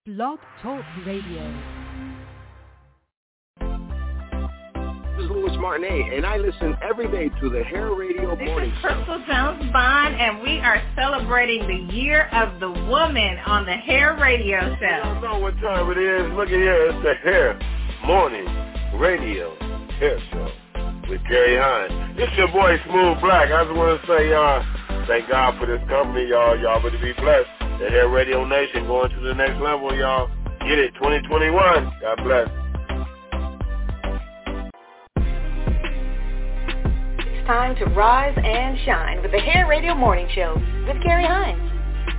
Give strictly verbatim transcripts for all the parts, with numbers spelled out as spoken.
Blog Talk Radio. This is Louis Martinet, and I listen every day to the Hair Radio this Morning is Show. Crystal Jones Bond, and we are celebrating the Year of the Woman on the Hair Radio Show. I don't know what time it is. Look at here. It's the Hair Morning Radio Hair Show with Gary Hines. This your boy, Smooth Black. I just want to say, y'all, thank God for this company, y'all. Y'all better be blessed. The Hair Radio Nation going to the next level, y'all. Get it, twenty twenty-one. God bless. It's time to rise and shine with the Hair Radio Morning Show with Gary Hines.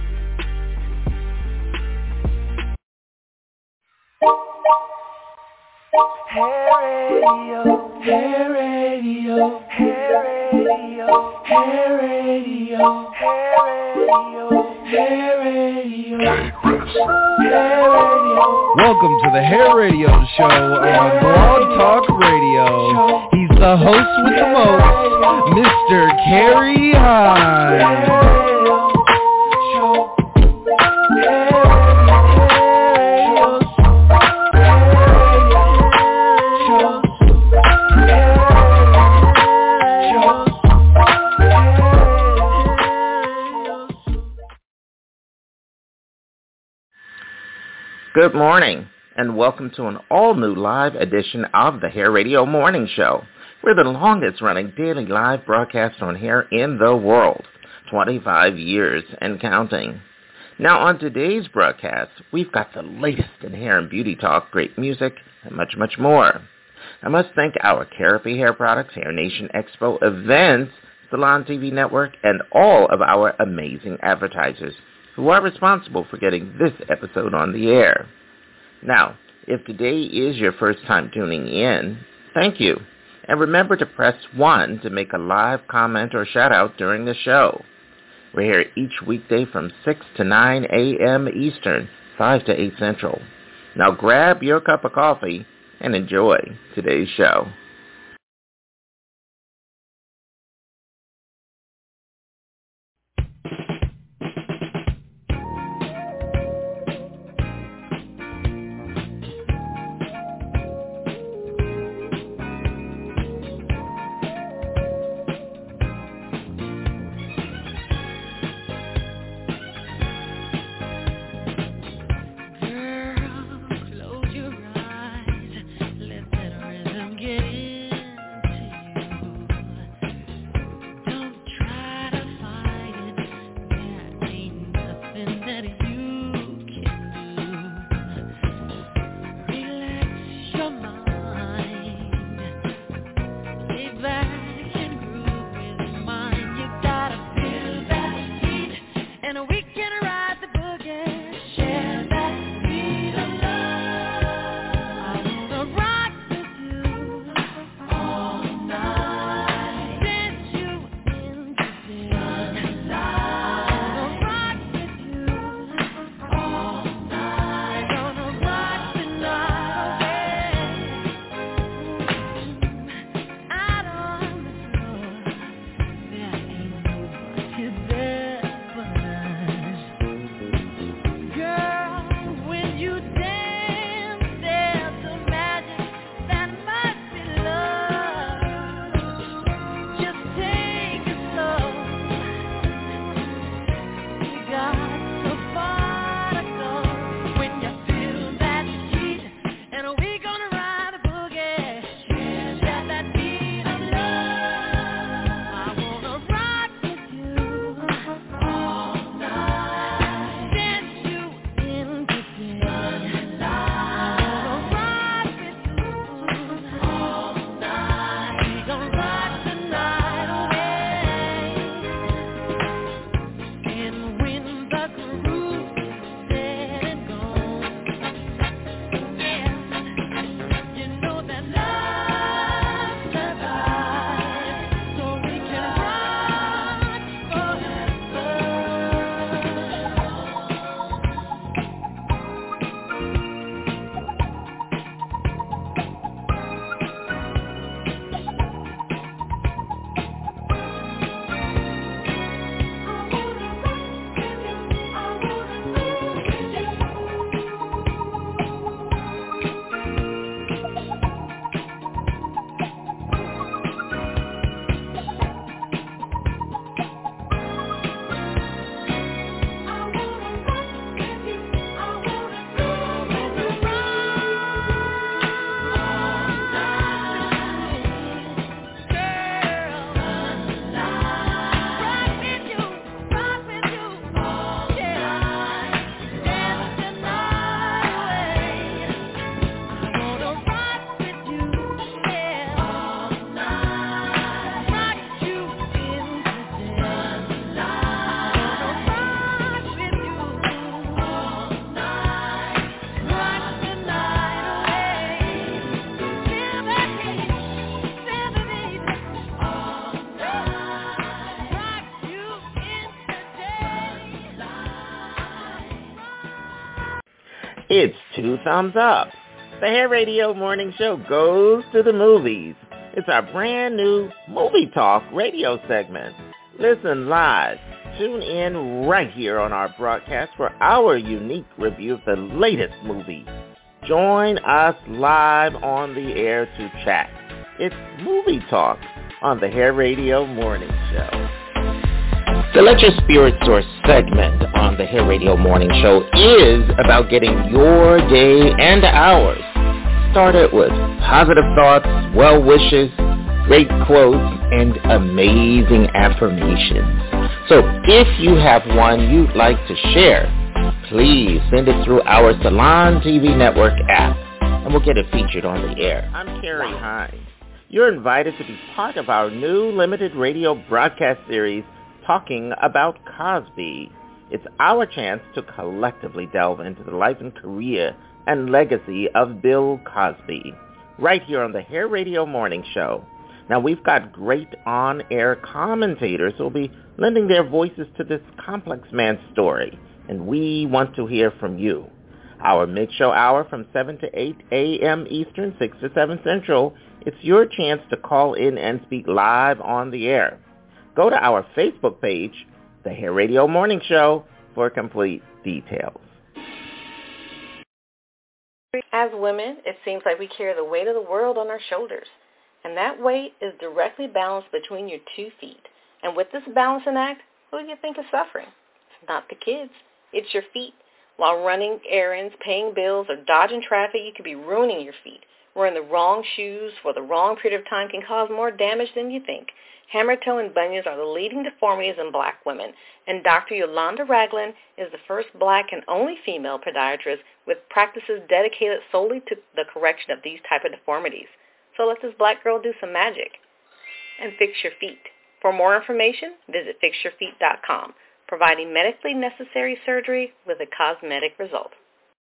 Hair Radio, Hair Radio, Hair Radio, Hair Radio, Hair Radio, Hair Radio, Hair Radio. Welcome to the Hair Radio Show on Blog Talk Radio. He's the host with the most, Mister Gary Hines. Good morning, and welcome to an all-new live edition of the Hair Radio Morning Show. We're the longest-running daily live broadcast on hair in the world, twenty-five years and counting. Now, on today's broadcast, we've got the latest in hair and beauty talk, great music, and much, much more. I must thank our Therapy Hair Products, Hair Nation Expo events, Salon T V Network, and all of our amazing advertisers who are responsible for getting this episode on the air. Now, if today is your first time tuning in, thank you. And remember to press one to make a live comment or shout out during the show. We're here each weekday from six to nine a.m. Eastern, five to eight Central. Now grab your cup of coffee and enjoy today's show. Girl, close your eyes, let that rhythm get in. It's two thumbs up. The Hair Radio Morning Show goes to the movies. It's our brand new Movie Talk radio segment. Listen live. Tune in right here on our broadcast for our unique review of the latest movie. Join us live on the air to chat. It's Movie Talk on the Hair Radio Morning Show. The Let Your Spirit Source segment on the Hair Radio Morning Show is about getting your day and ours started with positive thoughts, well wishes, great quotes, and amazing affirmations. So if you have one you'd like to share, please send it through our Salon T V Network app, and we'll get it featured on the air. I'm Carrie Hines. You're invited to be part of our new limited radio broadcast series, Talking About Cosby. It's our chance to collectively delve into the life and career and legacy of Bill Cosby, right here on the Hair Radio Morning Show. Now, we've got great on-air commentators who will be lending their voices to this complex man's story, and we want to hear from you. Our mid-show hour from seven to eight a.m. Eastern, six to seven Central, it's your chance to call in and speak live on the air. Go to our Facebook page, The Hair Radio Morning Show, for complete details. As women, it seems like we carry the weight of the world on our shoulders. And that weight is directly balanced between your two feet. And with this balancing act, who do you think is suffering? It's not the kids. It's your feet. While running errands, paying bills, or dodging traffic, you could be ruining your feet. Wearing the wrong shoes for the wrong period of time can cause more damage than you think. Hammer toe and bunions are the leading deformities in black women, and Doctor Yolanda Ragland is the first black and only female podiatrist with practices dedicated solely to the correction of these type of deformities. So let this black girl do some magic and fix your feet. For more information, visit fix your feet dot com, providing medically necessary surgery with a cosmetic result.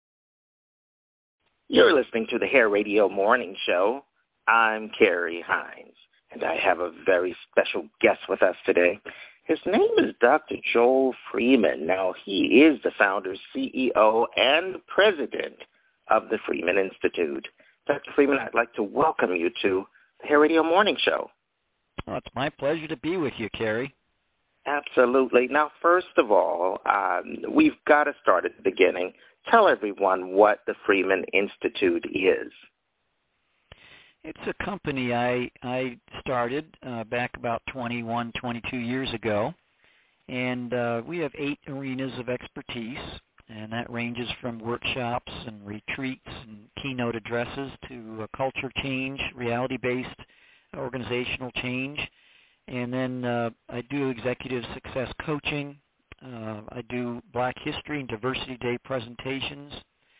You're listening to the Hair Radio Morning Show. I'm Carrie Hines, and I have a very special guest with us today. His name is Doctor Joel Freeman. Now, he is the founder, C E O, and president of the Freeman Institute. Doctor Freeman, I'd like to welcome you to the Hair Radio Morning Show. Well, it's my pleasure to be with you, Carrie. Absolutely. Now, first of all, um, we've got to start at the beginning. Tell everyone what the Freeman Institute is. It's a company I I started uh, back about twenty-one, twenty-two years ago, and uh, we have eight arenas of expertise, and that ranges from workshops and retreats and keynote addresses to uh, culture change, reality-based organizational change, and then uh, I do executive success coaching. Uh, I do Black History and Diversity Day presentations,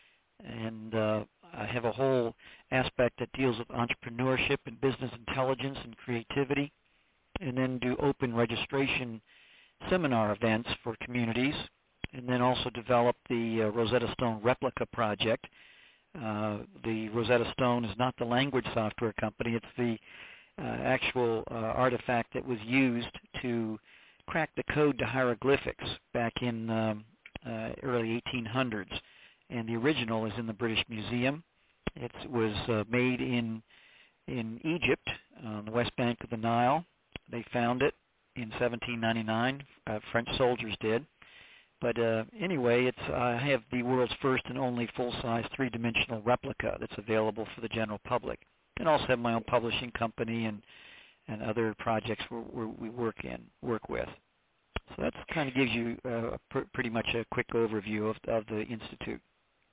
and uh, I have a whole aspect that deals with entrepreneurship and business intelligence and creativity, and then do open registration seminar events for communities, and then also develop the uh, Rosetta Stone Replica Project. Uh, the Rosetta Stone is not the language software company. It's the uh, actual uh, artifact that was used to cracked the code to hieroglyphics back in um, uh, early eighteen hundreds, and the original is in the British Museum. It was uh, made in in Egypt on the west bank of the Nile. They found it in seventeen ninety-nine. Uh, French soldiers did. But uh, anyway, it's uh, I have the world's first and only full-size three-dimensional replica that's available for the general public, and also have my own publishing company and and other projects we we work in, work with. So that kind of gives you uh, pr- pretty much a quick overview of, of the Institute.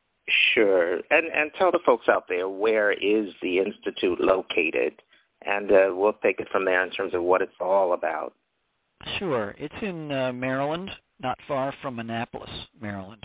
Sure. And and tell the folks out there, where is the Institute located? And uh, we'll take it from there in terms of what it's all about. Sure. It's in uh, Maryland, not far from Annapolis, Maryland.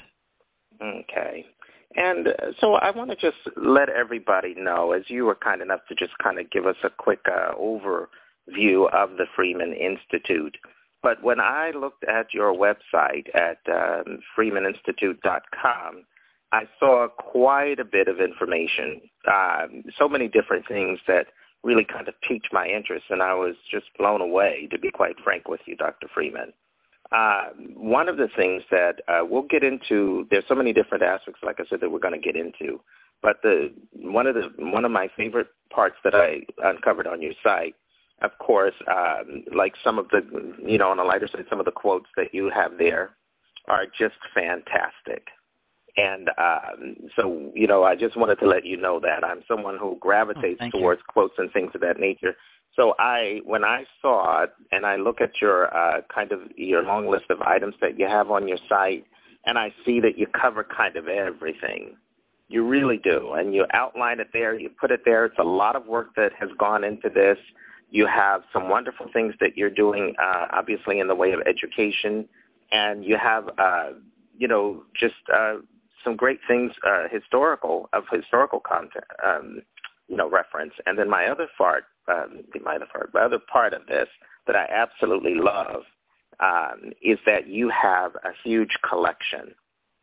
Okay. And uh, so I want to just let everybody know, as you were kind enough to just kind of give us a quick uh, overview of the Freeman Institute. But when I looked at your website at um, freeman institute dot com, I saw quite a bit of information, um, so many different things that really kind of piqued my interest, and I was just blown away, to be quite frank with you, Doctor Freeman. uh, one of the things that uh, we'll get into, there's so many different aspects, like I said, that we're going to get into. But the one of the one of my favorite parts that I uncovered on your site, of course, um, like some of the, you know, on a lighter side, some of the quotes that you have there are just fantastic. And um, so, you know, I just wanted to let you know that I'm someone who gravitates oh, towards you. quotes and things of that nature. So I, when I saw it, and I look at your uh, kind of your long list of items that you have on your site, and I see that you cover kind of everything. You really do, and you outline it there. You put it there. It's a lot of work that has gone into this. You have some wonderful things that you're doing, uh, obviously, in the way of education, and you have, uh, you know, just uh, some great things, uh, historical, of historical content, um, you know, reference. And then my other part, um, my other part, my other part of this that I absolutely love um, is that you have a huge collection.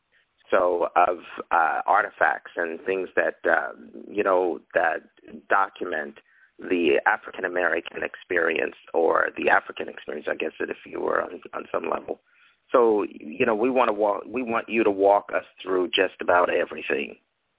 So of uh, artifacts and things that, uh, you know, that document the African-American experience, or the African experience, I guess, if you were on, on some level. So, you know, we want to walk, we want you to walk us through just about everything.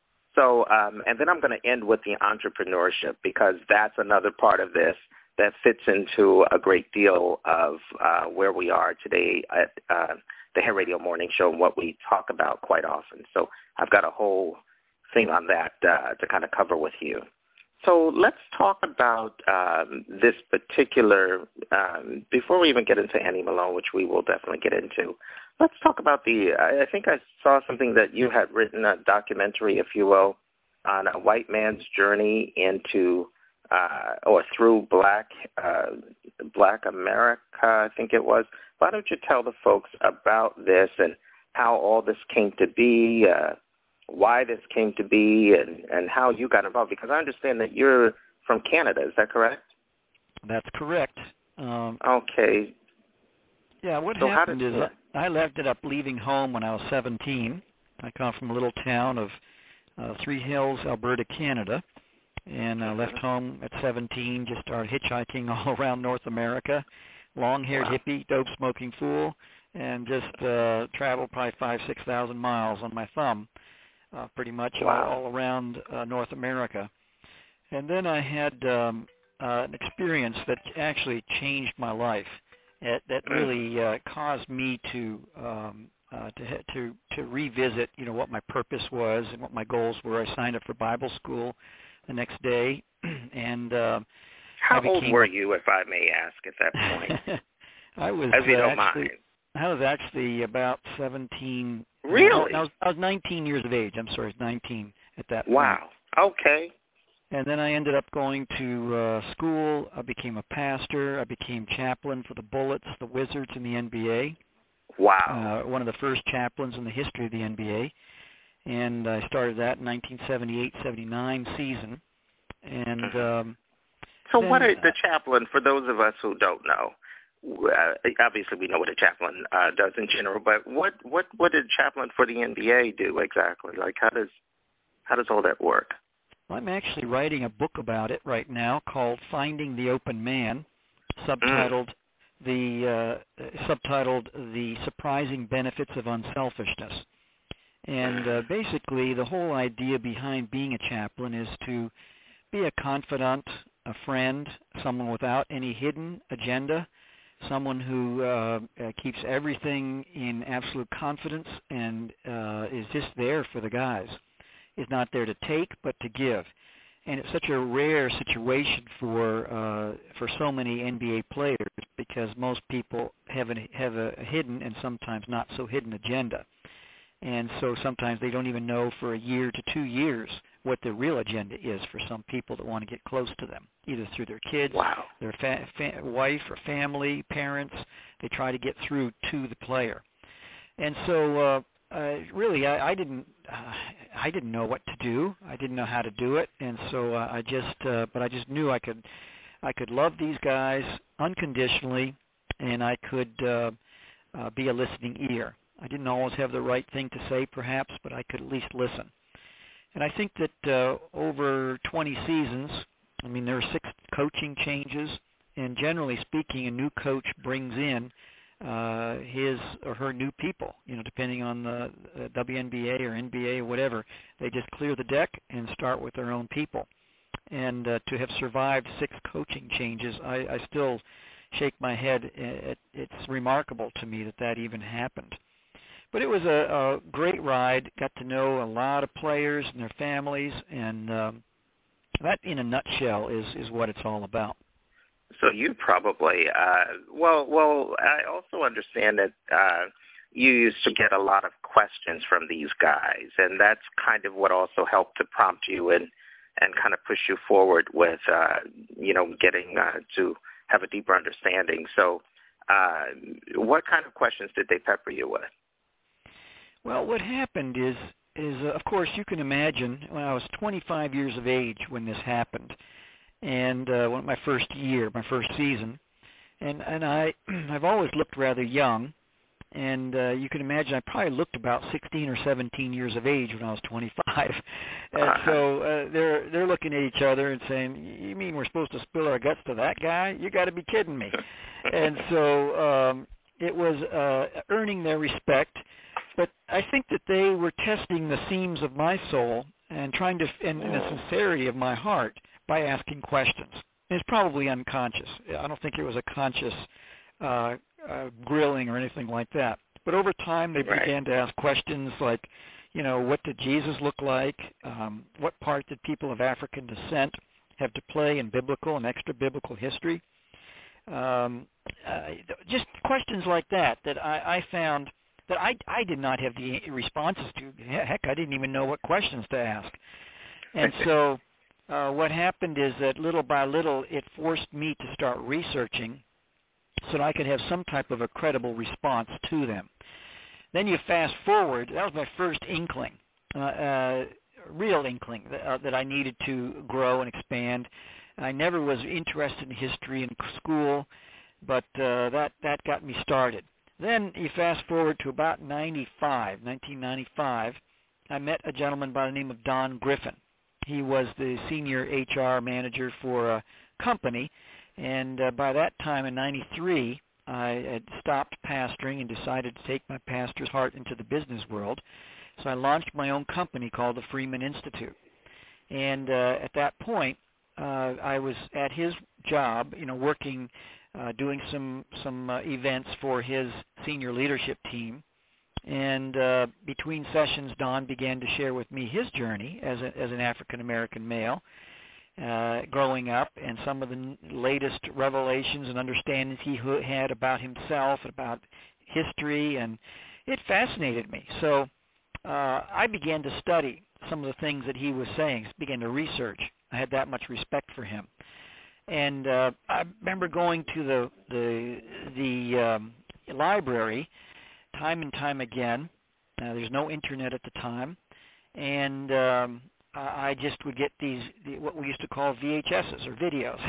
So, um, and then I'm going to end with the entrepreneurship, because that's another part of this that fits into a great deal of uh, where we are today at uh, the Hair Radio Morning Show and what we talk about quite often. So I've got a whole thing on that uh, to kind of cover with you. So let's talk about um, this particular, um, before we even get into Annie Malone, which we will definitely get into, let's talk about the, I think I saw something that you had written, a documentary, if you will, on a white man's journey into, uh, or through black, uh, black America, I think it was. Why don't you tell the folks about this and how all this came to be, uh, why this came to be, and, and how you got involved? Because I understand that you're from Canada. Is that correct? That's correct. Um, okay. Yeah, what so happened did, is yeah. I ended up leaving home when I was seventeen. I come from a little town of uh, Three Hills, Alberta, Canada, and I left home at seventeen, just started hitchhiking all around North America, long-haired wow. hippie, dope-smoking fool, and just uh, traveled probably five, six thousand miles on my thumb. Uh, pretty much wow. all, all around uh, North America. And then I had um, uh, an experience that actually changed my life. It, that really uh, caused me to, um, uh, to to to revisit, you know, what my purpose was and what my goals were. I signed up for Bible school the next day, and uh, how I became, old were you, if I may ask, at that point? I was As you uh, don't actually, mind. I was actually about seventeen. Really? I was, I was nineteen years of age. I'm sorry, I was nineteen at that point. Wow. Okay. And then I ended up going to uh, school. I became a pastor. I became chaplain for the Bullets, the Wizards, and the N B A. Wow. Uh, one of the first chaplains in the history of the N B A. And I started that in nineteen seventy-eight seventy-nine season. And um, so then, what are the chaplain, for those of us who don't know, uh, obviously we know what a chaplain uh, does in general, but what, what, what did chaplain for the N B A do exactly? Like how does how does all that work? Well, I'm actually writing a book about it right now called Finding the Open Man, subtitled mm. the uh, subtitled The Surprising Benefits of Unselfishness. And uh, basically the whole idea behind being a chaplain is to be a confidant, a friend, someone without any hidden agenda, someone who uh, uh, keeps everything in absolute confidence and uh, is just there for the guys. Is not there to take, but to give. And it's such a rare situation for uh, for so many N B A players, because most people have a, have a hidden and sometimes not so hidden agenda. And so sometimes they don't even know for a year to two years what their real agenda is for some people that want to get close to them, either through their kids, wow. their fa- fa- wife or family, parents. They try to get through to the player. And so uh, uh, really I, I didn't uh, I didn't know what to do. I didn't know how to do it. And so uh, I just uh, but I just knew I could I could love these guys unconditionally, and I could uh, uh, be a listening ear. I didn't always have the right thing to say, perhaps, but I could at least listen. And I think that uh, over twenty seasons, I mean, there are six coaching changes, and generally speaking, a new coach brings in uh, his or her new people, you know, depending on the uh, W N B A or N B A or whatever. They just clear the deck and start with their own people. And uh, to have survived six coaching changes, I, I still shake my head. It, it's remarkable to me that that even happened. But it was a, a great ride. Got to know a lot of players and their families, and um, that, in a nutshell, is, is what it's all about. So you probably, uh, well, well, I also understand that uh, you used to get a lot of questions from these guys, and that's kind of what also helped to prompt you and, and kind of push you forward with, uh, you know, getting uh, to have a deeper understanding. So uh, what kind of questions did they pepper you with? Well, what happened is, is uh, of course, you can imagine when I was twenty-five years of age when this happened, and uh, when my first year, my first season, and and I I've always looked rather young, and uh, you can imagine I probably looked about sixteen or seventeen years of age when I was twenty-five, and so uh, they're they're looking at each other and saying, "You mean we're supposed to spill our guts to that guy? You got to be kidding me!" And so um, it was uh, earning their respect. But I think that they were testing the seams of my soul and trying to, and, and the sincerity of my heart by asking questions. It's probably unconscious. I don't think it was a conscious uh, uh, grilling or anything like that. But over time, they right. began to ask questions like, you know, what did Jesus look like? Um, what part did people of African descent have to play in biblical and extra-biblical history? Um, uh, just questions like that that I, I found that I, I did not have the responses to. Heck, I didn't even know what questions to ask. And so uh, what happened is that little by little it forced me to start researching so that I could have some type of a credible response to them. Then you fast forward. That was my first inkling, uh, uh, real inkling that, uh, that I needed to grow and expand. I never was interested in history in school, but uh, that, that got me started. Then you fast forward to about ninety-five, nineteen ninety-five, I met a gentleman by the name of Don Griffin. He was the senior H R manager for a company, and uh, by that time in ninety-three, I had stopped pastoring and decided to take my pastor's heart into the business world. So I launched my own company called the Freeman Institute. And uh, at that point, uh, I was at his job, you know, working Uh, doing some some uh, events for his senior leadership team, and uh, between sessions, Don began to share with me his journey as a, as an African American male, uh, growing up, and some of the latest revelations and understandings he had about himself, about history, and it fascinated me. So uh, I began to study some of the things that he was saying, began to research. I had that much respect for him. And uh, I remember going to the the the um, library time and time again. Uh, there's no internet at the time, and um, I just would get these the, what we used to call V H S's or videos.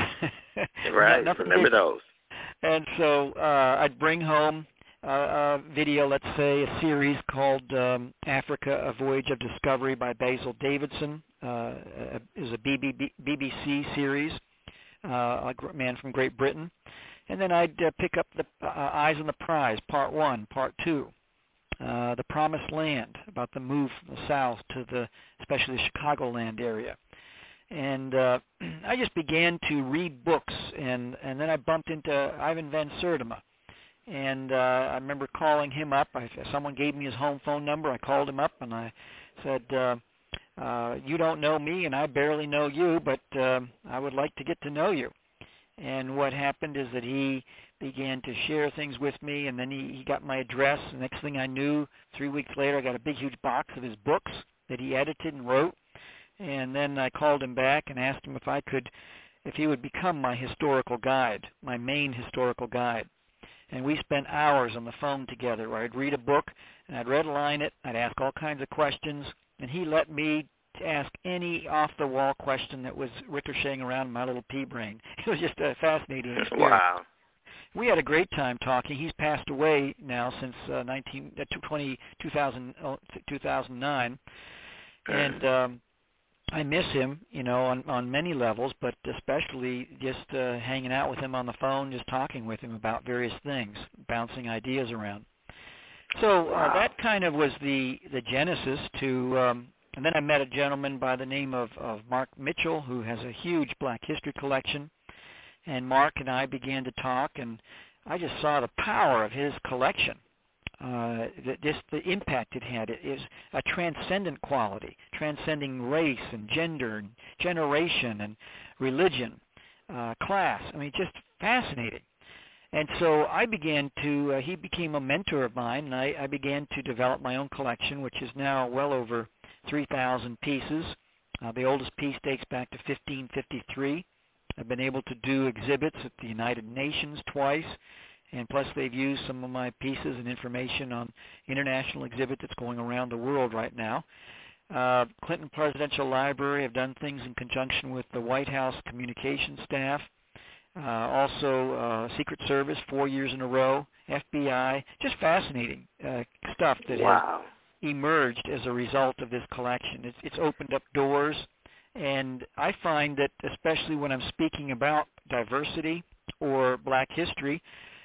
Right, remember those. And so uh, I'd bring home uh, a video, let's say a series called um, Africa: A Voyage of Discovery by Basil Davidson. Uh, it was a B B C series. Uh, a man from Great Britain. And then I'd uh, pick up the uh, Eyes on the Prize, Part one, Part two, uh, The Promised Land, about the move from the South to the, especially the Chicagoland area. And uh, I just began to read books, and, and then I bumped into Ivan Van Sertima. And uh, I remember calling him up. I, someone gave me his home phone number. I called him up, and I said, uh, Uh, you don't know me, and I barely know you, but uh, I would like to get to know you. And what happened is that he began to share things with me, and then he, he got my address. The next thing I knew, three weeks later, I got a big, huge box of his books that he edited and wrote. And then I called him back and asked him if I could, if he would become my historical guide, my main historical guide. And we spent hours on the phone together where I'd read a book, and I'd redline it. I'd ask all kinds of questions. And he let me ask any off-the-wall question that was ricocheting around my little pea brain. It was just a fascinating experience. Wow. We had a great time talking. He's passed away now since uh, nineteen, uh, twenty, two thousand, two thousand nine. And um, I miss him, you know, on, on many levels, but especially just uh, hanging out with him on the phone, just talking with him about various things, bouncing ideas around. So uh, Wow. that kind of was the, the genesis to, um, and then I met a gentleman by the name of, of Mark Mitchell, who has a huge Black history collection, and Mark and I began to talk, and I just saw the power of his collection. Uh, the, just the impact it had. It is a transcendent quality, transcending race and gender and generation and religion, uh, class. I mean, just fascinating. And so I began to, uh, he became a mentor of mine, and I, I began to develop my own collection, which is now well over three thousand pieces. Uh, the oldest piece dates back to fifteen fifty-three. I've been able to do exhibits at the United Nations twice. And plus, they've used some of my pieces and information on international exhibit that's going around the world right now. Uh, Clinton Presidential Library have done things in conjunction with the White House communications staff. Uh, also, uh, Secret Service, four years in a row. F B I, just fascinating uh, stuff that Wow. has emerged as a result of this collection. It's, it's opened up doors, and I find that especially when I'm speaking about diversity or Black history,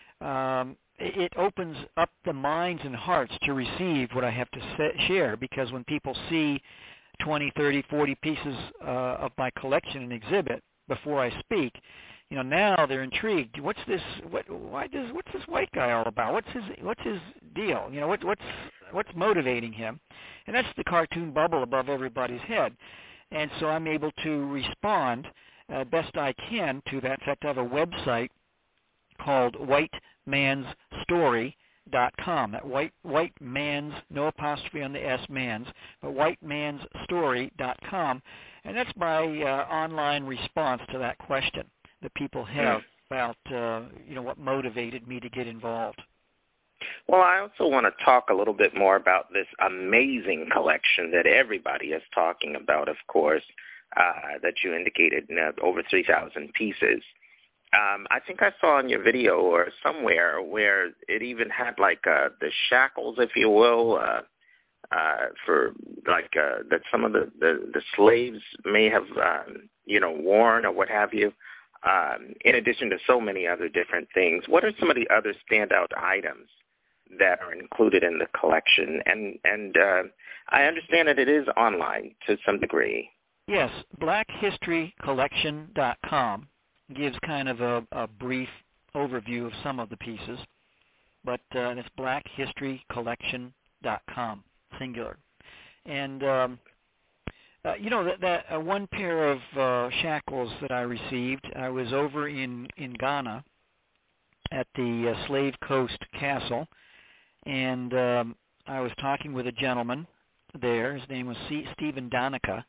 Um, it opens up the minds and hearts to receive what I have to say, share, because when people see twenty, thirty, forty pieces uh, of my collection and exhibit before I speak, you know, now they're intrigued. What's this? What? Why does? What's this white guy all about? What's his? What's his deal? You know, what, what's what's motivating him? And that's the cartoon bubble above everybody's head. And so I'm able to respond uh, best I can to that. In fact, I have a website called white mans story dot com. That white white man's, no apostrophe on the S, man's, but white mans story dot com, and that's my uh, online response to that question that people have about uh, you know, what motivated me to get involved. Well, I also want to talk a little bit more about this amazing collection that everybody is talking about, of course, uh, that you indicated, uh, over three thousand pieces. Um, I think I saw in your video or somewhere where it even had like uh, the shackles, if you will, uh, uh, for like uh, that some of the, the, the slaves may have, um, you know, worn or what have you, um, in addition to so many other different things. What are some of the other standout items that are included in the collection? And, and uh, I understand that it is online to some degree. Yes, black history collection dot com gives kind of a, a brief overview of some of the pieces, but uh, it's black history collection dot com, singular. And, um, uh, you know, that, that uh, one pair of uh, shackles that I received, I was over in, in Ghana at the uh, Slave Coast Castle, and um, I was talking with a gentleman there. His name was C- Stephen Danica.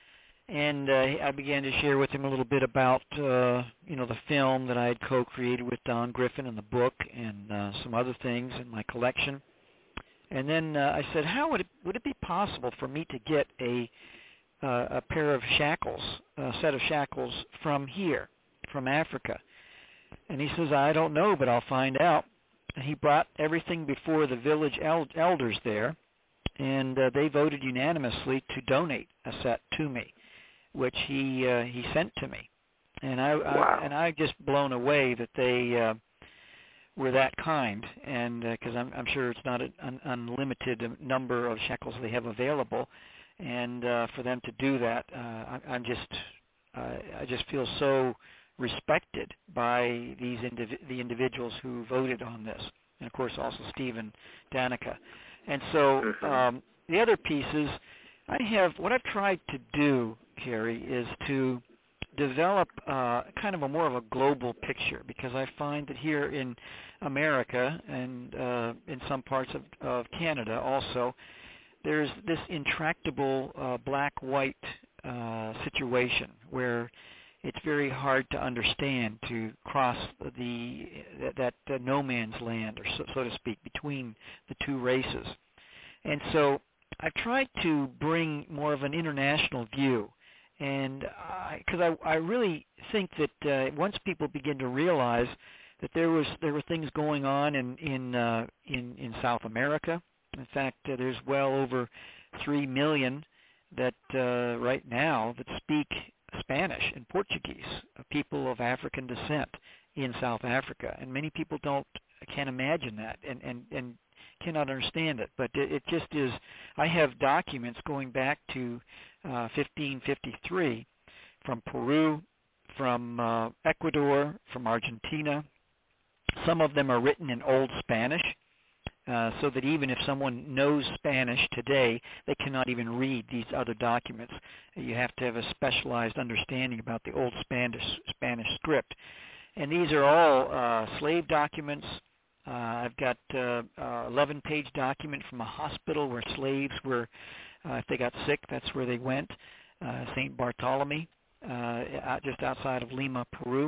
And uh, I began to share with him a little bit about, uh, you know, the film that I had co-created with Don Griffin and the book and uh, some other things in my collection. And then uh, I said, how would it, would it be possible for me to get a uh, a pair of shackles, a set of shackles from here, from Africa? And he says, I don't know, but I'll find out. And he brought everything before the village el- elders there, and uh, they voted unanimously to donate a set to me, which he uh, he sent to me, and I, wow. I and I just blown away that they uh, were that kind, and because uh, I'm I'm sure it's not an un- unlimited number of shekels they have available, and uh, for them to do that, uh, I, I'm just uh, I just feel so respected by these indiv- the individuals who voted on this, and of course also Stephen Danica, and so mm-hmm. um, the other pieces. I have, what I've tried to do, Carrie, is to develop uh, kind of a more of a global picture, because I find that here in America and uh, in some parts of, of Canada also, there's this intractable uh, black-white uh, situation where it's very hard to understand, to cross the that, that uh, no man's land, or so, so to speak, between the two races. And so I've tried to bring more of an international view, and because I, I, I really think that uh, once people begin to realize that there was there were things going on in in uh, in, in South America. In fact, uh, there's well over three million that uh, right now that speak Spanish and Portuguese, uh, people of African descent in South Africa, and many people don't can't imagine that and and and cannot understand it. But it, it just is. I have documents going back to uh, fifteen fifty-three from Peru, from uh, Ecuador, from Argentina. Some of them are written in Old Spanish, uh, so that even if someone knows Spanish today, they cannot even read these other documents. You have to have a specialized understanding about the Old Spanish Spanish script. And these are all uh, slave documents. Uh, I've got uh, uh, eleven-page document from a hospital where slaves were, uh, if they got sick, that's where they went, uh, Saint Bartholomew, uh, just outside of Lima, Peru.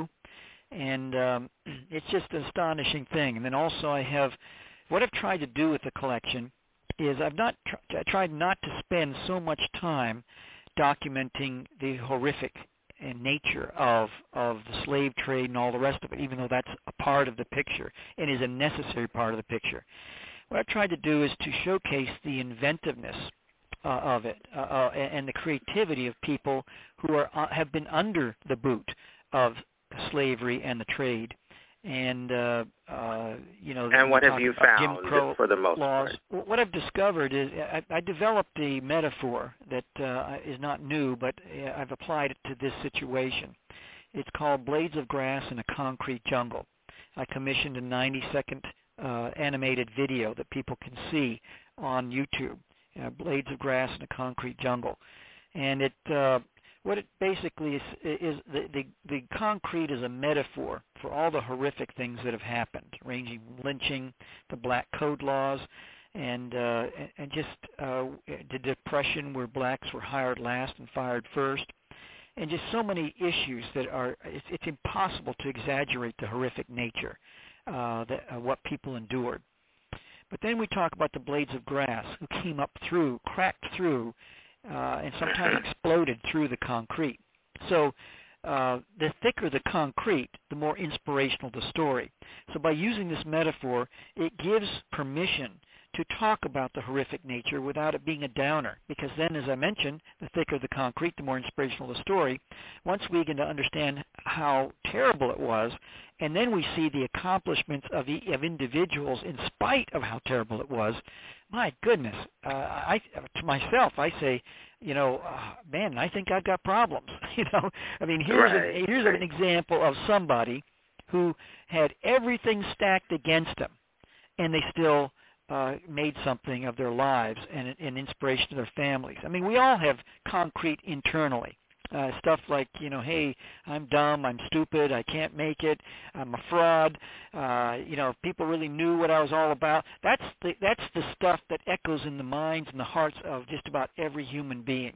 And um, it's just an astonishing thing. And then also I have, what I've tried to do with the collection is I've not tr- I tried not to spend so much time documenting the horrific and nature of of the slave trade and all the rest of it, even though that's a part of the picture and is a necessary part of the picture. What I've tried to do is to showcase the inventiveness uh, of it uh, uh, and the creativity of people who are uh, have been under the boot of slavery and the trade, and uh, uh, you know. And what have you found Jim Crow for the most laws. part? What I've discovered is I, I developed a metaphor that uh, is not new, but I've applied it to this situation. It's called Blades of Grass in a Concrete Jungle. I commissioned a ninety-second uh, animated video that people can see on YouTube. Uh, Blades of Grass in a Concrete Jungle, and it. Uh, What it basically is, is the, the, the concrete is a metaphor for all the horrific things that have happened, ranging from lynching to black code laws and uh, and just uh, the depression where blacks were hired last and fired first, and just so many issues that are, it's, it's impossible to exaggerate the horrific nature uh, that uh, what people endured. But then we talk about the blades of grass who came up through, cracked through, Uh, and sometimes exploded through the concrete. So uh, the thicker the concrete, the more inspirational the story. So by using this metaphor, it gives permission to talk about the horrific nature without it being a downer. Because then, as I mentioned, the thicker the concrete, the more inspirational the story. Once we begin to understand how terrible it was, and then we see the accomplishments of, the, of individuals in spite of how terrible it was, my goodness, uh, I to myself, I say, you know, uh, man, I think I've got problems. you know, I mean, here's right. a, here's an example of somebody who had everything stacked against them, and they still uh, made something of their lives and an inspiration to their families. I mean, we all have concrete internally. Uh, stuff like, you know, hey, I'm dumb, I'm stupid, I can't make it, I'm a fraud. Uh, you know, if people really knew what I was all about. That's the that's the stuff that echoes in the minds and the hearts of just about every human being.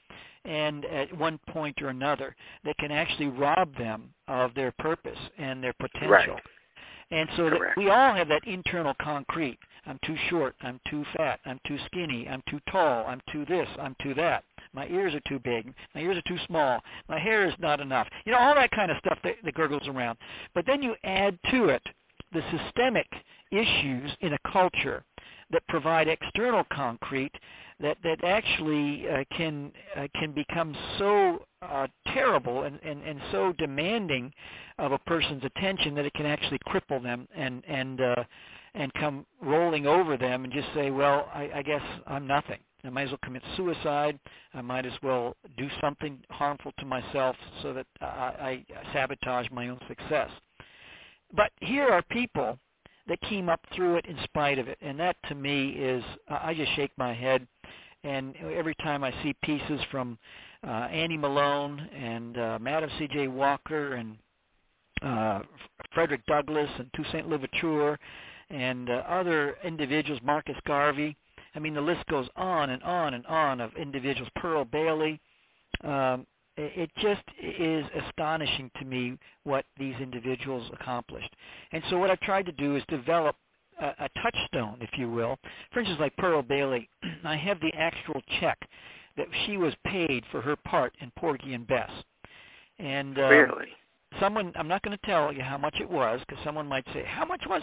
And at one point or another, that can actually rob them of their purpose and their potential. Right. And so that we all have that internal concrete. I'm too short, I'm too fat, I'm too skinny, I'm too tall, I'm too this, I'm too that. My ears are too big, my ears are too small, my hair is not enough. You know, all that kind of stuff that, that gurgles around. But then you add to it the systemic issues in a culture that provide external concrete that, that actually uh, can uh, can become so uh, terrible and, and, and so demanding of a person's attention that it can actually cripple them and, and uh, and come rolling over them and just say, well, I, I guess I'm nothing. I might as well commit suicide. I might as well do something harmful to myself so that I, I sabotage my own success. But here are people that came up through it in spite of it, and that to me is, I just shake my head. And every time I see pieces from uh, Annie Malone and uh, Madam C J Walker and uh, Frederick Douglass and Toussaint Louverture and uh, other individuals, Marcus Garvey, I mean, the list goes on and on and on of individuals, Pearl Bailey. Um, it, it just is astonishing to me what these individuals accomplished. And so what I've tried to do is develop a, a touchstone, if you will. For instance, like Pearl Bailey, I have the actual check that she was paid for her part in Porgy and Bess. And uh, really? Someone, I'm not going to tell you how much it was, because someone might say, how much was that?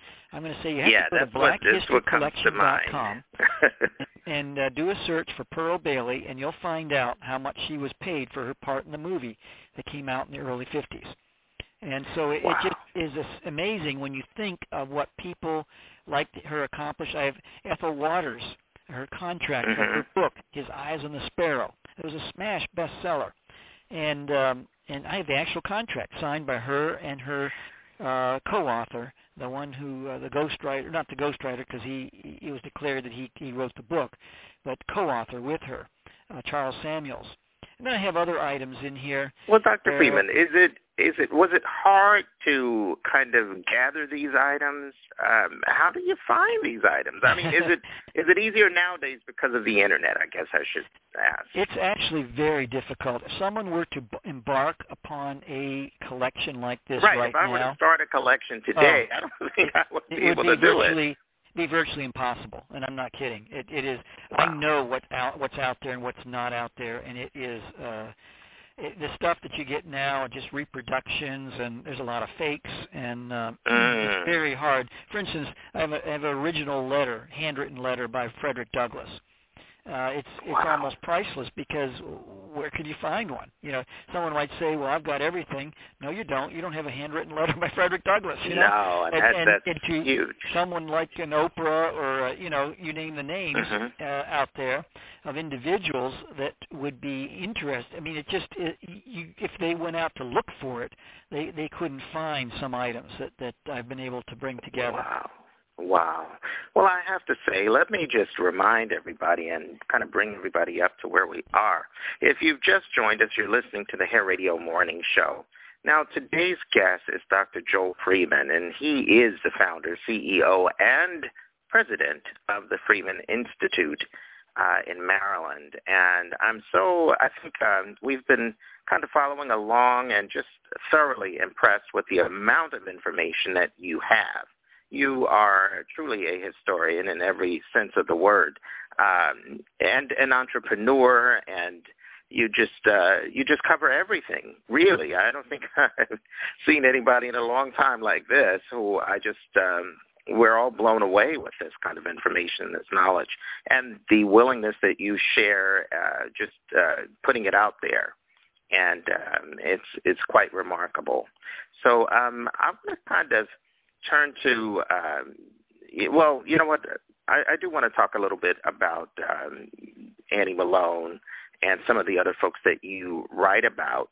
I'm going to say you have yeah, to go that's to black what, history collection dot that's com what and uh, do a search for Pearl Bailey, and you'll find out how much she was paid for her part in the movie that came out in the early fifties. And so it, wow. it just is amazing when you think of what people like her accomplished. I have Ethel Waters, her contract mm-hmm. of her book, His Eyes on the Sparrow. It was a smash bestseller. And um, and I have the actual contract signed by her and her uh, co-author, the one who, uh, the ghostwriter, not the ghostwriter because he, he was declared that he, he wrote the book, but co-author with her, uh, Charles Samuels. And then I have other items in here. Well, Doctor uh, Freeman, is it is it was it hard to kind of gather these items? Um, how do you find these items? I mean, is it is it easier nowadays because of the internet? I guess I should ask. It's actually very difficult. If someone were to b- embark upon a collection like this right, right if I now, were to start a collection today, oh, I don't think I would be it able would be to do virtually, it. Be virtually impossible, and I'm not kidding. It, it is. Wow. I know what's out, what's out there, and what's not out there, and it is uh, it, the stuff that you get now are just reproductions, and there's a lot of fakes, and uh, mm. it's very hard. For instance, I have, a, I have an original letter, handwritten letter by Frederick Douglass. Uh, it's it's wow. almost priceless because where could you find one? You know, someone might say, "Well, I've got everything." No, you don't. You don't have a handwritten letter by Frederick Douglass. You know, no, and, and, that, and, that's and to huge. someone like an Oprah or uh, you know, you name the names mm-hmm. uh, out there of individuals that would be interested. I mean, it just it, you, if they went out to look for it, they they couldn't find some items that that I've been able to bring together. Wow. Wow. Well, I have to say, let me just remind everybody and kind of bring everybody up to where we are. If you've just joined us, you're listening to the Hair Radio Morning Show. Now, today's guest is Doctor Joel Freeman, and he is the founder, C E O, and president of the Freeman Institute uh, in Maryland. And I'm so, I think um, we've been kind of following along and just thoroughly impressed with the amount of information that you have. You are truly a historian in every sense of the word, um, and an entrepreneur, and you just uh, you just cover everything. Really, I don't think I've seen anybody in a long time like this. Who I just um, we're all blown away with this kind of information, this knowledge, and the willingness that you share, uh, just uh, putting it out there, and um, it's it's quite remarkable. So um, I'm going to kind of turn to, um, well, you know what, I, I do want to talk a little bit about um, Annie Malone and some of the other folks that you write about.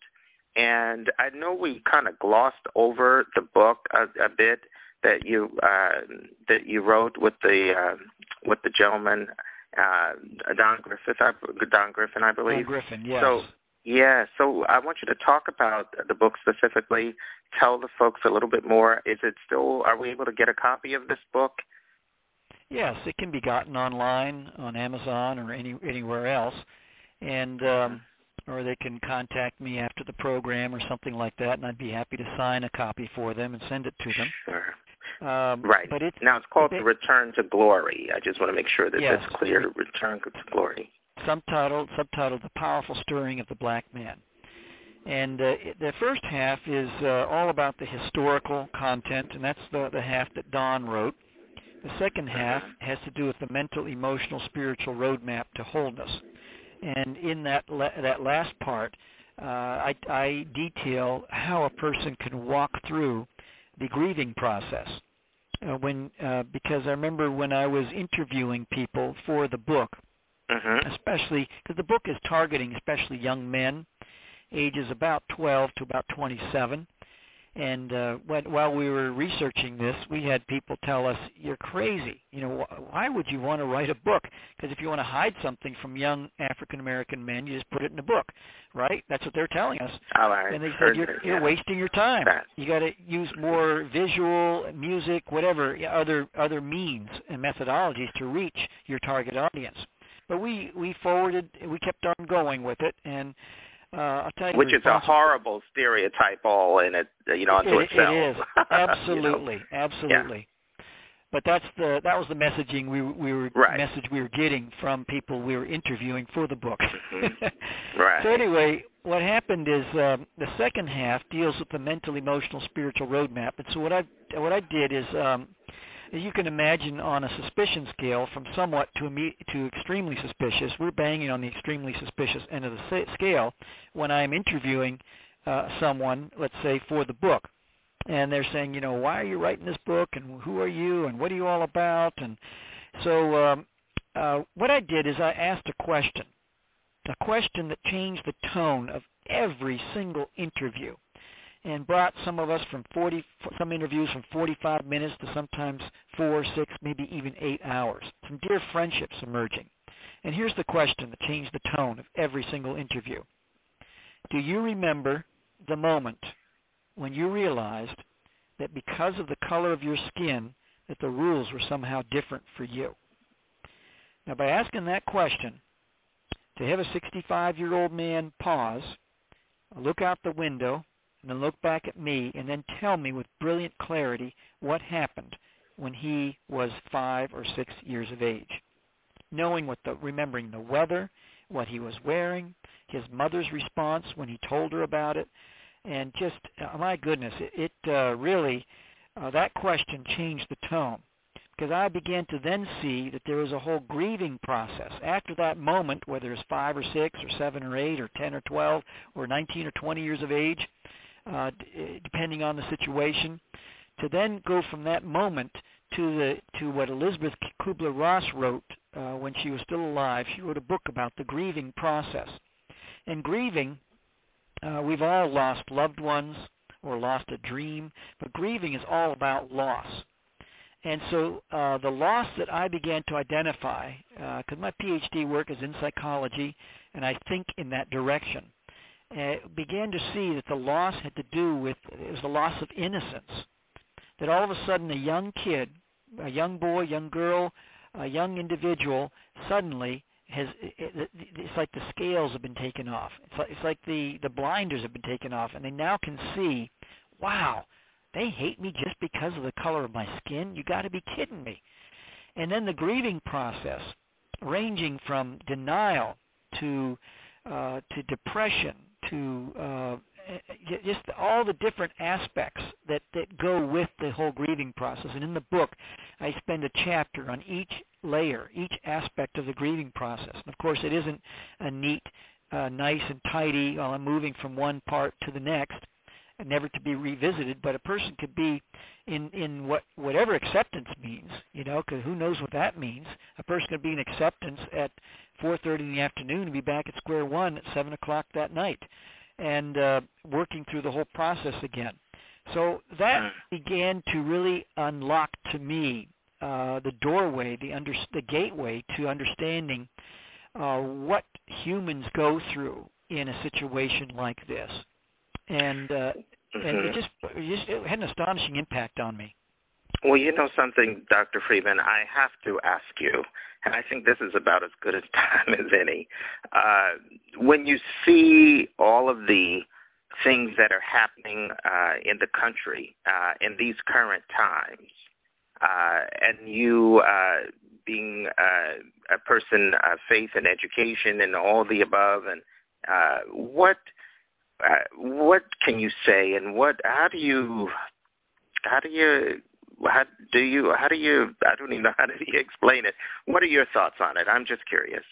And I know we kind of glossed over the book a, a bit that you uh, that you wrote with the uh, with the gentleman, uh, Don Griffith, I, Don Griffin, I believe. Don Griffin, yes. So, yeah, so I want you to talk about the book specifically. Tell the folks a little bit more. Is it still, are we able to get a copy of this book? Yes, it can be gotten online on Amazon or any anywhere else, and um, or they can contact me after the program or something like that, and I'd be happy to sign a copy for them and send it to them. Sure. Um, right. But it's, now it's called it, The Return to Glory. I just want to make sure that yes. that's clear, Return to Glory. Subtitled, subtitled The Powerful Stirring of the Black Man. And uh, the first half is uh, all about the historical content, and that's the, the half that Don wrote. The second half has to do with the mental, emotional, spiritual roadmap to wholeness. And in that la- that last part, uh, I, I detail how a person can walk through the grieving process. Uh, when uh, because I remember when I was interviewing people for the book, mm-hmm. especially because the book is targeting especially young men, ages about twelve to about twenty-seven. And uh, when, while we were researching this, we had people tell us, "You're crazy. You know, wh- why would you want to write a book? Because if you want to hide something from young African American men, you just put it in a book, right? That's what they're telling us." Oh, I and they heard said, "You're, that, you're yeah. wasting your time. That. You got to use more visual, music, whatever other other means and methodologies to reach your target audience." But we we forwarded, we kept on going with it, and Uh, I'll tell you, which is a horrible stereotype all in it, you know, unto it, itself. It is absolutely, you know? absolutely. Yeah. But that's the that was the messaging we we were right. message we were getting from people we were interviewing for the book. Mm-hmm. Right. So anyway, what happened is um, the second half deals with the mental, emotional, spiritual roadmap. And so what I what I did is um, as you can imagine, on a suspicion scale from somewhat to imme- to extremely suspicious, we're banging on the extremely suspicious end of the sa- scale when I'm interviewing uh, someone, let's say, for the book. And they're saying, you know, why are you writing this book, and who are you, and what are you all about? And so um, uh, what I did is I asked a question, a question that changed the tone of every single interview, and brought some of us from forty, some interviews from forty-five minutes to sometimes four, six, maybe even eight hours. Some dear friendships emerging. And here's the question that changed the tone of every single interview. Do you remember the moment when you realized that because of the color of your skin, that the rules were somehow different for you? Now, by asking that question, to have a sixty-five-year-old man pause, look out the window, and then look back at me, and then tell me with brilliant clarity what happened when he was five or six years of age. Knowing what the, remembering the weather, what he was wearing, his mother's response when he told her about it, and just, uh, my goodness, it, it uh, really, uh, that question changed the tone. Because I began to then see that there was a whole grieving process. After that moment, whether it's five or six or seven or eight or ten or twelve or nineteen or twenty years of age, uh, d- depending on the situation, to then go from that moment to the to what Elizabeth Kubler-Ross wrote uh, when she was still alive. She wrote a book about the grieving process. And grieving, uh, we've all lost loved ones or lost a dream, but grieving is all about loss. And so uh, the loss that I began to identify, because uh, my PhD work is in psychology, and I think in that direction, uh, began to see that the loss had to do with, it was the loss of innocence. That all of a sudden a young kid, a young boy, young girl, a young individual, suddenly has, it, it's like the scales have been taken off. It's like, it's like the, the blinders have been taken off, and they now can see, wow, they hate me just because of the color of my skin? You got to be kidding me. And then the grieving process, ranging from denial to uh, to depression to uh, just all the different aspects that, that go with the whole grieving process. And in the book, I spend a chapter on each layer, each aspect of the grieving process. And of course, it isn't a neat, uh, nice and tidy while I'm moving from one part to the next, never to be revisited, but a person could be in, in what whatever acceptance means, you know, because who knows what that means. A person could be in acceptance at four thirty in the afternoon and be back at square one at seven o'clock that night, and uh, working through the whole process again. So that began to really unlock to me uh, the doorway, the, under, the gateway to understanding uh, what humans go through in a situation like this. And uh, mm-hmm. and it just, it just it had an astonishing impact on me. Well, you know something, Doctor Friedman, I have to ask you, and I think this is about as good a time as any. Uh, when you see all of the things that are happening uh, in the country uh, in these current times, uh, and you uh, being uh, a person of faith and education and all the above, and uh, what uh, what can you say, and what how do you how do you how do you how do you I don't even know how to explain it. What are your thoughts on it? I'm just curious.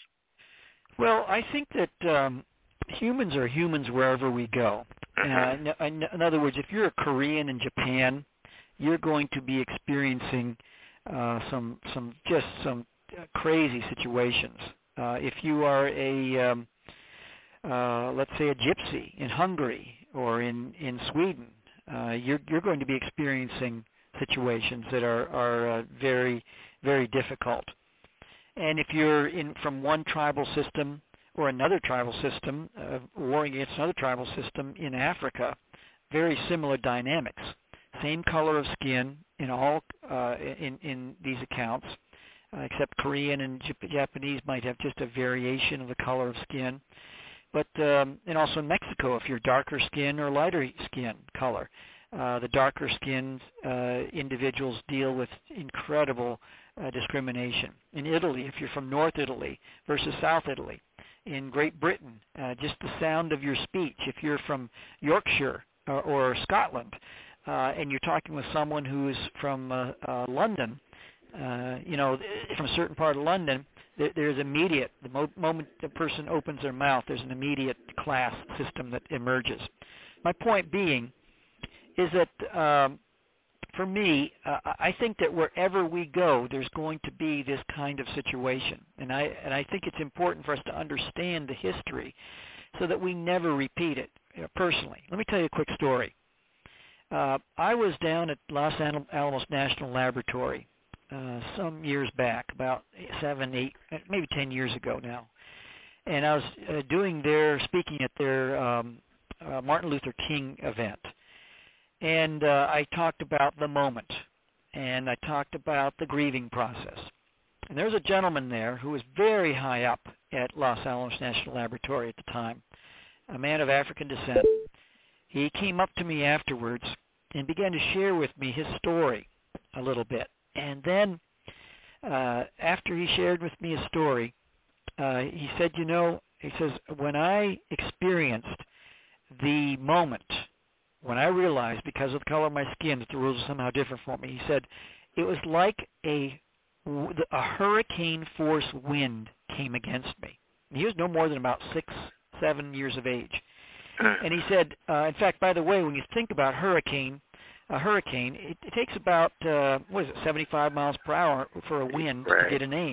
Well, I think that um, humans are humans wherever we go. Uh, in, in other words, if you're a Korean in Japan, you're going to be experiencing uh, some some just some crazy situations. Uh, if you are a um, uh, let's say a gypsy in Hungary or in in Sweden, uh, you're you're going to be experiencing situations that are are uh, very very difficult. And if you're in from one tribal system or another tribal system, uh, warring against another tribal system in Africa, very similar dynamics. Same color of skin in all uh, in in these accounts, uh, except Korean and Jap- Japanese might have just a variation of the color of skin. But um, and also in Mexico, if you're darker skin or lighter skin color, uh, the darker skinned uh, individuals deal with incredible uh, discrimination. In Italy, if you're from North Italy versus South Italy. In Great Britain, uh, just the sound of your speech. If you're from Yorkshire uh, or Scotland, uh, and you're talking with someone who is from uh, uh, London, Uh, you know, from a certain part of London, there, there's immediate, the mo- moment the person opens their mouth, there's an immediate class system that emerges. My point being is that um, for me, uh, I think that wherever we go, there's going to be this kind of situation. And I, and I think it's important for us to understand the history so that we never repeat it. You know, personally, let me tell you a quick story. Uh, I was down at Los Alamos National Laboratory uh, some years back, about seven, eight, maybe ten years ago now, and I was uh, doing their speaking at their um, uh, Martin Luther King event, and uh, I talked about the moment, and I talked about the grieving process. And there was a gentleman there who was very high up at Los Alamos National Laboratory at the time, a man of African descent. He came up to me afterwards and began to share with me his story a little bit. And then uh, after he shared with me his story, uh, he said, you know, he says, when I experienced the moment, when I realized because of the color of my skin that the rules are somehow different for me, he said, it was like a, a hurricane force wind came against me. And he was no more than about six, seven years of age. And he said, uh, in fact, by the way, when you think about hurricane, a hurricane, it, it takes about, uh, what is it, seventy-five miles per hour for a wind right. to get a name.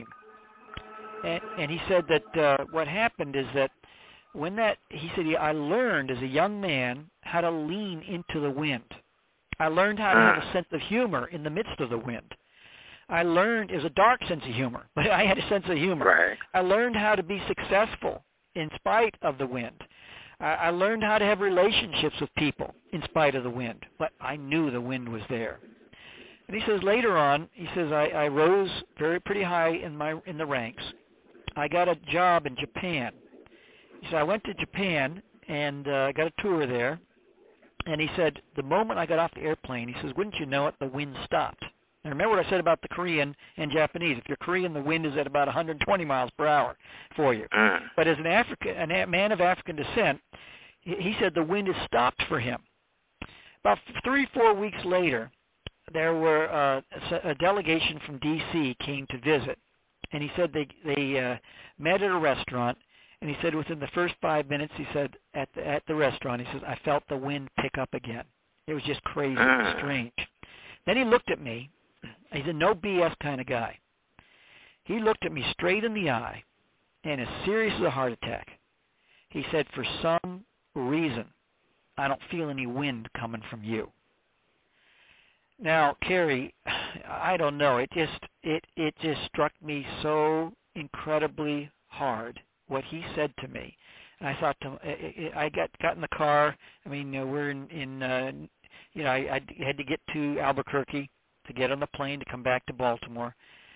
And, and he said that uh, what happened is that when that, he said, I learned as a young man how to lean into the wind. I learned how to have a sense of humor in the midst of the wind. I learned, it was a dark sense of humor, but I had a sense of humor. Right. I learned how to be successful in spite of the wind. I learned how to have relationships with people in spite of the wind, but I knew the wind was there. And he says later on, he says, I, I rose very pretty high in my in the ranks. I got a job in Japan. He said, I went to Japan and uh, got a tour there. And he said, the moment I got off the airplane, he says, wouldn't you know it, the wind stopped. And remember what I said about the Korean and Japanese. If you're Korean, the wind is at about one hundred twenty miles per hour for you. But as an African, a man of African descent, he said the wind has stopped for him. About three, four weeks later, there were uh, a delegation from D C came to visit, and he said they they uh, met at a restaurant. And he said within the first five minutes, he said at the, at the restaurant, he says, I felt the wind pick up again. It was just crazy, strange. Then he looked at me. He's a no B S kind of guy. He looked at me straight in the eye, and as serious as a heart attack, he said, for some reason, I don't feel any wind coming from you. Now, Carrie, I don't know. It just it it just struck me so incredibly hard what he said to me. And I thought, to, I got got in the car. I mean, you know, we're in, in uh, you know, I, I had to get to Albuquerque to get on the plane to come back to Baltimore.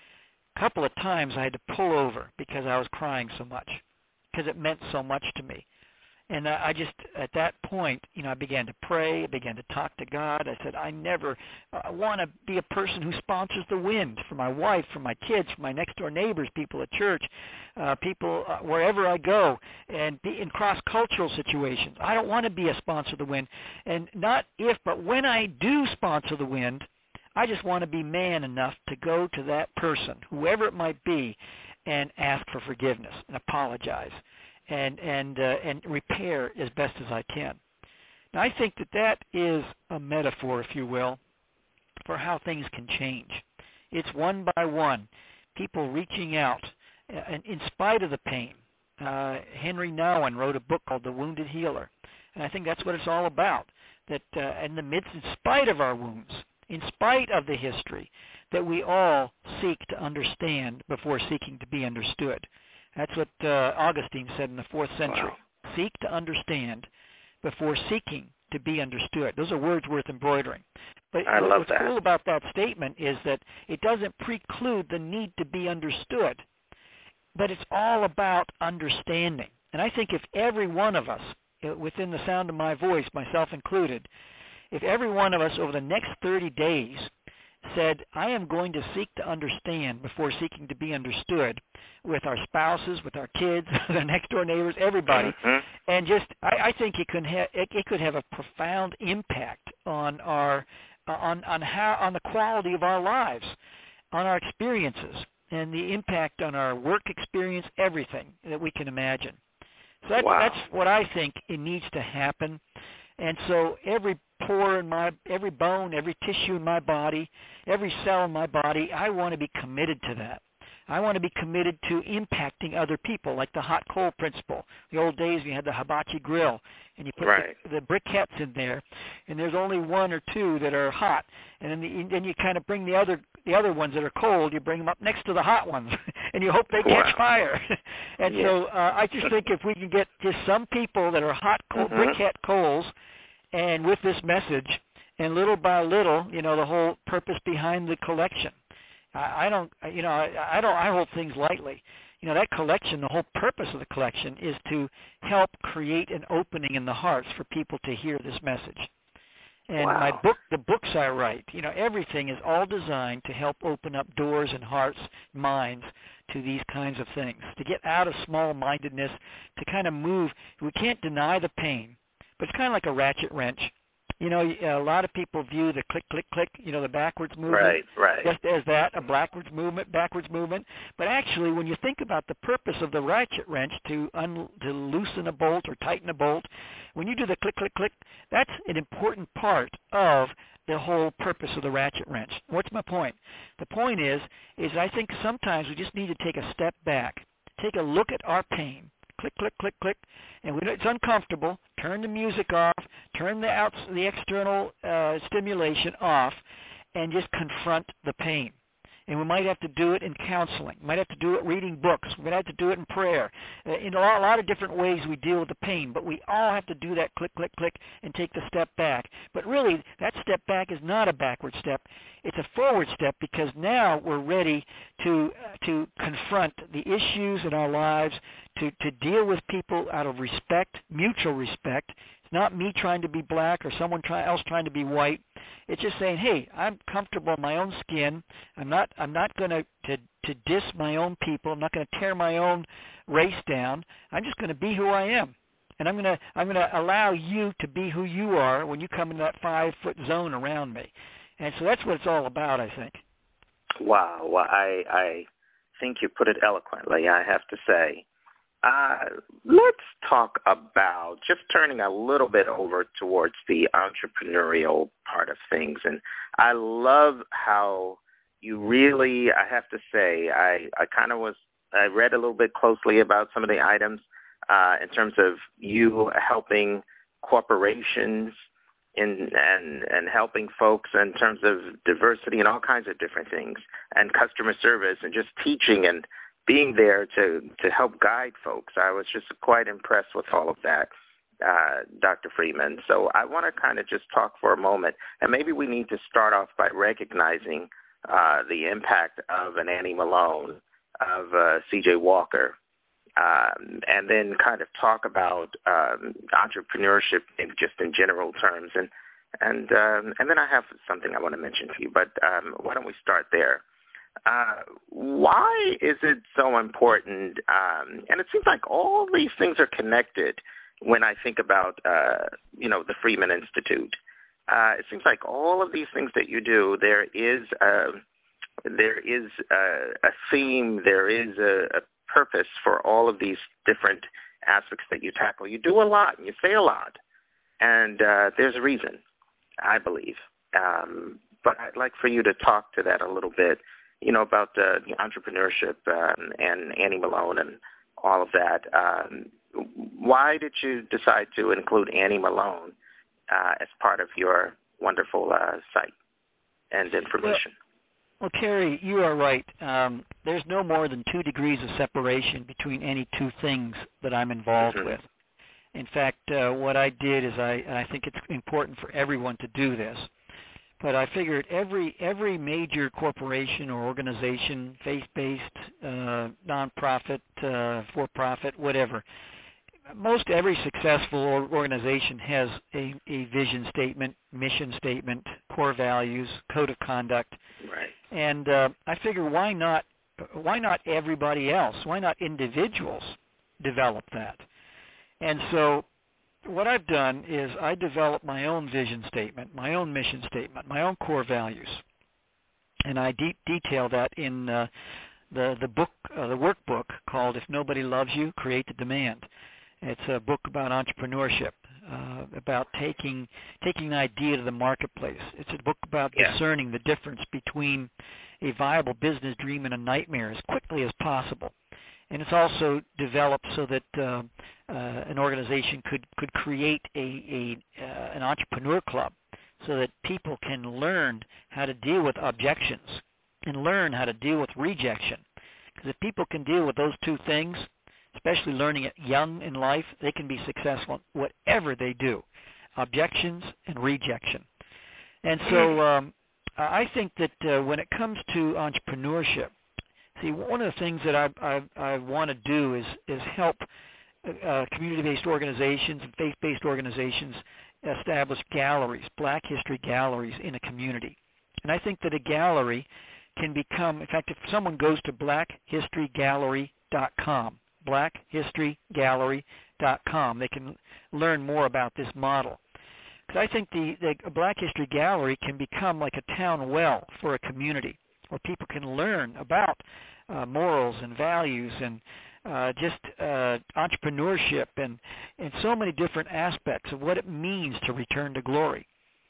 A couple of times I had to pull over because I was crying so much, because it meant so much to me. And I just, at that point, you know, I began to pray, I began to talk to God. I said, I never uh, want to be a person who sponsors the wind for my wife, for my kids, for my next-door neighbors, people at church, uh, people uh, wherever I go, and be in cross-cultural situations. I don't want to be a sponsor of the wind. And not if, but when I do sponsor the wind, I just want to be man enough to go to that person, whoever it might be, and ask for forgiveness and apologize. and and uh, and repair as best as I can. Now, I think that that is a metaphor, if you will, for how things can change. It's one by one, people reaching out, and in spite of the pain. Uh, Henry Nouwen wrote a book called The Wounded Healer, and I think that's what it's all about, that uh, in the midst, in spite of our wounds, in spite of the history, that we all seek to understand before seeking to be understood. That's what uh, Augustine said in the fourth century. Wow. Seek to understand before seeking to be understood. Those are words worth embroidering. But I love what's that. cool about that statement is that it doesn't preclude the need to be understood, but it's all about understanding. And I think if every one of us, within the sound of my voice, myself included, if every one of us over the next thirty days said, I am going to seek to understand before seeking to be understood, with our spouses, with our kids, with our next-door neighbors, everybody, mm-hmm. and just, I, I think it could have it, it could have a profound impact on our on on how on the quality of our lives. on our experiences and the impact on our work experience, everything that we can imagine. So that's, wow. that's what I think it needs to happen. And so every pore in my, every bone, every tissue in my body, every cell in my body, I want to be committed to that. I want to be committed to impacting other people, like the hot coal principle. The old days we had the hibachi grill, and you put right. the, the briquettes in there, and there's only one or two that are hot, and then, the, then you kind of bring the other the other ones that are cold, you bring them up next to the hot ones, and you hope they wow. catch fire. and yeah. so uh, I just think if we can get just some people that are hot coal, mm-hmm. briquette coals, and with this message, and little by little, you know, the whole purpose behind the collection. I, I don't, you know, I, I don't, I hold things lightly. You know, that collection, the whole purpose of the collection is to help create an opening in the hearts for people to hear this message. And wow. my book, the books I write, you know, everything is all designed to help open up doors and hearts, minds to these kinds of things, to get out of small-mindedness, to kind of move. We can't deny the pain, but it's kind of like a ratchet wrench. You know, a lot of people view the click, click, click, you know, the backwards movement, right, right. just as that, a backwards movement, backwards movement. But actually, when you think about the purpose of the ratchet wrench to un, to loosen a bolt or tighten a bolt, when you do the click, click, click, that's an important part of the whole purpose of the ratchet wrench. What's my point? The point is, is I think sometimes we just need to take a step back, take a look at our pain, click, click, click, click, and we know it's uncomfortable. Turn the music off, turn the outs, the external uh, stimulation off, and just confront the pain. And we might have to do it in counseling. We might have to do it reading books. We might have to do it in prayer. Uh, in a lot, a lot of different ways we deal with the pain, but we all have to do that click, click, click, and take the step back. But really, that step back is not a backward step. It's a forward step because now we're ready to uh, to confront the issues in our lives, to, to deal with people out of respect, mutual respect. It's not me trying to be black or someone try, else trying to be white. It's just saying, hey, I'm comfortable in my own skin. I'm not I'm not going to to diss my own people. I'm not going to tear my own race down. I'm just going to be who I am. And I'm going to I'm going to allow you to be who you are when you come into that five-foot zone around me. And so that's what it's all about, I think. Wow. Well, I, I think you put it eloquently, I have to say. Uh, let's talk about just turning a little bit over towards the entrepreneurial part of things. And I love how you really, I have to say, I, I kind of was, I read a little bit closely about some of the items uh, in terms of you helping corporations in, and, and helping folks in terms of diversity and all kinds of different things, and customer service and just teaching and being there to, to help guide folks. I was just quite impressed with all of that, uh, Doctor Freeman. So I want to kind of just talk for a moment, and maybe we need to start off by recognizing uh, the impact of an Annie Malone, of uh, C J Walker, um, and then kind of talk about um, entrepreneurship in just in general terms. And and um, and then I have something I want to mention to you, but um, why don't we start there? Uh, why is it so important? Um, and it seems like all these things are connected when I think about, uh, you know, the Freeman Institute. Uh, it seems like all of these things that you do, there is a, there is a, a theme, there is a, a purpose for all of these different aspects that you tackle. You do a lot and you say a lot, and uh, there's a reason, I believe. Um, but I'd like for you to talk to that a little bit. You know, about uh, the entrepreneurship um, and Annie Malone and all of that. Um, why did you decide to include Annie Malone uh, as part of your wonderful uh, site and information? Well, well, Kerry, you are right. Um, there's no more than two degrees of separation between any two things that I'm involved mm-hmm. with. In fact, uh, what I did is I, I think it's important for everyone to do this. But I figured every every major corporation or organization, faith-based, uh, nonprofit, uh, for-profit, whatever, most every successful organization has a, a vision statement, mission statement, core values, code of conduct. Right. And uh, I figure why not why not everybody else? Why not individuals develop that? And so what I've done is I developed my own vision statement, my own mission statement, my own core values. and I de- detail that in uh, the the book, uh, the workbook called "If Nobody Loves You, Create the Demand." It's a book about entrepreneurship, uh, about taking taking an idea to the marketplace. It's a book about yeah. discerning the difference between a viable business dream and a nightmare as quickly as possible. And it's also developed so that uh, uh, an organization could, could create a, a uh, an entrepreneur club so that people can learn how to deal with objections and learn how to deal with rejection. Because if people can deal with those two things, especially learning it young in life, they can be successful in whatever they do, objections and rejection. And so um, I think that uh, when it comes to entrepreneurship, see, one of the things that I, I, I want to do is, is help uh, community-based organizations and faith-based organizations establish galleries, Black History galleries in a community. And I think that a gallery can become, in fact, if someone goes to black history gallery dot com, black history gallery dot com, they can learn more about this model. Because I think the, the Black History Gallery can become like a town well for a community where people can learn about uh, morals and values and uh, just uh, entrepreneurship and, and so many different aspects of what it means to return to glory.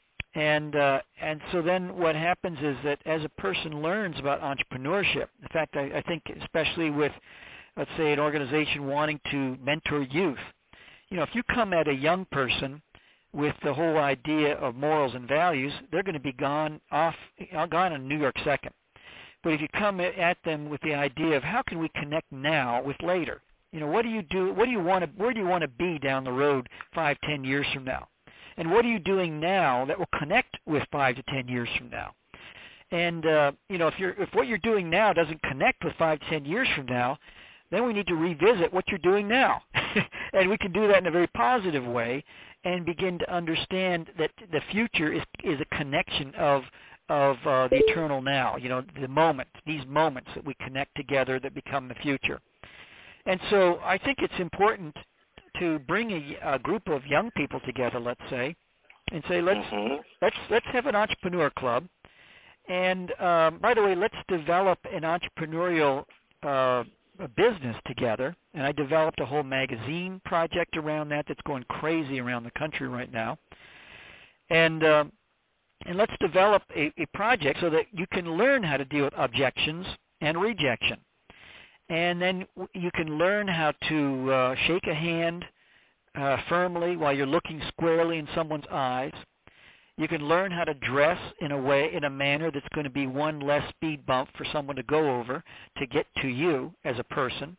And uh, and so then what happens is that as a person learns about entrepreneurship, in fact, I, I think especially with, let's say, an organization wanting to mentor youth, you know, if you come at a young person with the whole idea of morals and values, they're going to be gone off, gone in New York second. But if you come at them with the idea of how can we connect now with later, you know, what do you do? What do you want to? Where do you want to be down the road five, ten years from now? And what are you doing now that will connect with five to ten years from now? And uh, you know, if you're if what you're doing now doesn't connect with five to ten years from now, then we need to revisit what you're doing now. And we can do that in a very positive way and begin to understand that the future is is a connection of of uh, the eternal now, you know, the moment, these moments that we connect together that become the future. And so I think it's important to bring a, a group of young people together, let's say, and say, let's mm-hmm. let's let's have an entrepreneur club. And um, by the way, let's develop an entrepreneurial uh, business together. And I developed a whole magazine project around that that's going crazy around the country right now. And uh, and let's develop a, a project so that you can learn how to deal with objections and rejection. And then you can learn how to uh, shake a hand uh, firmly while you're looking squarely in someone's eyes. You can learn how to dress in a way, in a manner that's going to be one less speed bump for someone to go over to get to you as a person.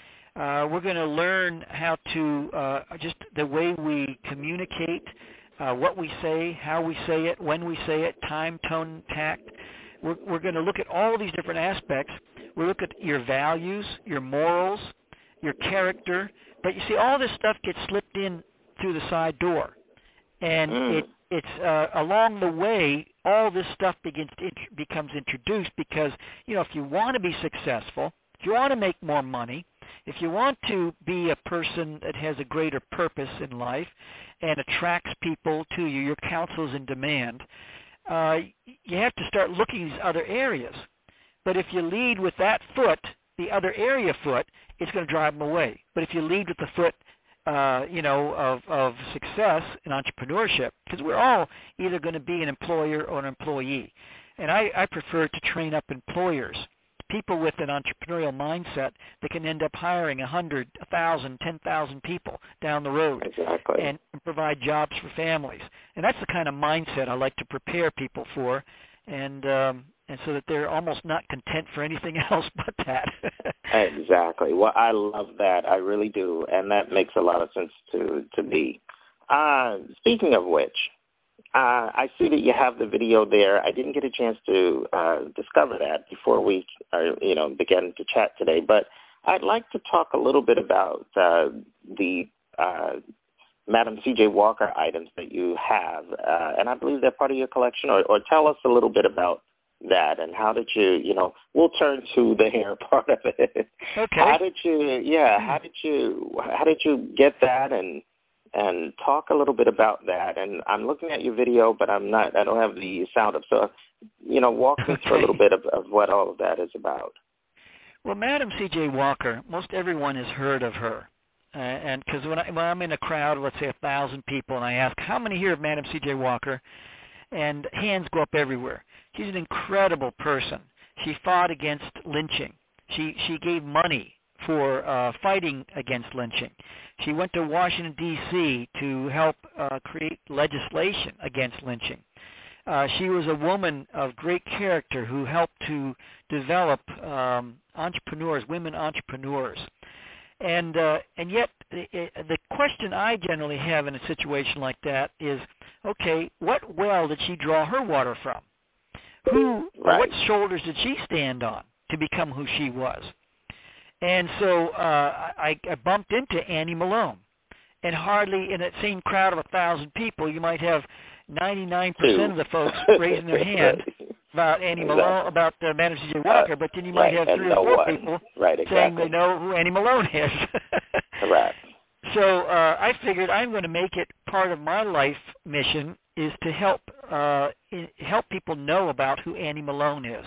Uh, we're going to learn how to, uh, just the way we communicate, uh, what we say, how we say it, when we say it, time, tone, tact. We're, we're going to look at all these different aspects. We look at your values, your morals, your character. But you see, all this stuff gets slipped in through the side door. And mm. it, it's uh, along the way, all this stuff begins to int- becomes introduced because, you know, if you want to be successful, if you want to make more money, if you want to be a person that has a greater purpose in life and attracts people to you, your counsel is in demand, uh, you have to start looking at these other areas. But if you lead with that foot, the other area foot, it's going to drive them away. But if you lead with the foot, uh, you know, of, of success in entrepreneurship, because we're all either going to be an employer or an employee. And I, I prefer to train up employers, people with an entrepreneurial mindset that can end up hiring one hundred, one thousand, ten thousand people down the road exactly. and, and provide jobs for families. And that's the kind of mindset I like to prepare people for. And um, and so that they're almost not content for anything else but that. Exactly. Well, I love that. I really do. And that makes a lot of sense to, to me. Uh, speaking of which, uh, I see that you have the video there. I didn't get a chance to uh, discover that before we uh, you know, began to chat today. But I'd like to talk a little bit about uh, the uh, Madam C J Walker items that you have. Uh, and I believe they're part of your collection. Or, or tell us a little bit about that and how did you, you know, we'll turn to the hair part of it. Okay. How did you, yeah, how did you, how did you get that and, and talk a little bit about that? And I'm looking at your video, but I'm not, I don't have the sound up. So you know, walk me Okay. through a little bit of, of what all of that is about. Well, Madam C J. Walker, most everyone has heard of her. Uh, and because when, I, when I'm in a crowd, let's say a thousand people, and I ask, how many here of Madam C J. Walker? And hands go up everywhere. She's an incredible person. She fought against lynching. She she gave money for uh, fighting against lynching. She went to Washington, D C to help uh, create legislation against lynching. Uh, she was a woman of great character who helped to develop um, entrepreneurs, women entrepreneurs. And uh, and yet the, the question I generally have in a situation like that is, okay, what well did she draw her water from? Who, right. What shoulders did she stand on to become who she was? And so uh, I, I bumped into Annie Malone. And hardly in that same crowd of a thousand people, you might have ninety-nine percent of the folks raising their hand about Annie exactly. Malone, about uh, Madam C J. Walker, uh, but then you might right. have three and or no four one. people right, exactly. saying they know who Annie Malone is. Correct. So uh, I figured I'm going to make it part of my life mission is to help uh, help people know about who Annie Malone is.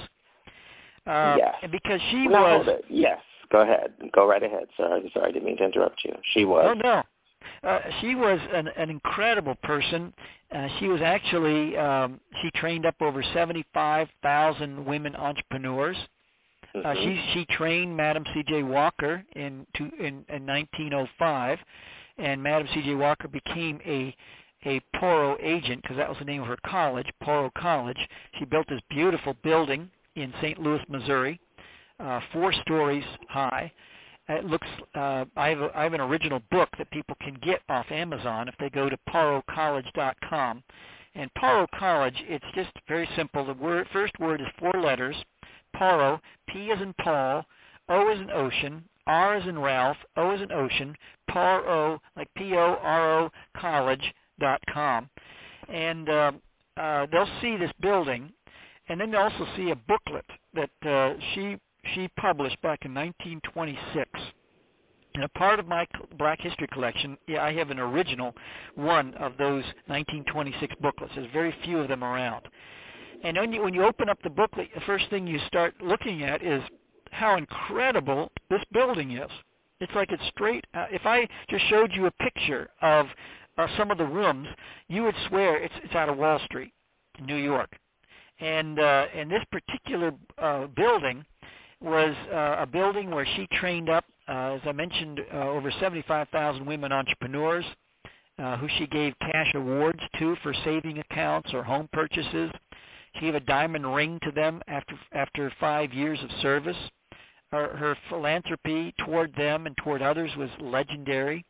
Uh, yes. Because she no, was... Hold it. Yes, go ahead. Go right ahead, sir. Sorry, I didn't mean to interrupt you. She was... Oh, no. Uh, she was an, an incredible person. Uh, she was actually, um, she trained up over seventy-five thousand women entrepreneurs. Mm-hmm. Uh, she she trained Madam C J. Walker in, to, in in nineteen oh five, and Madam C J. Walker became a a Poro agent because that was the name of her college, Poro College. She built this beautiful building in Saint Louis, Missouri, uh, four stories high. It looks. Uh, I have a, I have an original book that people can get off Amazon if they go to poro college dot com. And Poro College, it's just very simple. The word first word is four letters. Poro, P as in Paul, O as in ocean, R as in Ralph, O as in ocean, Poro, like P O R O college dot com. And uh, uh, they'll see this building, and then they'll also see a booklet that uh, she she published back in nineteen twenty-six. And a part of my Black History collection, yeah, I have an original one of those nineteen twenty-six booklets. There's very few of them around. And when you, when you open up the booklet, the first thing you start looking at is how incredible this building is. It's like it's straight out. If I just showed you a picture of uh, some of the rooms, you would swear it's, it's out of Wall Street in New York. And, uh, and this particular uh, building was uh, a building where she trained up, uh, as I mentioned, uh, over seventy-five thousand women entrepreneurs uh, who she gave cash awards to for saving accounts or home purchases. She gave a diamond ring to them after after five years of service. Her, her philanthropy toward them and toward others was legendary.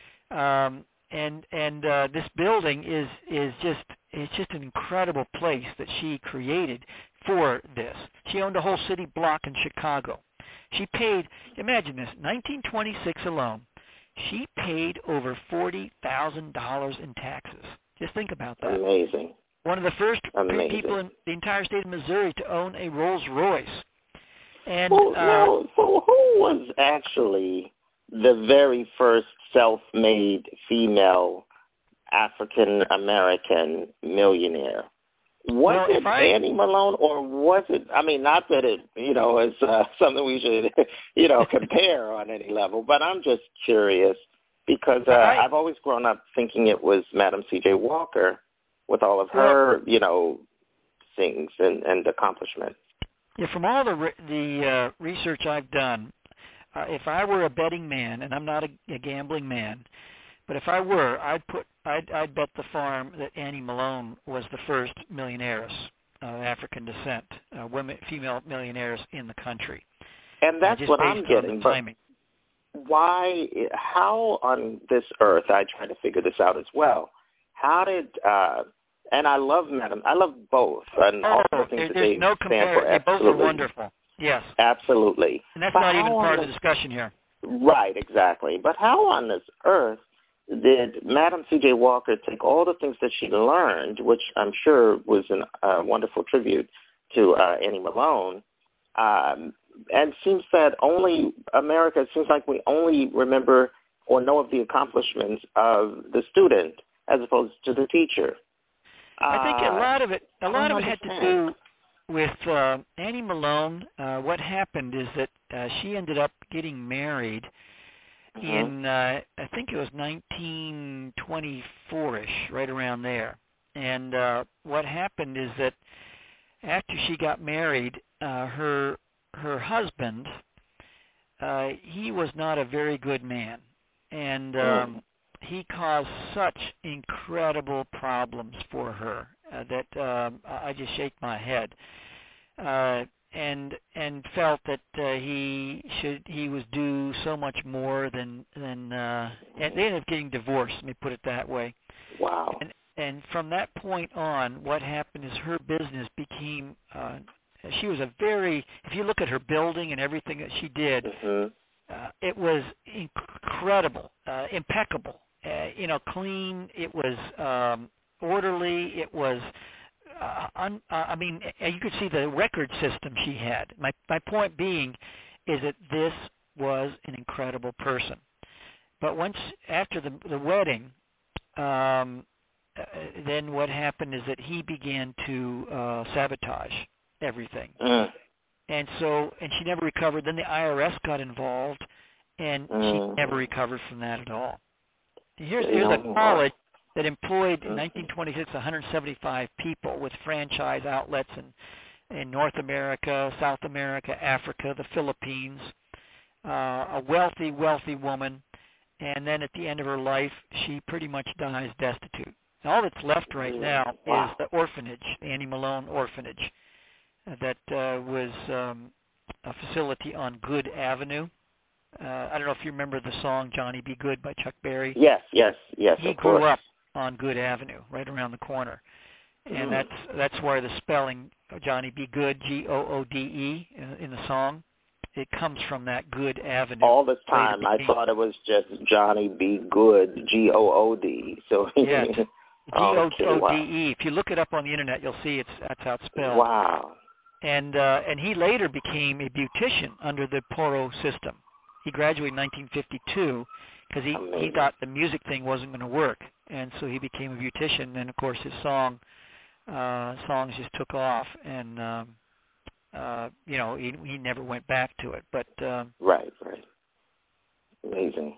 Um, and and uh, this building is is just it's just an incredible place that she created for this. She owned a whole city block in Chicago. She paid, imagine this, nineteen twenty-six alone, she paid over forty thousand dollars in taxes. Just think about that. Amazing. One of the first Amazing. people in the entire state of Missouri to own a Rolls Royce. And well, uh, now, so who was actually the very first self-made female African-American millionaire? Was well, it I, Annie Malone, or was it, I mean, not that it, you know, is uh, something we should, you know, compare on any level, but I'm just curious because uh, I, I've always grown up thinking it was Madam C J. Walker with all of her, you know, things and, and accomplishments. Yeah, from all the re- the uh, research I've done, uh, if I were a betting man, and I'm not a, a gambling man, but if I were, I'd put, I'd, I'd bet the farm that Annie Malone was the first millionaires of African descent, uh, women, female millionaires in the country. And that's uh, what I'm getting. But why? How on this earth? I try to figure this out as well. How did? Uh, and I love Madam. I love both. And oh, all the things there, that there's they no stand for. compare. They both are wonderful. Yes. Absolutely. And that's but not even part the, of the discussion here. Right. Exactly. But how on this earth did Madam C J. Walker take all the things that she learned, which I'm sure was a uh, wonderful tribute to uh, Annie Malone, um, and seems that only America, it seems like we only remember or know of the accomplishments of the student as opposed to the teacher. I think a Uh, lot of it, a lot of it had to do with uh, Annie Malone, uh, what happened is that uh, she ended up getting married mm-hmm. in, uh, I think it was nineteen twenty-four-ish, right around there. And uh, what happened is that after she got married, uh, her her husband, uh, he was not a very good man, and um, he caused such incredible problems for her uh, that um, I just shake my head, uh, and and felt that uh, he should he was due so much more than than uh, and they ended up getting divorced. Let me put it that way. Wow. And, And from that point on, what happened is her business became, uh, she was a very, if you look at her building and everything that she did, mm-hmm. uh, it was incredible, uh, impeccable, uh, you know, clean, it was um, orderly, it was, uh, un, uh, I mean, you could see the record system she had. My, my point being is that this was an incredible person. But once, after the, the wedding, um, Uh, then what happened is that he began to uh, sabotage everything. Mm. And so, and she never recovered. Then the I R S got involved, and mm. she never recovered from that at all. And here's, here's a college that employed in nineteen twenty-six one hundred seventy-five people with franchise outlets in, in North America, South America, Africa, the Philippines, uh, a wealthy, wealthy woman. And then at the end of her life, she pretty much dies destitute. All that's left right now wow. is the orphanage, the Annie Malone Orphanage, uh, that uh, was um, a facility on Good Avenue. Uh, I don't know if you remember the song "Johnny Be Good" by Chuck Berry. Yes, yes, yes. He of grew course. up on Good Avenue, right around the corner, and mm. that's that's where the spelling Johnny Be Good, G O O D E, in, in the song, it comes from that Good Avenue. All this time, I thought it was just Johnny Be Good, G O O D. So yes. G O O D E. Wow. If you look it up on the internet, you'll see it's that's how it's spelled. Wow. And uh, and he later became a beautician under the Poro system. He graduated in nineteen fifty-two because he, he thought the music thing wasn't going to work, and so he became a beautician. And of course, his song uh, songs just took off, and um, uh, you know he he never went back to it. But um, right, right, amazing.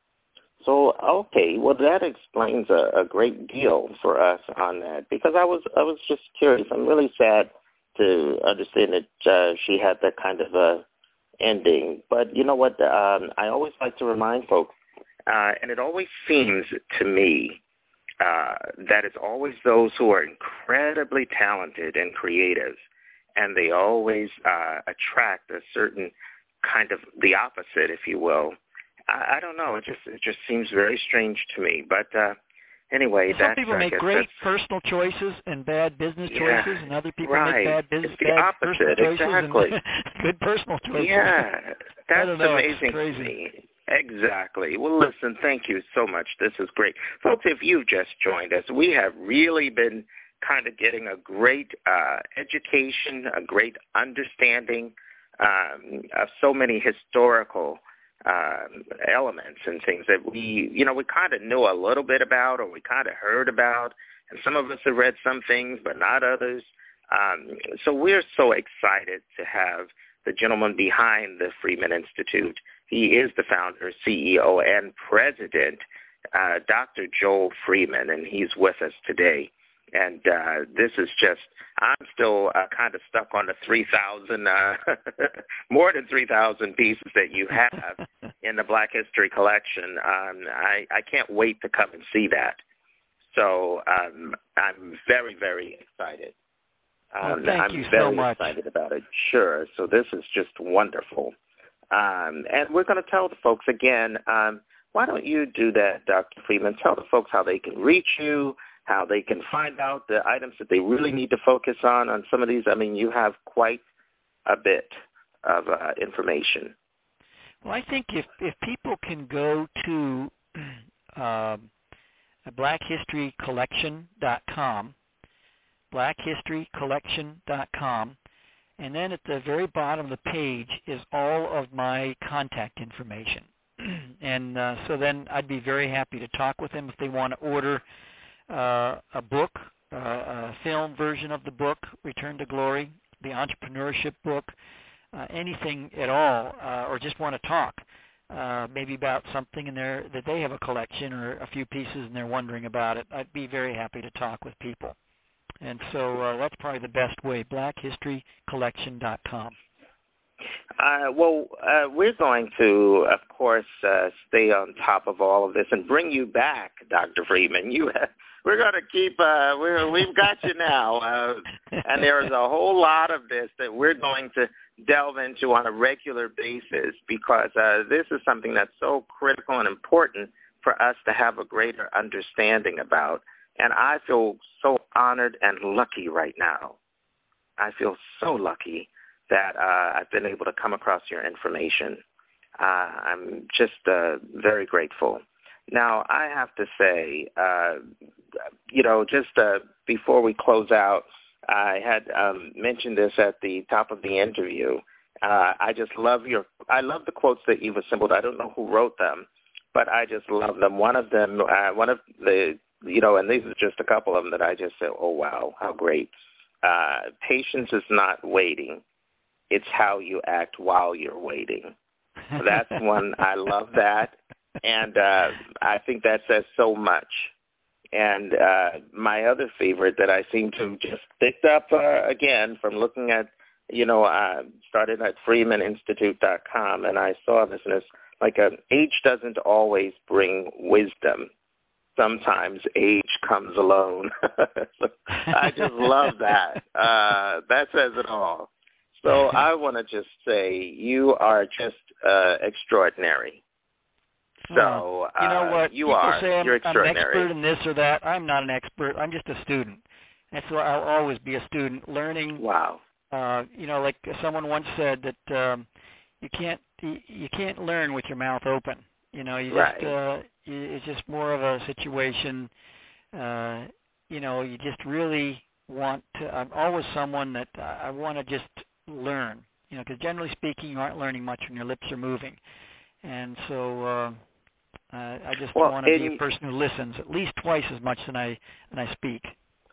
So, okay, well, that explains a, a great deal for us on that, because I was I was just curious. I'm really sad to understand that uh, she had that kind of a ending. But you know what? Um, I always like to remind folks, uh, and it always seems to me uh, that it's always those who are incredibly talented and creative, and they always uh, attract a certain kind of the opposite, if you will. I, I don't know. It just it just seems very strange to me. But uh, anyway, some that's, people I make guess great that's, personal choices and bad business yeah, choices, and other people right. make bad business, it's the bad opposite, personal choices exactly. and good personal choices. Yeah, that's I don't know, amazing it's crazy. to me. Exactly. Well, listen, thank you so much. This is great. Folks, if you've just joined us, we have really been kind of getting a great uh, education, a great understanding um, of so many historical um, elements and things that we, you know, we kind of knew a little bit about, or we kind of heard about, and some of us have read some things, but not others. Um, so we're so excited to have the gentleman behind the Freeman Institute. He is the founder, C E O, and president, uh, Doctor Joel Freeman, and he's with us today. And uh, this is just, I'm still uh, kind of stuck on the three thousand, uh, more than three thousand pieces that you have in the Black History Collection. Um, I, I can't wait to come and see that. So um, I'm very, very excited. Um, well, thank I'm you very so much. excited about it. Sure. So this is just wonderful. Um, and we're going to tell the folks again, um, why don't you do that, Doctor Freeman? Tell the folks how they can reach you, how they can find out the items that they really need to focus on on some of these. I mean, you have quite a bit of uh, information. Well, I think if, if people can go to um, black history collection dot com, black history collection dot com, and then at the very bottom of the page is all of my contact information. and uh, so then I'd be very happy to talk with them if they want to order uh, a book, uh, a film version of the book, Return to Glory, the entrepreneurship book, uh, anything at all, uh, or just want to talk, uh, maybe about something in there that they have a collection or a few pieces and they're wondering about it, I'd be very happy to talk with people. And so uh, that's probably the best way, black history collection dot com. Uh, well, uh, we're going to, of course, uh, stay on top of all of this and bring you back, Doctor Friedman. You, uh, we're going to keep, uh, we're, we've got you now, uh, and there is a whole lot of this that we're going to delve into on a regular basis because uh, this is something that's so critical and important for us to have a greater understanding about. And I feel so honored and lucky right now. I feel so lucky that uh, I've been able to come across your information. Uh, I'm just uh, very grateful. Now, I have to say, uh, you know, just uh, before we close out, I had um, mentioned this at the top of the interview. Uh, I just love your, I love the quotes that you've assembled. I don't know who wrote them, but I just love them. One of them, uh, one of the, you know, and these are just a couple of them that I just said, oh, wow, how great. Uh, patience is not waiting. It's how you act while you're waiting. That's one. I love that. And uh, I think that says so much. And uh, my other favorite that I seem to just picked up uh, again from looking at, you know, I started at freeman institute dot com, and I saw this, and it's like a, age doesn't always bring wisdom. Sometimes age comes alone. So I just love that. Uh, that says it all. So I want to just say you are just uh, extraordinary. So you know uh, what? you People are. say I'm, You're I'm an extraordinary. expert in this or that. I'm not an expert. I'm just a student. That's why I'll always be a student, learning. Wow. Uh, you know, like someone once said that um, you can't you, you can't learn with your mouth open. You know, you right. just uh, it's just more of a situation. Uh, you know, you just really want to. I'm always someone that uh, I want to just learn, you know, because generally speaking, you aren't learning much when your lips are moving. And so uh, uh, I just well, want to be a person who listens at least twice as much than I than I speak.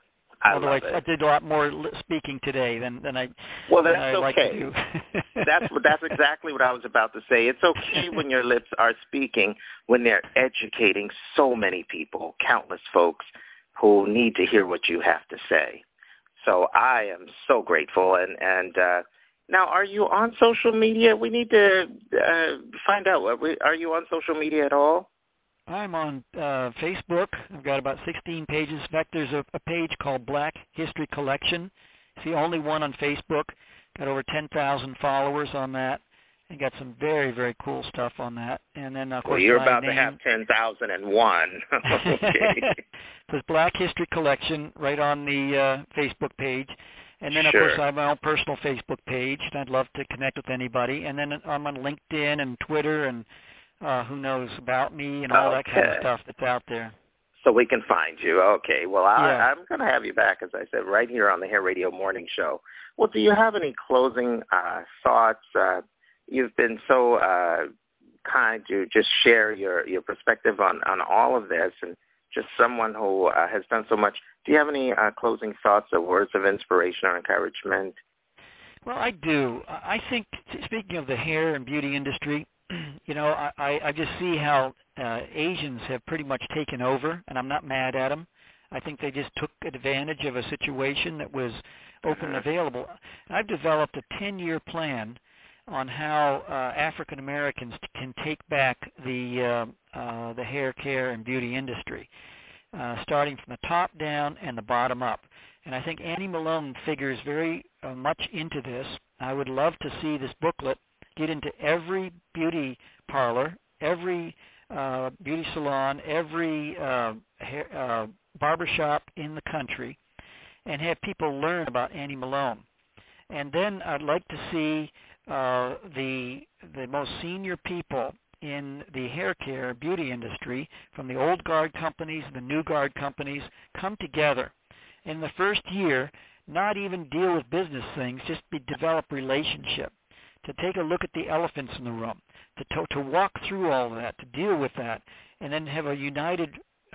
I Although love I, it. I did a lot more li- speaking today than, than I, well, that's than I okay. like to do. that's that's exactly what I was about to say. It's okay when your lips are speaking, when they're educating so many people, countless folks who need to hear what you have to say. So I am so grateful. And, and uh, now, are you on social media? We need to uh, find out. Are you on social media at all? I'm on uh, Facebook. I've got about sixteen pages. In fact, there's a, a page called Black History Collection. It's the only one on Facebook. Got over ten thousand followers on that. And got some very, very cool stuff on that. And then, of course, well, you're my about name. to have ten thousand one. Okay. There's Black History Collection right on the uh, Facebook page. And then, of sure. course, I have my own personal Facebook page, and I'd love to connect with anybody. And then I'm on LinkedIn and Twitter and uh, who knows about me and all okay. that kind of stuff that's out there. So we can find you. Okay. Well, I, yeah. I'm going to have you back, as I said, right here on the Hair Radio Morning Show. Well, do you have any closing uh, thoughts? Uh, you've been so uh, kind to just share your, your perspective on, on all of this, and just someone who uh, has done so much. Do you have any uh, closing thoughts or words of inspiration or encouragement? Well, I do. I think, speaking of the hair and beauty industry, you know, I, I just see how uh, Asians have pretty much taken over, and I'm not mad at them. I think they just took advantage of a situation that was open and available. I've developed a ten-year plan on how uh, African Americans can take back the uh, uh, the hair care and beauty industry, uh, starting from the top down and the bottom up. And I think Annie Malone figures very uh, much into this. I would love to see this booklet get into every beauty parlor, every uh, beauty salon, every uh, hair, uh, barbershop in the country, and have people learn about Annie Malone. And then I'd like to see uh, the the most senior people in the hair care beauty industry, from the old guard companies, the new guard companies, come together. In the first year, not even deal with business things, just be, develop relationship, to take a look at the elephants in the room, to, to to walk through all of that, to deal with that, and then have a united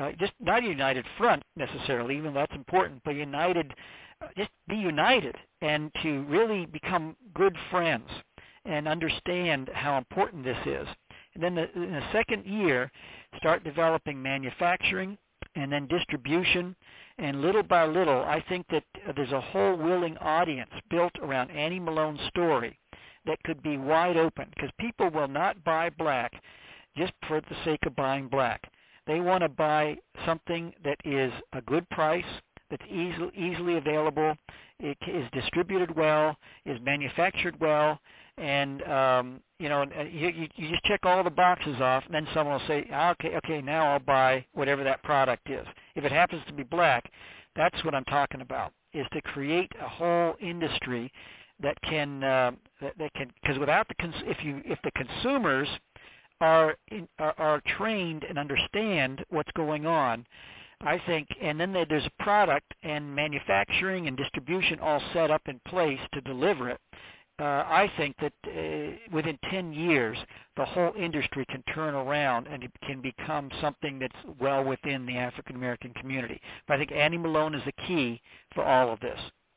uh, just not a united front necessarily, even though that's important, but united, uh, just be united and to really become good friends and understand how important this is. And then the, in the second year, start developing manufacturing and then distribution. And little by little, I think that there's a whole willing audience built around Annie Malone's story that could be wide open, because people will not buy black just for the sake of buying black. They want to buy something that is a good price, that's easily, easily available, it is distributed well, is manufactured well, and um, you know, you, you just check all the boxes off, and then someone will say, okay, okay, now I'll buy whatever that product is. If it happens to be black, that's what I'm talking about, is to create a whole industry that can, uh, that, that can, because without the, cons- if you, if the consumers are, in, are are trained and understand what's going on, I think, and then there's a product and manufacturing and distribution all set up in place to deliver it. Uh, I think that uh, within ten years, the whole industry can turn around and it can become something that's well within the African American community. But I think Annie Malone is the key for all of this.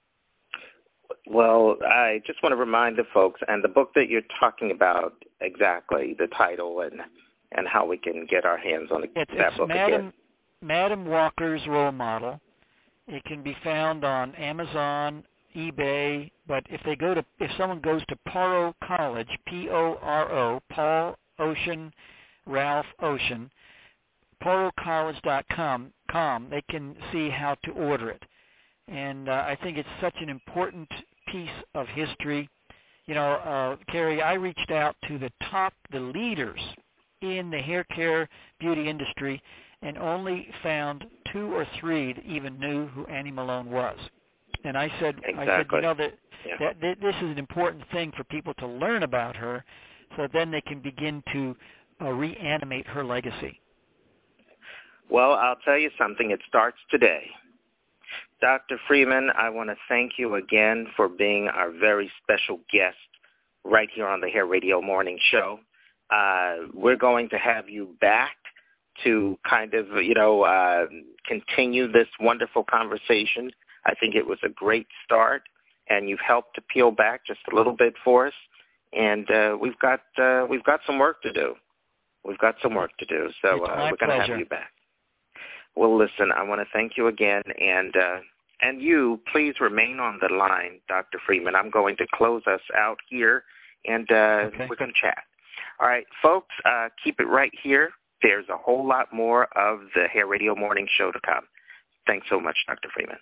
Well, I just want to remind the folks, and the book that you're talking about, exactly, the title and and how we can get our hands on the, it's, that it's book Madam, again. Madam Walker's Role Model. It can be found on Amazon, eBay, but if they go to, if someone goes to Poro College, P O R O, Paul Ocean, Ralph Ocean, poro college dot com, they can see how to order it. And uh, I think it's such an important piece of history. You know, uh, Carrie, I reached out to the top, the leaders in the hair care beauty industry, and only found two or three that even knew who Annie Malone was. And I said, exactly. I said, you know, that, yeah. that, that this is an important thing for people to learn about her, so then they can begin to uh, reanimate her legacy. Well, I'll tell you something. It starts today. Doctor Freeman, I want to thank you again for being our very special guest right here on the Hair Radio Morning Show. Uh, we're going to have you back to kind of, you know, uh, continue this wonderful conversation. I think it was a great start, and you've helped to peel back just a little bit for us. And uh, we've got uh, we've got some work to do. We've got some work to do, so uh, we're going to have you back. Well, listen, I want to thank you again, and uh, and you, please remain on the line, Doctor Freeman. I'm going to close us out here, and uh, okay. we're going to chat. All right, folks, uh, keep it right here. There's a whole lot more of the Hair Radio Morning Show to come. Thanks so much, Doctor Freeman.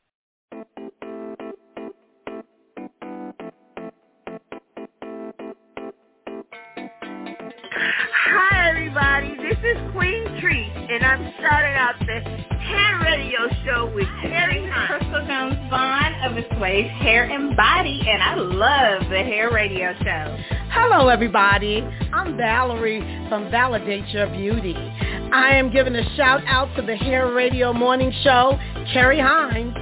Hi, everybody. This is Queen Treat, and I'm starting out the Hair Radio Show with Carrie Hines. Crystal Jones Vaughn of Assuage Hair and Body, and I love the Hair Radio Show. Hello, everybody. I'm Valerie from Validate Your Beauty. I am giving a shout out to the Hair Radio Morning Show, Carrie Hines.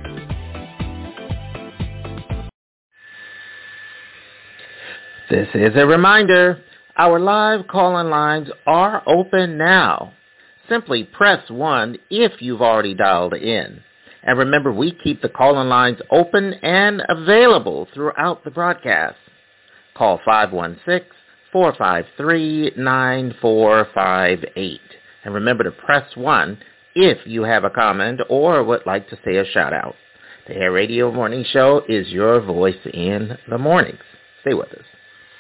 This is a reminder. Our live call-in lines are open now. Simply press one if you've already dialed in. And remember, we keep the call-in lines open and available throughout the broadcast. Call five one six, four five three, nine four five eight. And remember to press one if you have a comment or would like to say a shout-out. The Hair Radio Morning Show is your voice in the mornings. Stay with us.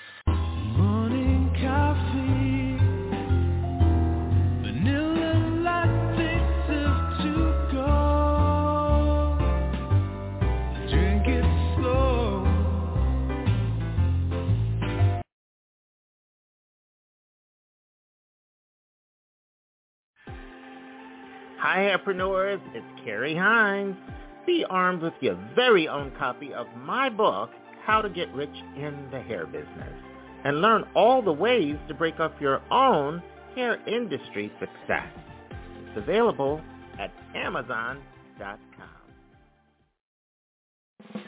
Hi, hairpreneurs. It's Carrie Hines. Be armed with your very own copy of my book, How to Get Rich in the Hair Business, and learn all the ways to break up your own hair industry success. It's available at amazon dot com.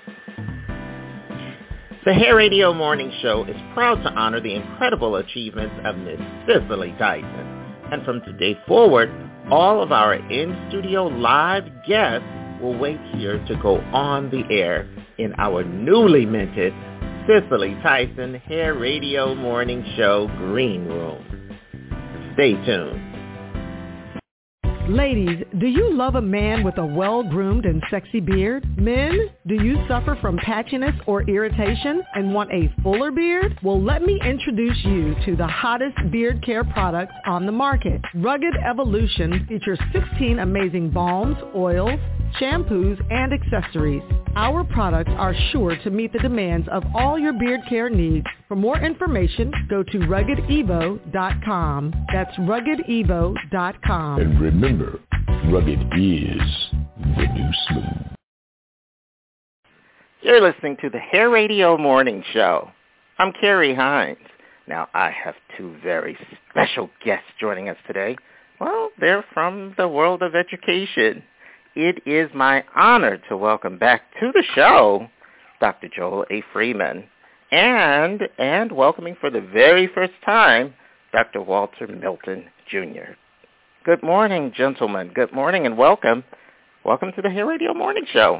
The Hair Radio Morning Show is proud to honor the incredible achievements of Miss Cicely Tyson. And from today forward, All of our in-studio live guests will wait here to go on the air in our newly minted Cicely Tyson Hair Radio Morning Show Green Room. Stay tuned. Ladies, do you love a man with a well-groomed and sexy beard? Men, do you suffer from patchiness or irritation and want a fuller beard? Well, let me introduce you to the hottest beard care products on the market. Rugged Evolution features sixteen amazing balms, oils, shampoos, and accessories. Our products are sure to meet the demands of all your beard care needs. For more information, go to rugged evo dot com. That's rugged evo dot com. And remember, rugged is the new smooth. You're listening to the Hair Radio Morning Show. I'm Carrie Hines. Now, I have two very special guests joining us today. Well, they're from the world of education. It is my honor to welcome back to the show Doctor Joel A. Freeman and, and welcoming for the very first time, Doctor Walter Milton, Junior Good morning, gentlemen. Good morning and welcome. Welcome to the Hair Radio Morning Show.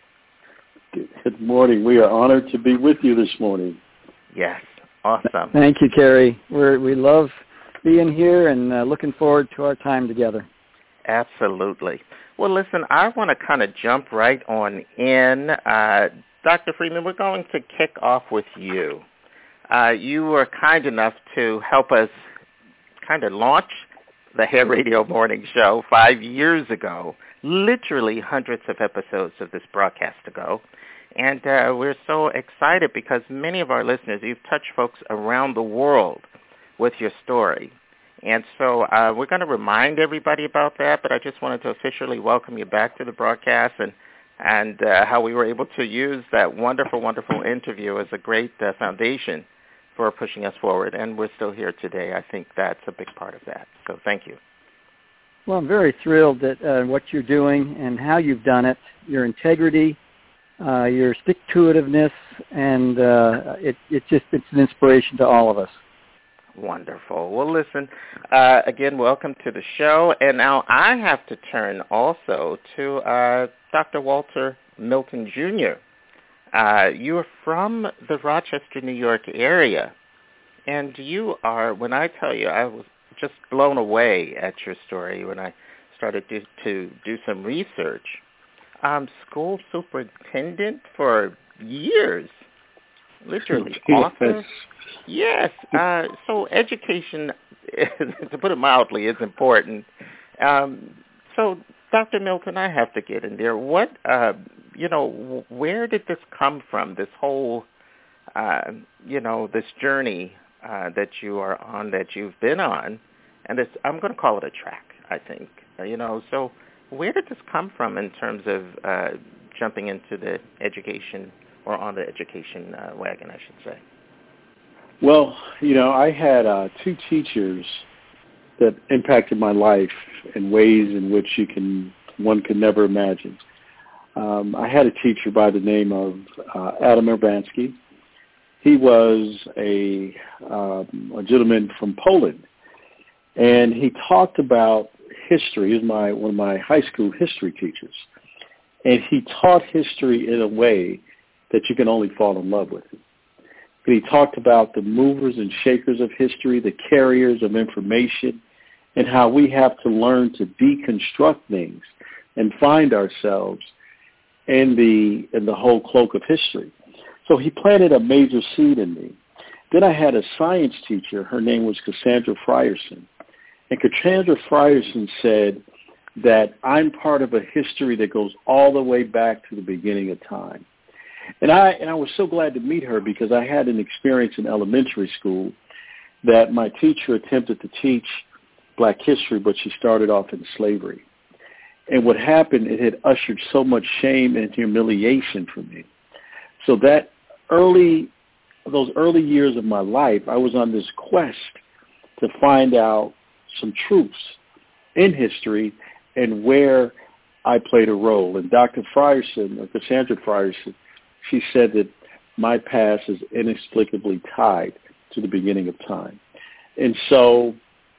Good morning. We are honored to be with you this morning. Yes, awesome. Thank you, Carrie. We're, we love being here and uh, looking forward to our time together. Absolutely. Well, listen, I want to kind of jump right on in. Uh, Doctor Freeman, we're going to kick off with you. Uh, you were kind enough to help us kind of launch the Hair Radio Morning Show five years ago, literally hundreds of episodes of this broadcast ago. And uh, we're so excited because many of our listeners, you've touched folks around the world with your story. And so uh, we're going to remind everybody about that, but I just wanted to officially welcome you back to the broadcast and, and uh, how we were able to use that wonderful, wonderful interview as a great uh, foundation for pushing us forward. And we're still here today. I think that's a big part of that. So thank you. Well, I'm very thrilled at uh, what you're doing and how you've done it, your integrity, uh, your stick-to-itiveness, and uh, it, it just it's an inspiration to all of us. Wonderful. Well, listen, uh, again, welcome to the show. And now I have to turn also to uh, Doctor Walter Milton, Junior Uh, you are from the Rochester, New York area. And you are, when I tell you, I was just blown away at your story when I started to, to do some research. Um, school superintendent for years, literally author. Yes. Uh, so education, to put it mildly, is important. Um, so, Doctor Milton, I have to get in there. What, uh, you know, where did this come from, this whole, uh, you know, this journey uh, that you are on, that you've been on? And it's, I'm going to call it a track, I think. Uh, you know, so where did this come from in terms of uh, jumping into the education or on the education uh, wagon, I should say? Well, you know, I had uh, two teachers that impacted my life in ways in which you can one could never imagine. Um, I had a teacher by the name of uh, Adam Urbanski. He was a, um, a gentleman from Poland, and he talked about history. He was my one of my high school history teachers, and he taught history in a way that you can only fall in love with it. And he talked about the movers and shakers of history, the carriers of information, and how we have to learn to deconstruct things and find ourselves in the in the whole cloak of history. So he planted a major seed in me. Then I had a science teacher. Her name was Cassandra Frierson. And Cassandra Frierson said that I'm part of a history that goes all the way back to the beginning of time. And I and I was so glad to meet her because I had an experience in elementary school that my teacher attempted to teach black history, but she started off in slavery. And what happened, it had ushered so much shame and humiliation for me. So that early, those early years of my life, I was on this quest to find out some truths in history and where I played a role. And Doctor Frierson, or Cassandra Frierson, she said that my past is inexplicably tied to the beginning of time. And so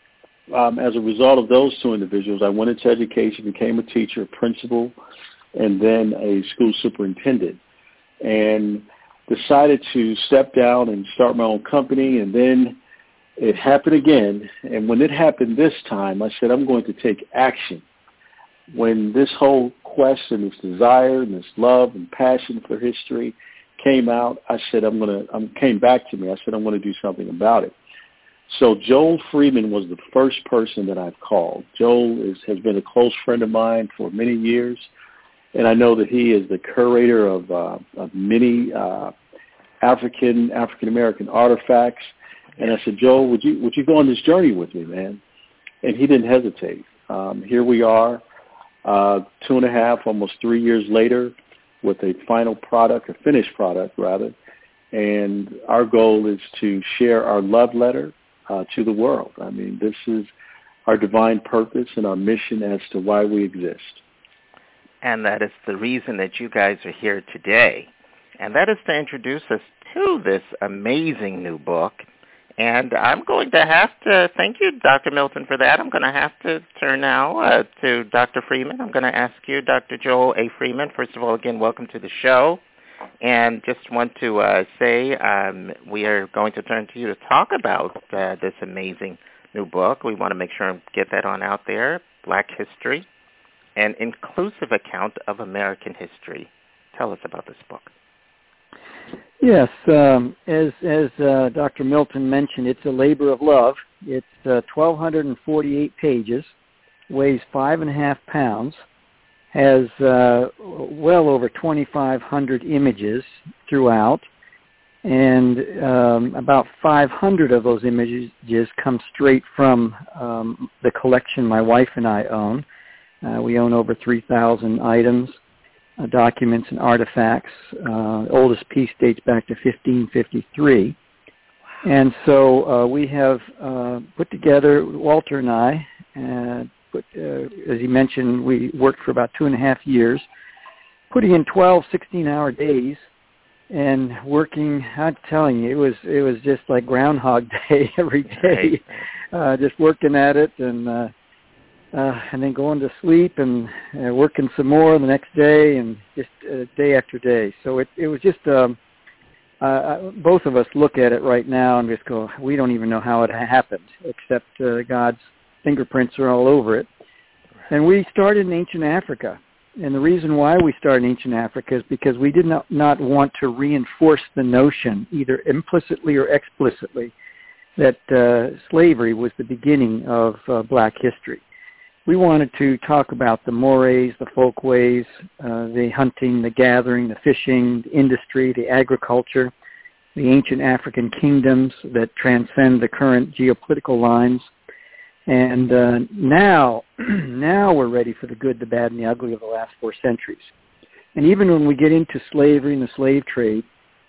um, as a result of those two individuals, I went into education, became a teacher, a principal, and then a school superintendent, and decided to step down and start my own company. And then it happened again. And when it happened this time, I said, I'm going to take action. When this whole quest and this desire and this love and passion for history came out, I said, I'm going to, um, came back to me. I said, I'm going to do something about it. So Joel Freeman was the first person that I've called. Joel is, has been a close friend of mine for many years, and I know that he is the curator of, uh, of many uh, African, African-American artifacts. And I said, Joel, would you would you go on this journey with me, man? And he didn't hesitate. Um, here we are, uh, two and a half, almost three years later, with a final product, a finished product, rather. And our goal is to share our love letter uh, to the world. I mean, this is our divine purpose and our mission as to why we exist. And that is the reason that you guys are here today. And that is to introduce us to this amazing new book. And I'm going to have to, thank you, Doctor Milton, for that. I'm going to have to turn now uh, to Doctor Freeman. I'm going to ask you, Doctor Joel A. Freeman, first of all, again, welcome to the show. And just want to uh, say um, we are going to turn to you to talk about uh, this amazing new book. We want to make sure and get that on out there, Black History, an inclusive account of American history. Tell us about this book. Yes, um, as as uh, Doctor Milton mentioned, it's a labor of love. It's uh, one thousand two hundred forty-eight pages, weighs five and a half pounds, has uh, well over twenty-five hundred images throughout, and um, about five hundred of those images come straight from um, the collection my wife and I own. Uh, we own over three thousand items. Uh, documents and artifacts. Uh, oldest piece dates back to fifteen fifty-three. And so uh, we have uh, put together, Walter and I, uh, put, uh, as he mentioned, we worked for about two and a half years, putting in twelve sixteen-hour days and working, I'm telling you, it was it was just like Groundhog Day every day, uh, just working at it and uh, Uh, and then going to sleep and uh, working some more the next day and just uh, day after day. So it, it was just, um, uh, both of us look at it right now and just go, we don't even know how it happened, except uh, God's fingerprints are all over it. And we started in ancient Africa. And the reason why we started in ancient Africa is because we did not, not want to reinforce the notion, either implicitly or explicitly, that uh, slavery was the beginning of uh, black history. We wanted to talk about the mores, the folkways, uh, the hunting, the gathering, the fishing, the industry, the agriculture, the ancient African kingdoms that transcend the current geopolitical lines. And uh, now, now we're ready for the good, the bad, and the ugly of the last four centuries. And even when we get into slavery and the slave trade,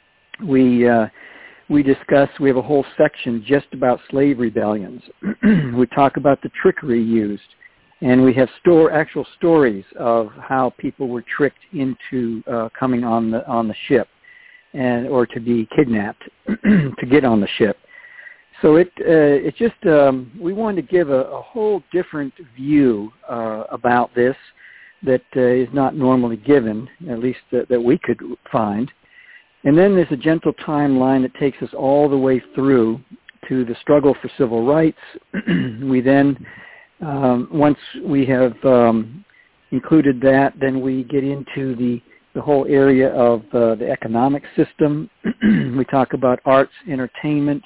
we uh, we discuss, we have a whole section just about slave rebellions. We talk about the trickery used. And we have store, actual stories of how people were tricked into uh, coming on the on the ship, and or to be kidnapped to get on the ship. So it uh, it just um, we wanted to give a, a whole different view uh, about this that uh, is not normally given, at least that, that we could find. And then there's a gentle timeline that takes us all the way through to the struggle for civil rights. We then Um, once we have um, included that, then we get into the, the whole area of uh, the economic system. We talk about arts, entertainment.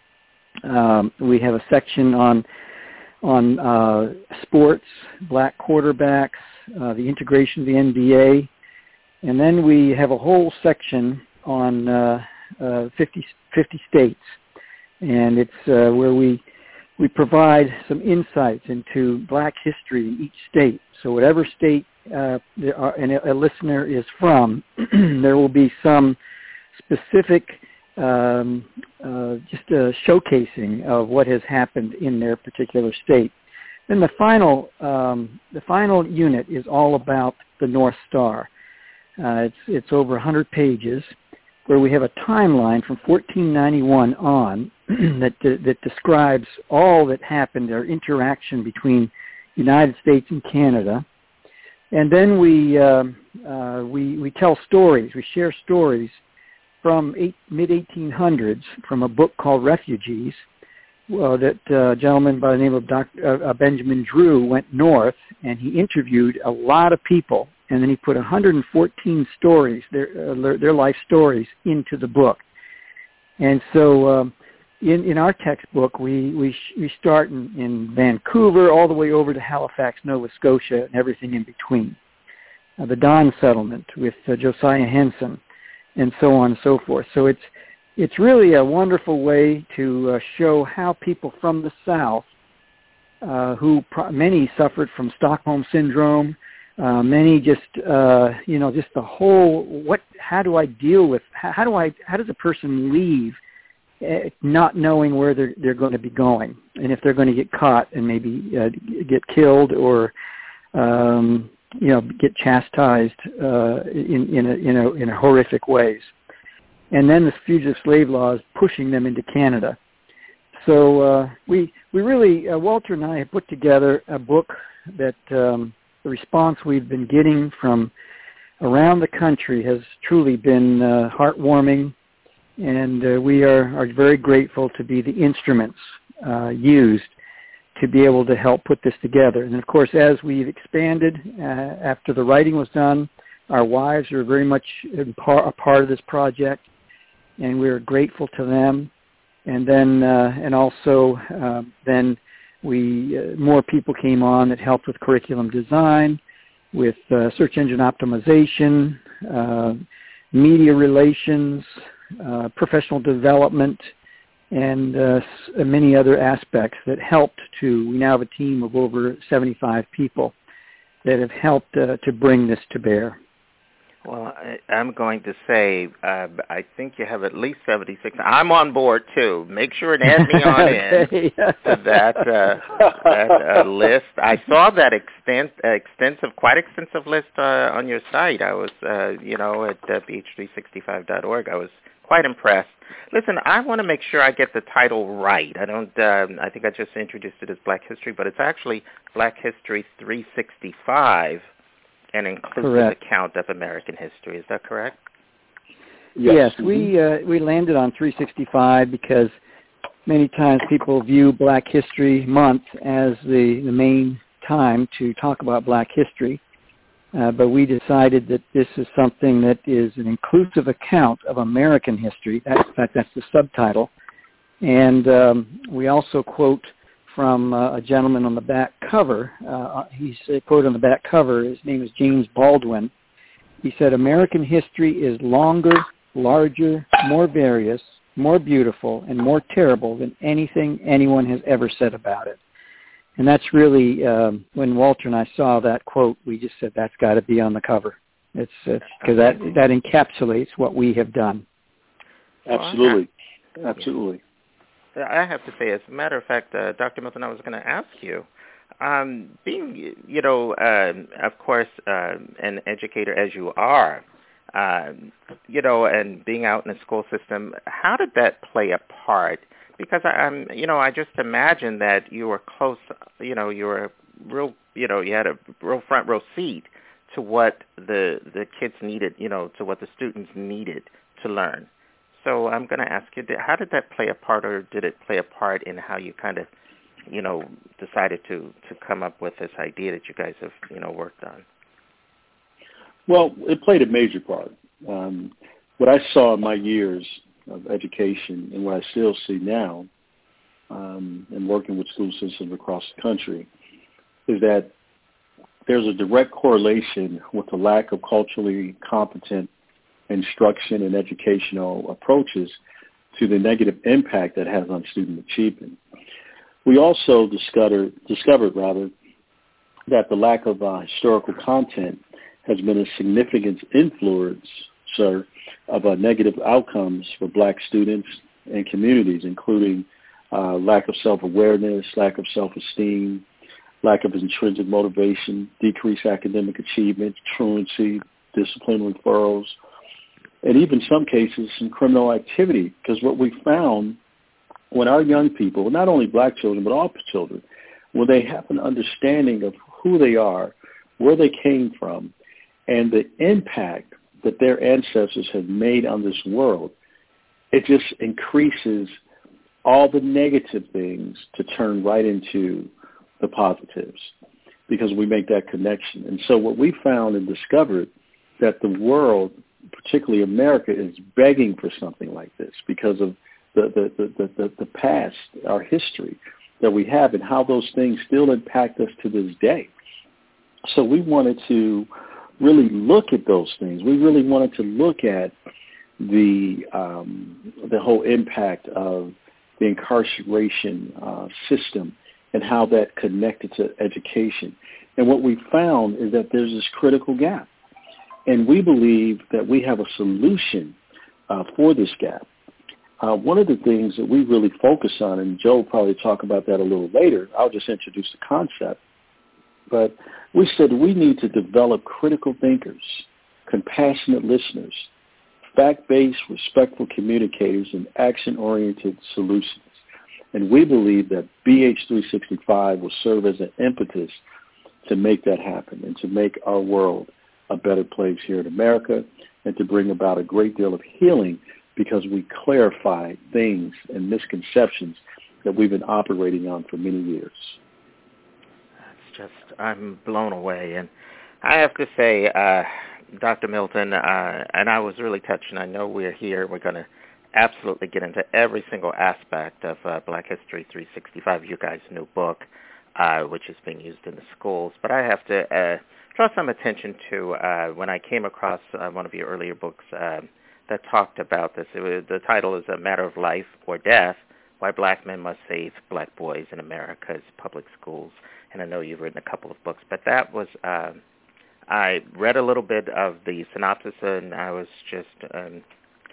Um, we have a section on on uh, sports, black quarterbacks, uh, the integration of the N B A, and then we have a whole section on uh, uh, fifty, fifty states, and it's uh, where we We provide some insights into black history in each state. So whatever state uh, there are, and a listener is from, there will be some specific um, uh, just a showcasing of what has happened in their particular state. Then the final, um, the final unit is all about the North Star. Uh, it's, it's over one hundred pages, where we have a timeline from fourteen ninety-one on that that describes all that happened, our interaction between the United States and Canada. And then we uh, uh, we we tell stories. We share stories from eight, mid eighteen hundreds from a book called Refugees. Uh, that uh, gentleman by the name of Doctor Uh, Benjamin Drew went north, and he interviewed a lot of people, and then he put one hundred fourteen stories, their uh, their life stories, into the book. And so, um, in in our textbook, we we we start in, in Vancouver all the way over to Halifax, Nova Scotia, and everything in between. Uh, the Don settlement with uh, Josiah Henson, and so on and so forth. So it's It's really a wonderful way to uh, show how people from the South, uh, who pro- many suffered from Stockholm Syndrome, uh, many just, uh, you know, just the whole, what, how do I deal with, how, how do I, how does a person leave uh, not knowing where they're, they're going to be going, and if they're going to get caught and maybe uh, get killed or, um, you know, get chastised uh, in, in, a, in, a, in a horrific ways. And then the fugitive slave laws pushing them into Canada. So uh, we we really, uh, Walter and I have put together a book that um, the response we've been getting from around the country has truly been uh, heartwarming, and uh, we are, are very grateful to be the instruments uh, used to be able to help put this together. And of course, as we've expanded, uh, after the writing was done, our wives are very much a part of this project, and we're grateful to them. And then, uh, and also, uh, then we uh, more people came on that helped with curriculum design, with uh, search engine optimization, uh, media relations, uh, professional development, and uh, many other aspects that helped to. We now have a team of over seventy-five people that have helped uh, to bring this to bear. Well, I, I'm going to say uh, I think you have at least seventy-six. I'm on board, too. Make sure and add me on in to that, uh, that uh, list. I saw that extent, uh, extensive, quite extensive list uh, on your site. I was, uh, you know, at uh, b h three sixty-five dot org. I was quite impressed. Listen, I want to make sure I get the title right. I don't, um, I think I just introduced it as Black History, but it's actually Black History three sixty-five. An inclusive correct. Account of American history. Is that correct? Yes, yes we uh, we landed on three sixty-five because many times people view Black History Month as the, the main time to talk about Black history, uh, but we decided that this is something that is an inclusive account of American history. That, in fact, that's the subtitle. And um, we also quote from uh, a gentleman on the back cover. Uh, he's uh, quoted on the back cover. His name is James Baldwin. He said, "American history is longer, larger, more various, more beautiful, and more terrible than anything anyone has ever said about it." And that's really, um, when Walter and I saw that quote, we just said, that's got to be on the cover. It's because that, that encapsulates what we have done. Absolutely. Absolutely. I have to say, as a matter of fact, uh, Doctor Milton, I was going to ask you, um, being, you know, uh, of course, uh, an educator as you are, uh, you know, and being out in the school system, how did that play a part? Because I, I'm, you know, I just imagine that you were close, you know, you were real, you know, you had a real front row seat to what the the kids needed, you know, to what the students needed to learn. So I'm going to ask you, how did that play a part, or did it play a part in how you kind of, you know, decided to, to come up with this idea that you guys have, you know, worked on? Well, it played a major part. Um, what I saw in my years of education and what I still see now, um, and working with school systems across the country, is that there's a direct correlation with the lack of culturally competent instruction and educational approaches to the negative impact that has on student achievement. We also discovered, discovered rather, that the lack of uh, historical content has been a significant influencer of uh, negative outcomes for Black students and communities, including uh, lack of self-awareness, lack of self-esteem, lack of intrinsic motivation, decreased academic achievement, truancy, discipline referrals, and even some cases some criminal activity. Because what we found when our young people, not only black children, but all children, when they have an understanding of who they are, where they came from, and the impact that their ancestors have made on this world, it just increases all the negative things to turn right into the positives because we make that connection. And so what we found and discovered that the world, particularly America, is begging for something like this because of the, the, the, the, the past, our history that we have and how those things still impact us to this day. So we wanted to really look at those things. We really wanted to look at the um, the whole impact of the incarceration uh, system and how that connected to education. And what we found is that there's this critical gap. And we believe that we have a solution uh, for this gap. Uh, one of the things that we really focus on, and Joe will probably talk about that a little later, I'll just introduce the concept, but we said we need to develop critical thinkers, compassionate listeners, fact-based, respectful communicators, and action-oriented solutions. And we believe that B H three sixty-five will serve as an impetus to make that happen and to make our world a better place here in America and to bring about a great deal of healing because we clarify things and misconceptions that we've been operating on for many years. It's just, I'm blown away. And I have to say, uh, Doctor Milton, uh, and I was really touched, and I know we're here, we're going to absolutely get into every single aspect of uh, Black History three sixty-five, you guys' new book, uh, which is being used in the schools. But I have to uh, draw some attention to uh, when I came across uh, one of your earlier books uh, that talked about this. It was, the title is A Matter of Life or Death, Why Black Men Must Save Black Boys in America's Public Schools. And I know you've written a couple of books, but that was, uh, I read a little bit of the synopsis, and I was just um,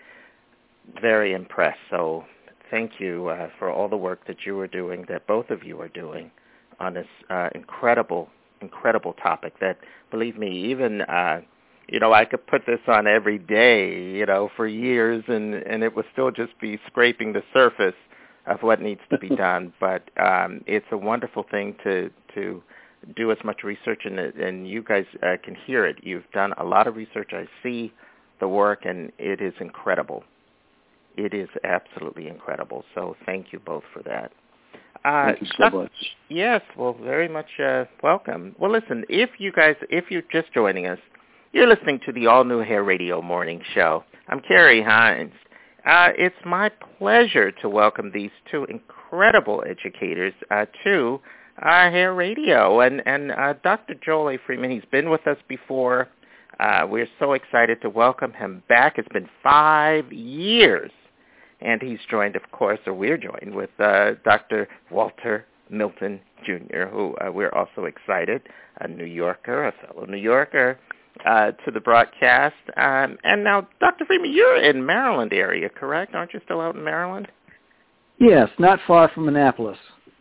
very impressed. So thank you uh, for all the work that you are doing, that both of you are doing on this uh, incredible, incredible topic that, believe me, even, uh, you know, I could put this on every day, you know, for years, and, and it would still just be scraping the surface of what needs to be done. But um, it's a wonderful thing to to do as much research, and, and you guys uh, can hear it. You've done a lot of research. I see the work, and it is incredible. It is absolutely incredible. So thank you both for that. Uh, thank you so uh, much. Yes, well, very much uh, welcome. Well, listen, if you guys, if you're just joining us, you're listening to the all-new Hair Radio Morning Show. I'm Kerry Hines. Uh, it's my pleasure to welcome these two incredible educators uh, to uh, Hair Radio. And, and uh, Doctor Joel A. Freeman, he's been with us before. Uh, we're so excited to welcome him back. It's been five years. And he's joined, of course, or we're joined with uh, Doctor Walter Milton, Junior, who uh, we're also excited, a New Yorker, a fellow New Yorker, Uh, to the broadcast. Um, and now, Doctor Freeman, you're in Maryland area, correct? Aren't you still out in Maryland? Yes, not far from Annapolis.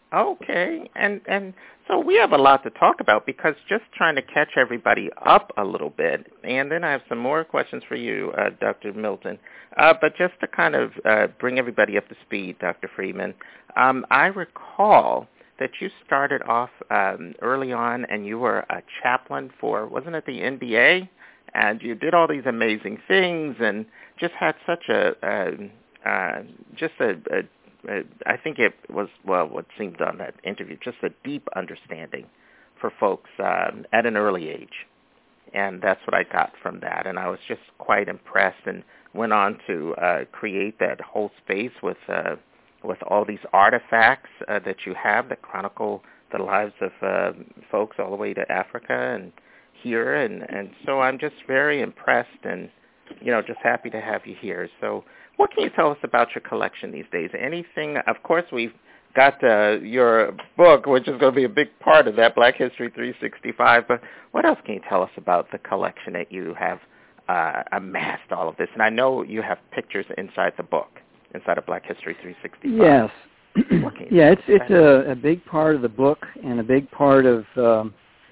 Okay. And and so we have a lot to talk about because just trying to catch everybody up a little bit, and then I have some more questions for you, uh, Doctor Milton. Uh, but just to kind of uh, bring everybody up to speed, Doctor Freeman, um, I recall that you started off um, early on and you were a chaplain for, wasn't it the N B A? And you did all these amazing things and just had such a, uh, uh, just a, a, a, I think it was, well, what seemed on that interview, just a deep understanding for folks um, at an early age. And that's what I got from that. And I was just quite impressed and went on to uh, create that whole space with uh, with all these artifacts uh, that you have that chronicle the lives of uh, folks all the way to Africa and here. And, and so I'm just very impressed and, you know, just happy to have you here. So what can you tell us about your collection these days? Anything? Of course, we've got uh, your book, which is going to be a big part of that, Black History three sixty-five. But what else can you tell us about the collection that you have uh, amassed all of this? And I know you have pictures inside the book. Inside of Black History three sixty-five. Yes. yeah, it's it's a, a big part of the book and a big part of um,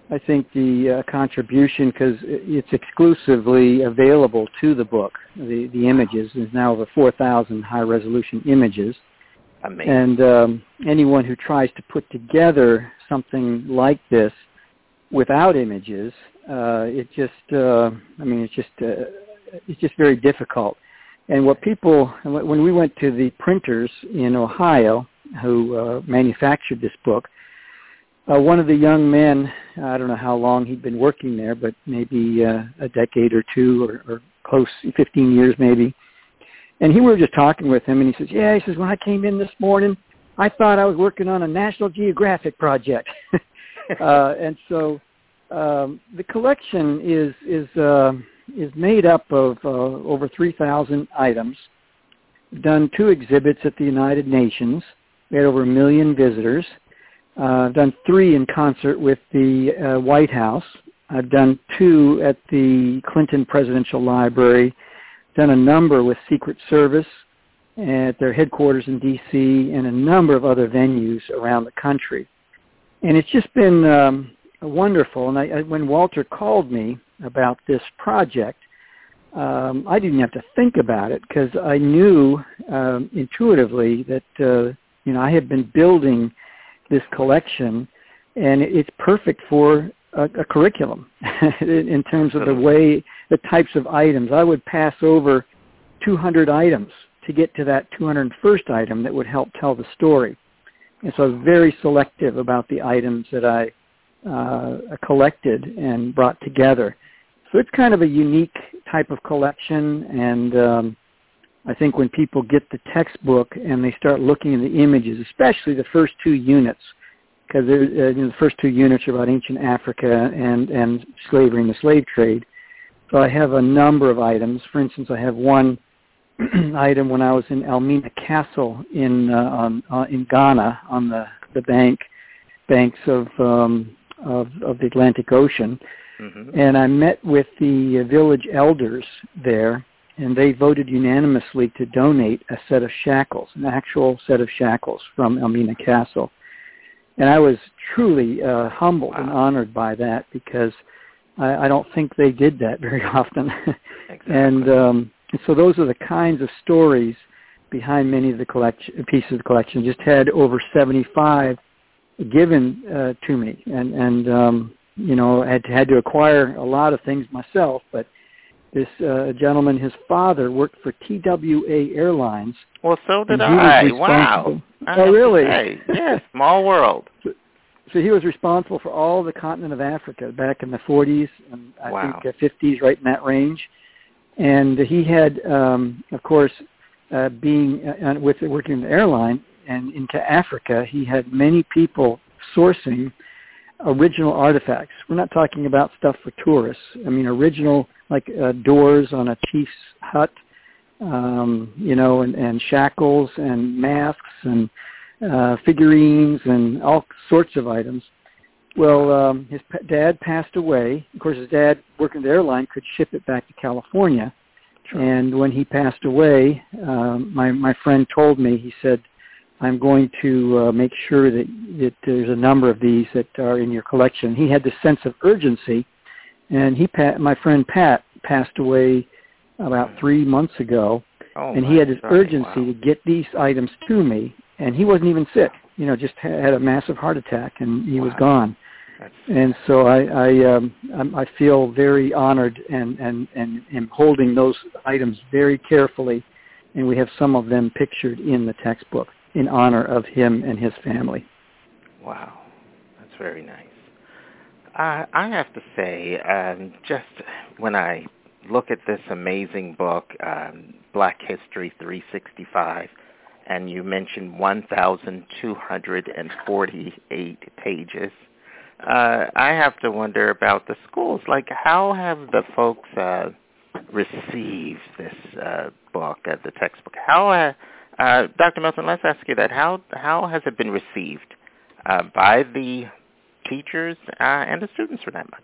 I think the uh, contribution, because it's exclusively available to the book. The the images is now over four thousand high resolution images. Amazing. And um, anyone who tries to put together something like this without images, uh, it just, uh, I mean, it's just, uh, it's just very difficult. And what people, when we went to the printers in Ohio who uh, manufactured this book, uh, one of the young men, I don't know how long he'd been working there, but maybe uh, a decade or two or, or close, fifteen years maybe. And he we were just talking with him, and he says, yeah, he says, when I came in this morning, I thought I was working on a National Geographic project. uh, and so um, the collection is is uh, is made up of uh, over three thousand items. We've done two exhibits at the United Nations. We had over a million visitors. Uh, I've done three in concert with the uh, White House. I've done two at the Clinton Presidential Library. Done a number with Secret Service at their headquarters in D C and a number of other venues around the country. And it's just been um, wonderful. And I, I, when Walter called me about this project, um, I didn't have to think about it because I knew um, intuitively that, uh, you know, I had been building this collection, and it's perfect for a, a curriculum in terms of the way, the types of items. I would pass over two hundred items to get to that two hundred first item that would help tell the story. And so I was very selective about the items that I uh, collected and brought together. So it's kind of a unique type of collection, and um, I think when people get the textbook and they start looking at the images, especially the first two units, because uh, you know, the first two units are about ancient Africa and, and slavery and the slave trade. So I have a number of items. For instance, I have one item when I was in Elmina Castle in uh, on, uh, in Ghana on the, the bank banks of, um, of of the Atlantic Ocean, mm-hmm. and I met with the village elders there, and they voted unanimously to donate a set of shackles, an actual set of shackles from Elmina Castle. And I was truly uh, humbled wow. and honored by that because I, I don't think they did that very often. Exactly. and, um, and so those are the kinds of stories behind many of the collection pieces of the collection. Just had over seventy-five given uh, to me, and and um, you know I had to, had to acquire a lot of things myself, but. This uh, gentleman, his father, worked for T W A Airlines. Well, so did I. Wow. I oh, really? Yes, small world. So, so he was responsible for all the continent of Africa back in the forties and I wow. think uh, fifties, right in that range. And he had, um, of course, uh, being uh, with working in the airline and into Africa, he had many people sourcing original artifacts. We're not talking about stuff for tourists. I mean, original, like uh, doors on a chief's hut, um, you know, and, and shackles and masks and uh, figurines and all sorts of items. Well, um, his p- dad passed away. Of course, his dad, working at the airline, could ship it back to California. Sure. And when he passed away, um, my, my friend told me, he said, I'm going to uh, make sure that, that there's a number of these that are in your collection. He had this sense of urgency, and he, my friend Pat, passed away about three months ago, oh, and he had this sorry. urgency wow. to get these items to me, and he wasn't even sick. You know, just had a massive heart attack, and he wow. was gone. That's... And so I, I, um, I feel very honored and, and, and am holding those items very carefully, and we have some of them pictured in the textbook in honor of him and his family. Wow, that's very nice. Uh, I have to say, um, just when I look at this amazing book, um, Black History three sixty-five, and you mentioned one thousand two hundred forty-eight pages, uh, I have to wonder about the schools. Like, how have the folks uh, received this uh, book, uh, the textbook? How uh, Uh, Doctor Milton, let's ask you that. How how has it been received uh, by the teachers uh, and the students, for that much?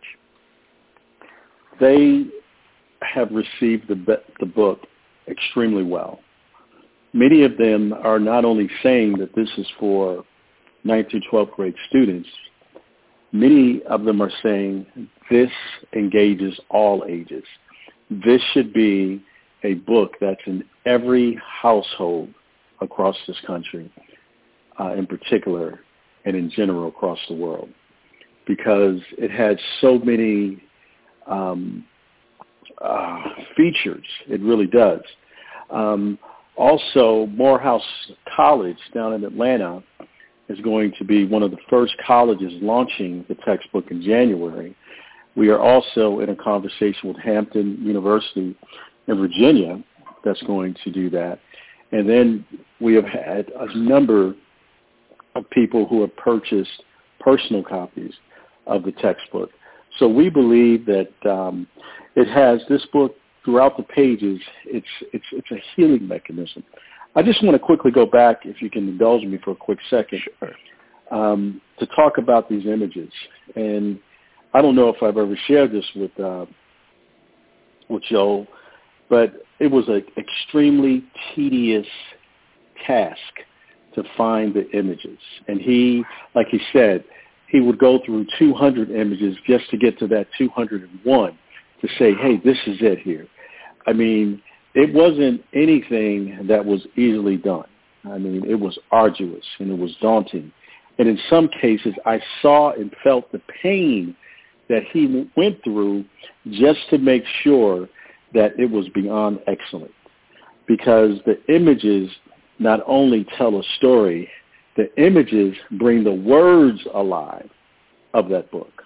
They have received the the book extremely well. Many of them are not only saying that this is for ninth through twelfth grade students, many of them are saying this engages all ages. This should be a book that's in every household across this country, uh, in particular, and in general across the world, because it had so many um, uh, features. It really does. Um, also, Morehouse College down in Atlanta is going to be one of the first colleges launching the textbook in January. We are also in a conversation with Hampton University in Virginia that's going to do that. And then we have had a number of people who have purchased personal copies of the textbook. So we believe that um, it has, this book throughout the pages, it's, it's, it's a healing mechanism. I just want to quickly go back, if you can indulge me for a quick second, sure. um, to talk about these images. And I don't know if I've ever shared this with uh, with Joel, but it was an extremely tedious task to find the images. And he, like he said, he would go through two hundred images just to get to that two hundred one to say, hey, this is it here. I mean, it wasn't anything that was easily done. I mean, it was arduous and it was daunting. And in some cases, I saw and felt the pain that he went through just to make sure that it was beyond excellent. Because the images not only tell a story, the images bring the words alive of that book.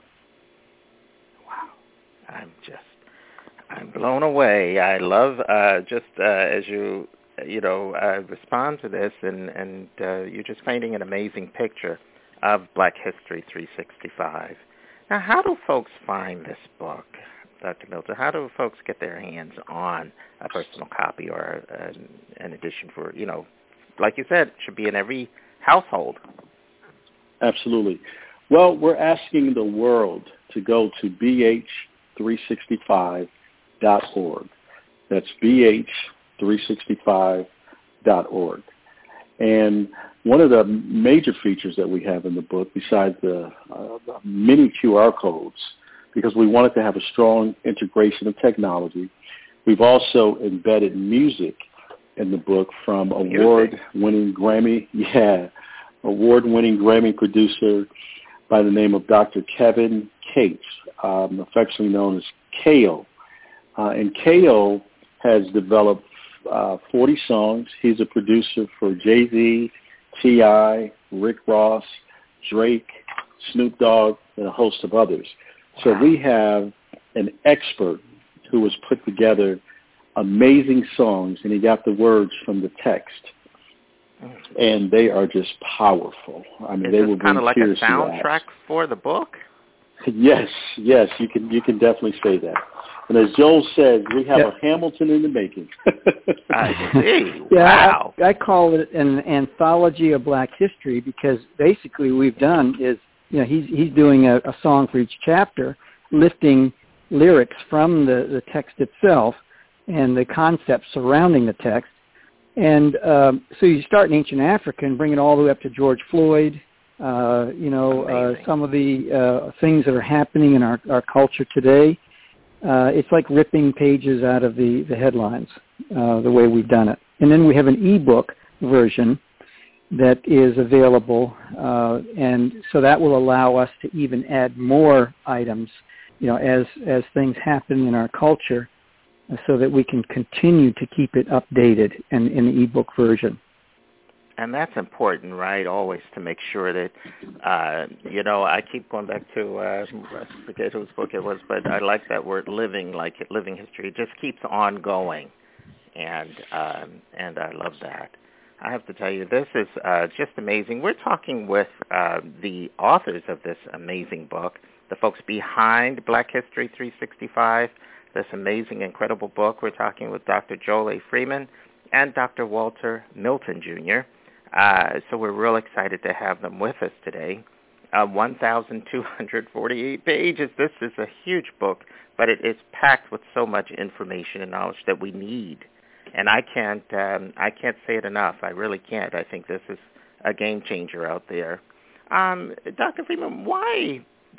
Wow. I'm just, I'm blown away. I love uh, just uh, as you, you know, uh, respond to this, and, and uh, you're just painting an amazing picture of Black History three sixty-five. Now, how do folks find this book, Doctor Milton? How do folks get their hands on a personal copy or an, an edition for, you know, like you said, it should be in every household? Absolutely. Well, we're asking the world to go to B H three sixty-five dot org. That's B H three sixty-five dot org. And one of the major features that we have in the book, besides the, uh, the many Q R codes, because we wanted to have a strong integration of technology, we've also embedded music in the book from award-winning Grammy, yeah, award-winning Grammy producer by the name of Doctor Kevin Cates, um, affectionately known as K O. Uh, and K O has developed uh, forty songs. He's a producer for Jay-Z, T I, Rick Ross, Drake, Snoop Dogg, and a host of others. So we have an expert who has put together amazing songs, and he got the words from the text. And they are just powerful. I mean, Is they this will kind of bring like tears a soundtrack to your eyes. for the book? Yes, yes, you can you can definitely say that. And as Joel said, we have Yeah. a Hamilton in the making. I see. Yeah, Wow. I, I call it an anthology of Black history because basically we've done is, you know, he's he's doing a, a song for each chapter, lifting lyrics from the, the text itself and the concepts surrounding the text. And um, so you start in ancient Africa and bring it all the way up to George Floyd, uh, you know, uh, some of the uh, things that are happening in our, our culture today. Uh, it's like ripping pages out of the, the headlines, uh, the way we've done it. And then we have an ebook version that is available, uh, and so that will allow us to even add more items, you know, as, as things happen in our culture, so that we can continue to keep it updated in, in the ebook version. And that's important, right, always to make sure that, uh, you know, I keep going back to, uh, I forget whose book it was, but I like that word living, like it, living history. It just keeps on going, and um, and I love that. I have to tell you, this is uh, just amazing. We're talking with uh, the authors of this amazing book, the folks behind Black History three sixty-five, this amazing, incredible book. We're talking with Doctor Joel A. Freeman and Doctor Walter Milton, Junior Uh, so we're real excited to have them with us today. Uh, one thousand two hundred forty-eight pages. This is a huge book, but it is packed with so much information and knowledge that we need. And I can't, um, I can't say it enough. I really can't. I think this is a game changer out there. Um, Doctor Freeman, why,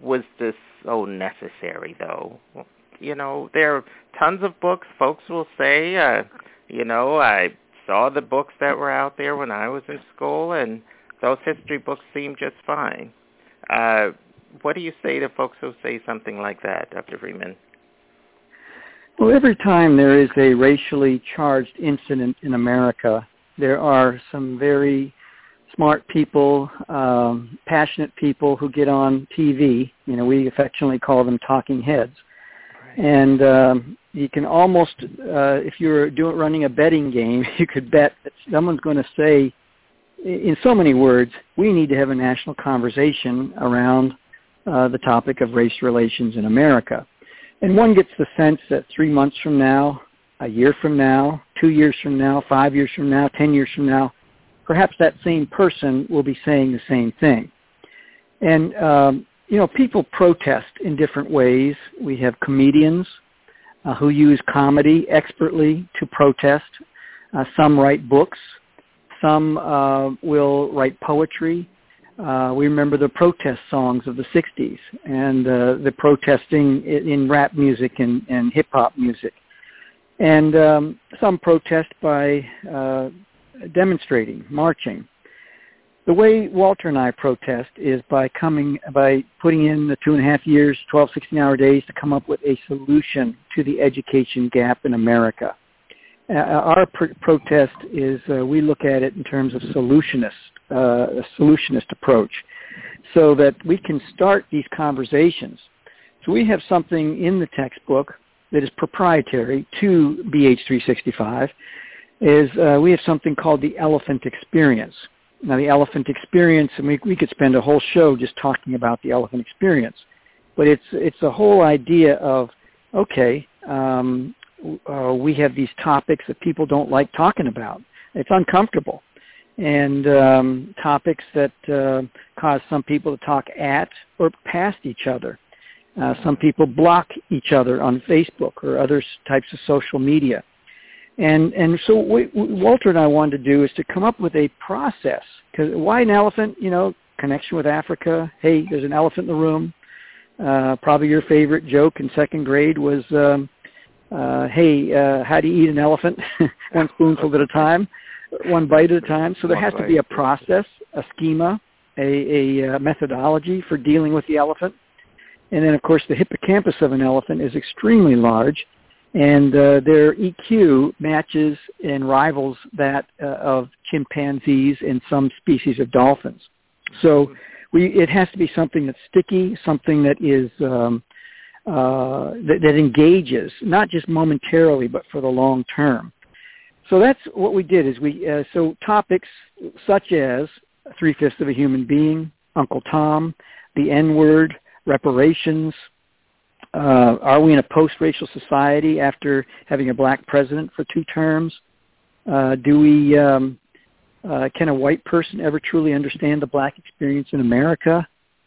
was this so necessary, though? You know, there are tons of books. Folks will say, uh, you know, I saw the books that were out there when I was in school, and those history books seemed just fine. Uh, what do you say to folks who say something like that, Doctor Freeman? Well, every time there is a racially charged incident in America, there are some very smart people, um, passionate people who get on T V. You know, we affectionately call them talking heads. Right. And um, you can almost, uh, if you're doing running a betting game, you could bet that someone's going to say, in so many words, we need to have a national conversation around uh, the topic of race relations in America. And one gets the sense that three months from now, a year from now, two years from now, five years from now, ten years from now, perhaps that same person will be saying the same thing. And, um, you know, people protest in different ways. We have comedians uh, who use comedy expertly to protest. Uh, some write books. Some uh, will write poetry. Uh, we remember the protest songs of the sixties and uh, the protesting in, in rap music and, and hip-hop music. And um, some protest by uh, demonstrating, marching. The way Walter and I protest is by coming, by putting in the two and a half years, twelve, sixteen-hour days to come up with a solution to the education gap in America. Uh, our pr- protest is uh, we look at it in terms of solutionist, uh, a solutionist approach, so that we can start these conversations. So we have something in the textbook that is proprietary to B H three sixty-five. Is uh, we have something called the elephant experience. Now, the elephant experience, and we, we could spend a whole show just talking about the elephant experience, but it's it's a whole idea of, okay, um, uh, we have these topics that people don't like talking about. It's uncomfortable, and um, topics that uh, cause some people to talk at or past each other. Uh, some people block each other on Facebook or other types of social media. And and so what Walter and I wanted to do is to come up with a process. Because why an elephant? You know, connection with Africa. Hey, there's an elephant in the room. Uh, probably your favorite joke in second grade was, um, uh, hey, uh, how do you eat an elephant? One spoonful at a time, one bite at a time. So there has to be a process, a schema, a, a methodology for dealing with the elephant. And then, of course, the hippocampus of an elephant is extremely large. And uh, their E Q matches and rivals that uh, of chimpanzees and some species of dolphins. So we, it has to be something that's sticky, something that is um, uh, that, that engages, not just momentarily, but for the long term. So that's what we did. Is we uh, so topics such as three-fifths of a human being, Uncle Tom, the N-word, reparations. Uh, are we in a post-racial society after having a black president for two terms? Uh, do we, um, uh, can a white person ever truly understand the black experience in America?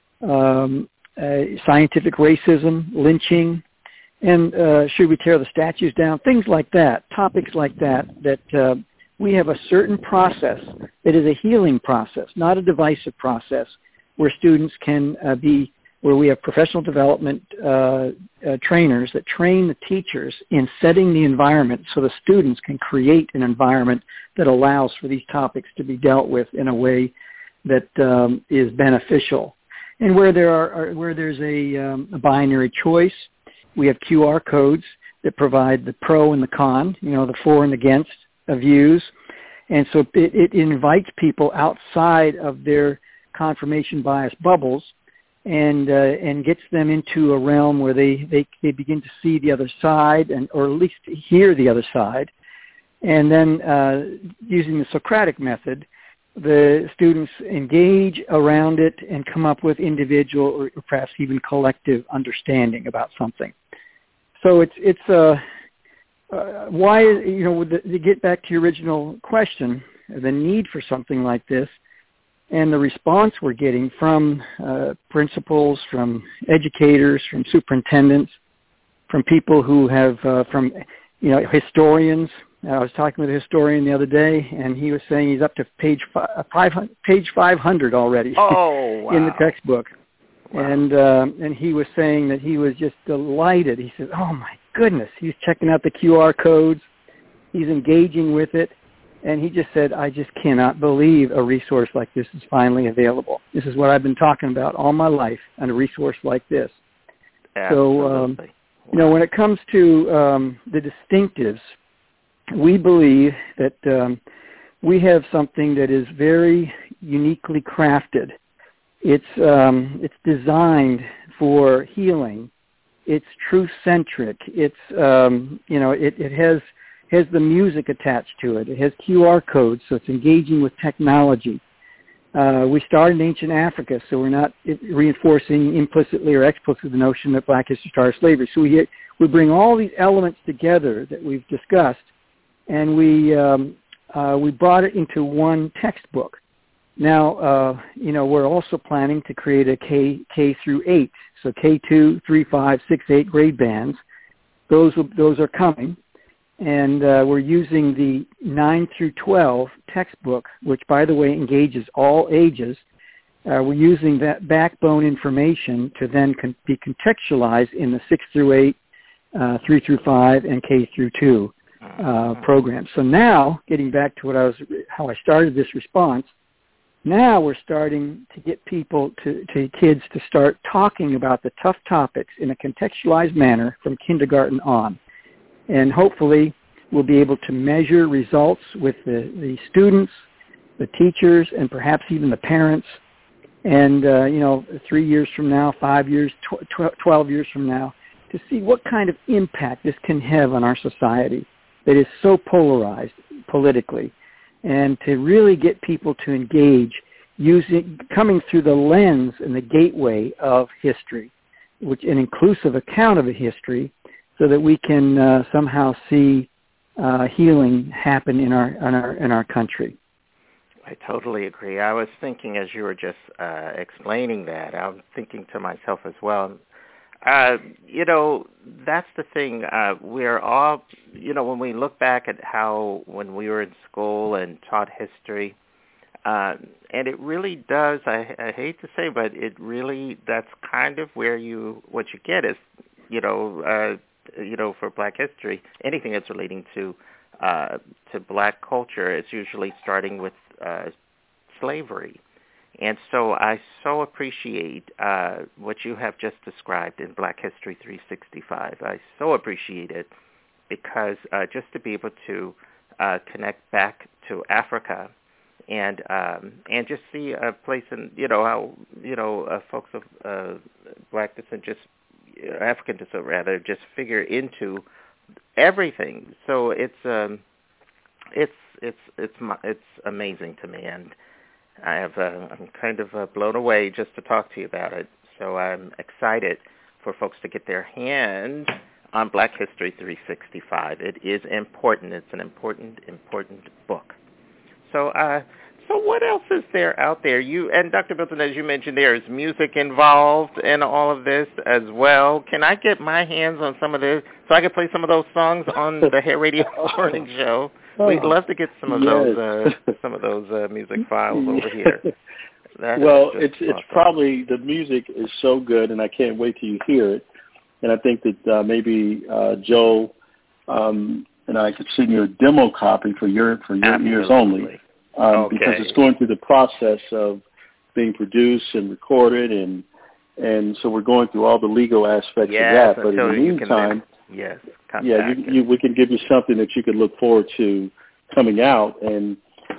Um, uh, scientific racism, lynching, and uh, should we tear the statues down? Things like that, topics like that, that uh, we have a certain process that is a healing process, not a divisive process, where students can uh, be where we have professional development uh, uh, trainers that train the teachers in setting the environment so the students can create an environment that allows for these topics to be dealt with in a way that um, is beneficial. And where there are, are where there's a, um, a binary choice, we have Q R codes that provide the pro and the con, you know, the for and against of views. And so it, it invites people outside of their confirmation bias bubbles and uh, and gets them into a realm where they, they, they begin to see the other side, and or at least hear the other side. And then uh, using the Socratic method, the students engage around it and come up with individual or perhaps even collective understanding about something. So it's it's uh, uh, why, you know, to get back to your original question, the need for something like this, and the response we're getting from uh, principals, from educators, from superintendents, from people who have, uh, from, you know, historians. I was talking with a historian the other day, and he was saying he's up to page five, page five hundred already oh, wow. in the textbook. Wow. And um, and he was saying that he was just delighted. He said, "Oh my goodness!" He's checking out the Q R codes. He's engaging with it, and he just said, "I just cannot believe a resource like this is finally available. This is what I've been talking about all my life, and a resource like this." Absolutely. So, um, you know, when it comes to um, the distinctives, we believe that um, we have something that is very uniquely crafted. It's um, it's designed for healing. It's truth-centric. It's um, you know it, it has has the music attached to it. It has Q R codes, so it's engaging with technology. Uh, we started in ancient Africa, so we're not reinforcing implicitly or explicitly the notion that Black history started slavery. So we we bring all these elements together that we've discussed, and we um, uh, we brought it into one textbook. Now, uh, you know, we're also planning to create a K, K through eight, so K two, three, five, six, eight grade bands. Those those are coming, and uh, we're using the nine through twelve textbook, which, by the way, engages all ages. Uh, we're using that backbone information to then con- be contextualized in the six through eight, uh, three through five, and K through two uh, programs. So now, getting back to what I was, how I started this response. Now we're starting to get people, to, to kids, to start talking about the tough topics in a contextualized manner from kindergarten on. And hopefully we'll be able to measure results with the, the students, the teachers, and perhaps even the parents. And, uh, you know, three years from now, five years, tw- tw- twelve years from now, to see what kind of impact this can have on our society that is so polarized politically. And to really get people to engage using, coming through the lens and the gateway of history, which an inclusive account of a history, so that we can uh, somehow see uh, healing happen in our, in our in our country. I totally agree. I was thinking as you were just uh, explaining that, I was thinking to myself as well, Uh, you know, that's the thing. Uh, we're all, you know, when we look back at how when we were in school and taught history, uh, and it really does, I, I hate to say, but it really, that's kind of where you, what you get is, you know, uh, you know, for Black history, anything that's relating to, uh, to Black culture, it's usually starting with uh, slavery. And so I so appreciate uh, what you have just described in Black History three sixty-five. I so appreciate it because uh, just to be able to uh, connect back to Africa and um, and just see a place in, you know, how, you know, uh, folks of uh, Black descent, just uh, African descent rather, just figure into everything. So it's um, it's it's it's it's amazing to me, and I have, uh, I'm kind of uh, blown away just to talk to you about it. So I'm excited for folks to get their hands on Black History three sixty-five. It is important. It's an important, important book. So, uh, so what else is there out there? You and Doctor Bilton, as you mentioned, there is music involved in all of this as well. Can I get my hands on some of this so I can play some of those songs on the Hair Radio Morning Show? Oh, we'd love to get some of yes. those uh, some of those uh, music files over here. That well, it's awesome. it's probably, the music is so good, and I can't wait till you hear it. And I think that uh, maybe uh, Joe um, and I could send you a demo copy for your for your Absolutely. ears only, um, okay. because it's going through the process of being produced and recorded, and and so we're going through all the legal aspects yes, of that. But in the meantime. Yes. Yeah, you, you, we can give you something that you can look forward to coming out, and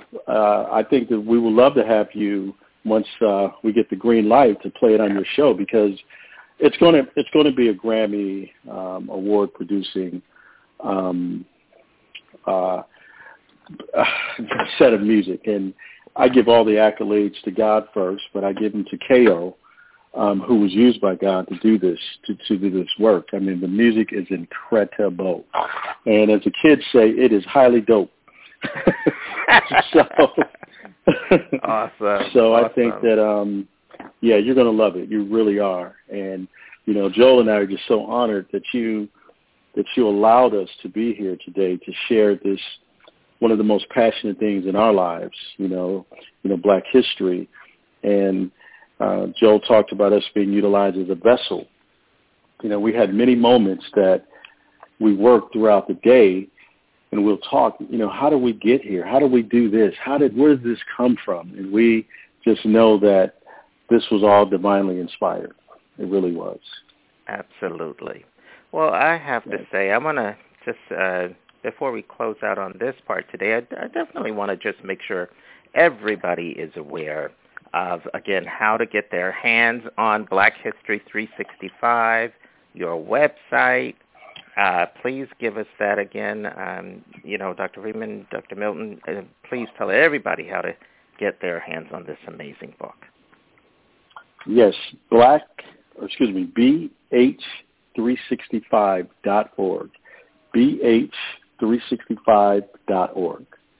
uh, I think that we would love to have you once uh, we get the green light to play it on your show, because it's going to it's going to be a Grammy um, award producing um, uh, set of music, and I give all the accolades to God first, but I give them to K O. Um, who was used by God to do this, to, to do this work. I mean, the music is incredible. And as the kids say, it is highly dope. so awesome. So awesome. I think that, um, yeah, you're going to love it. You really are. And, you know, Joel and I are just so honored that you, that you allowed us to be here today to share this, one of the most passionate things in our lives, you know, you know, Black history. And, Uh, Joel talked about us being utilized as a vessel. You know, we had many moments that we worked throughout the day, and we'll talk, you know, how do we get here? How do we do this? How did, where did this come from? And we just know that this was all divinely inspired. It really was. Absolutely. Well, I have to say, I want to just, uh, before we close out on this part today, I, I definitely want to just make sure everybody is aware of, again, how to get their hands on Black History three sixty-five, your website. Uh, please give us that again. Um, you know, Doctor Freeman, Doctor Milton, uh, please tell everybody how to get their hands on this amazing book. Yes, Black, or excuse me, B H three sixty-five dot org. B H three sixty-five dot org.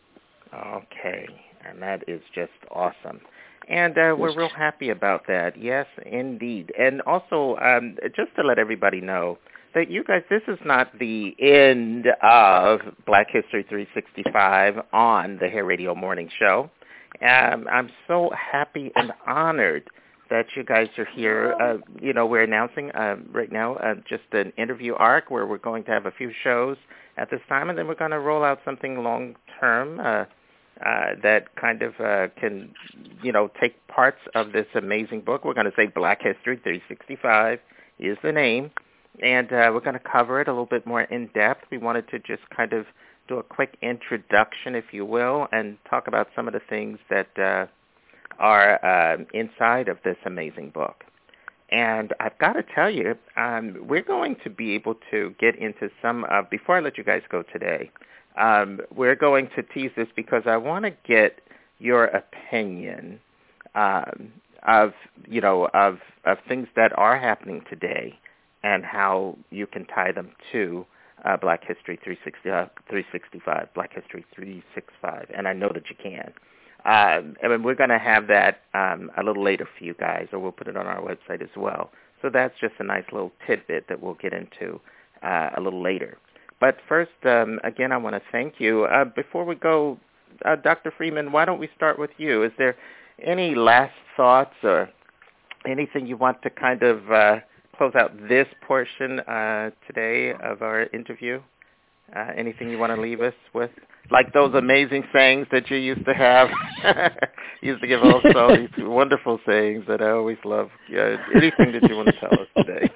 Okay, and that is just awesome. And uh, we're real happy about that. Yes, indeed. And also, um, just to let everybody know that you guys, this is not the end of Black History three sixty-five on the Hair Radio Morning Show. Um, I'm so happy and honored that you guys are here. Uh, you know, we're announcing uh, right now uh, just an interview arc where we're going to have a few shows at this time, and then we're going to roll out something long-term uh, uh, that kind of uh, can, you know, take parts of this amazing book. We're going to say Black History three sixty-five is the name, and uh, we're going to cover it a little bit more in depth. We wanted to just kind of do a quick introduction, if you will, and talk about some of the things that uh, are uh, inside of this amazing book. And I've got to tell you, um, we're going to be able to get into some, uh, before I let you guys go today, um, we're going to tease this because I want to get your opinion um, of, you know, of, of things that are happening today and how you can tie them to uh, Black History three sixty-five, Black History three sixty-five, and I know that you can. Um, and we're going to have that um, a little later for you guys, or we'll put it on our website as well. So that's just a nice little tidbit that we'll get into uh, a little later. But first, um, again, I want to thank you. Uh, before we go, uh, Doctor Freeman, why don't we start with you? Is there any last thoughts or anything you want to kind of uh, close out this portion uh, today of our interview? Uh, anything you want to leave us with? Like those amazing sayings that you used to have. You used to give also these wonderful sayings that I always love. Yeah, anything that you want to tell us today?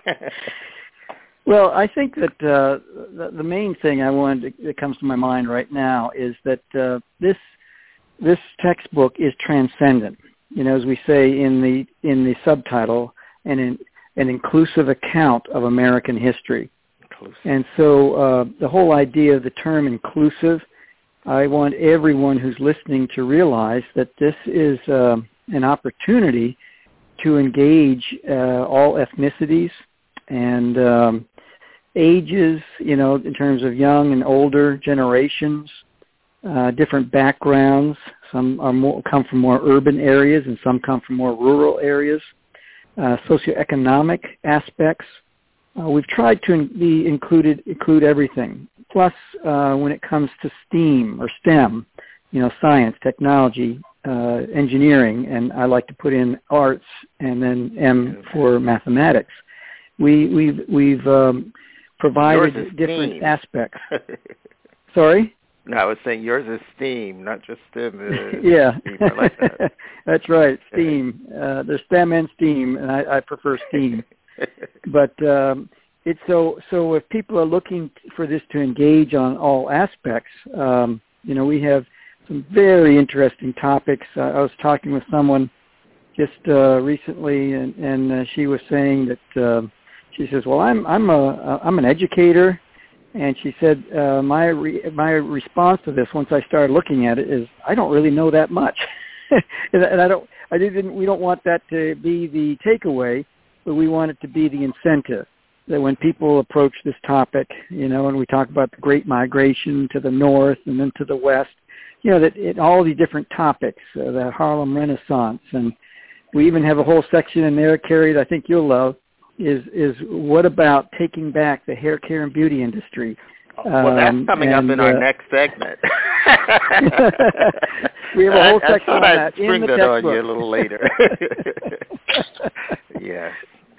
Well, I think that uh, the, the main thing I wanted to, that comes to my mind right now is that uh, this this textbook is transcendent. You know, as we say in the in the subtitle, an in, an inclusive account of American history. Inclusive. And so uh, the whole idea of the term inclusive, I want everyone who's listening to realize that this is uh, an opportunity to engage uh, all ethnicities and um, ages, you know, in terms of young and older generations, uh, different backgrounds. Some are more, come from more urban areas and some come from more rural areas, uh, socioeconomic aspects. Uh, we've tried to in- be included, include everything. Plus, uh, when it comes to STEAM or STEM, you know, science, technology, uh, engineering, and I like to put in arts and then M for mathematics. We, we've we've um, provided different STEAM aspects. Sorry? No, I was saying yours is STEAM, not just STEM. Uh, yeah, STEAM. I like that. That's right, STEAM. Uh, there's STEM and STEAM, and I, I prefer STEAM. But um, it's so so if people are looking for this to engage on all aspects, um, you know, we have some very interesting topics. Uh, I was talking with someone just uh, recently, and, and uh, she was saying that uh, she says, "Well, I'm I'm a I'm an educator," and she said, uh, "My re- my response to this, once I started looking at it, is I don't really know that much, and, and I don't I didn't we don't want that to be the takeaway." But we want it to be the incentive that when people approach this topic, you know, and we talk about the Great Migration to the north and then to the west, you know, that it, all these different topics, uh, the Harlem Renaissance, and we even have a whole section in there, Carrie, that I think you'll love, is is what about taking back the hair care and beauty industry? Well, that's coming um, and, up in our uh, next segment. We have a whole I, section I on I'd that spring in the that textbook. on you a little later. Yes.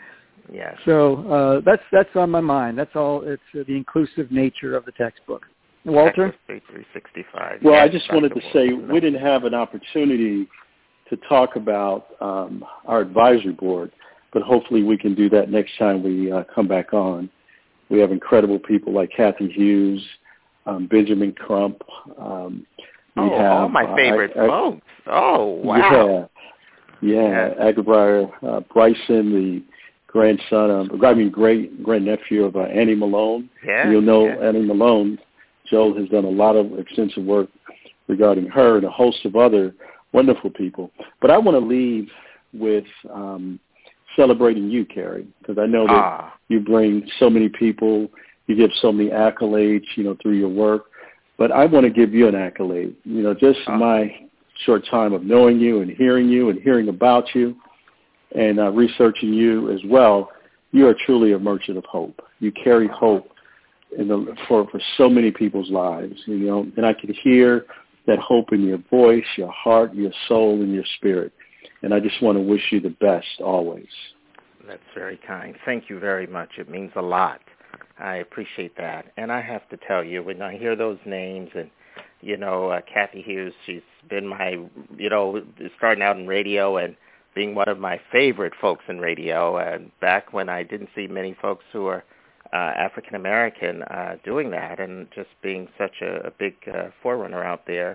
Yes. So uh, that's that's on my mind. That's all. It's uh, the inclusive nature of the textbook. Walter? three sixty-five. Well, yes, I just wanted Doctor to say Walter. we didn't have an opportunity to talk about um, our advisory board, but hopefully we can do that next time we uh, come back on. We have incredible people like Kathy Hughes, um, Benjamin Crump. Um, we oh, have, all my uh, favorite I, I, folks. Oh, wow. Yeah, yeah. Yeah. Agribriar uh, Bryson, the grandson, of, I mean, great grandnephew of uh, Annie Malone. Yeah, You'll know yeah. Annie Malone. Joel has done a lot of extensive work regarding her and a host of other wonderful people. But I want to leave with um, celebrating you, Carrie, because I know that ah. you bring so many people, you give so many accolades, you know, through your work. But I want to give you an accolade. You know, just ah. my short time of knowing you and hearing you and hearing about you and uh, researching you as well, you are truly a merchant of hope. You carry hope in the, for, for so many people's lives, you know, and I can hear that hope in your voice, your heart, your soul, and your spirit. And I just want to wish you the best always. That's very kind. Thank you very much. It means a lot. I appreciate that. And I have to tell you, when I hear those names and, you know, uh, Kathy Hughes, she's been my, you know, starting out in radio and being one of my favorite folks in radio. And back when I didn't see many folks who are Uh, African-American uh, doing that and just being such a, a big uh, forerunner out there,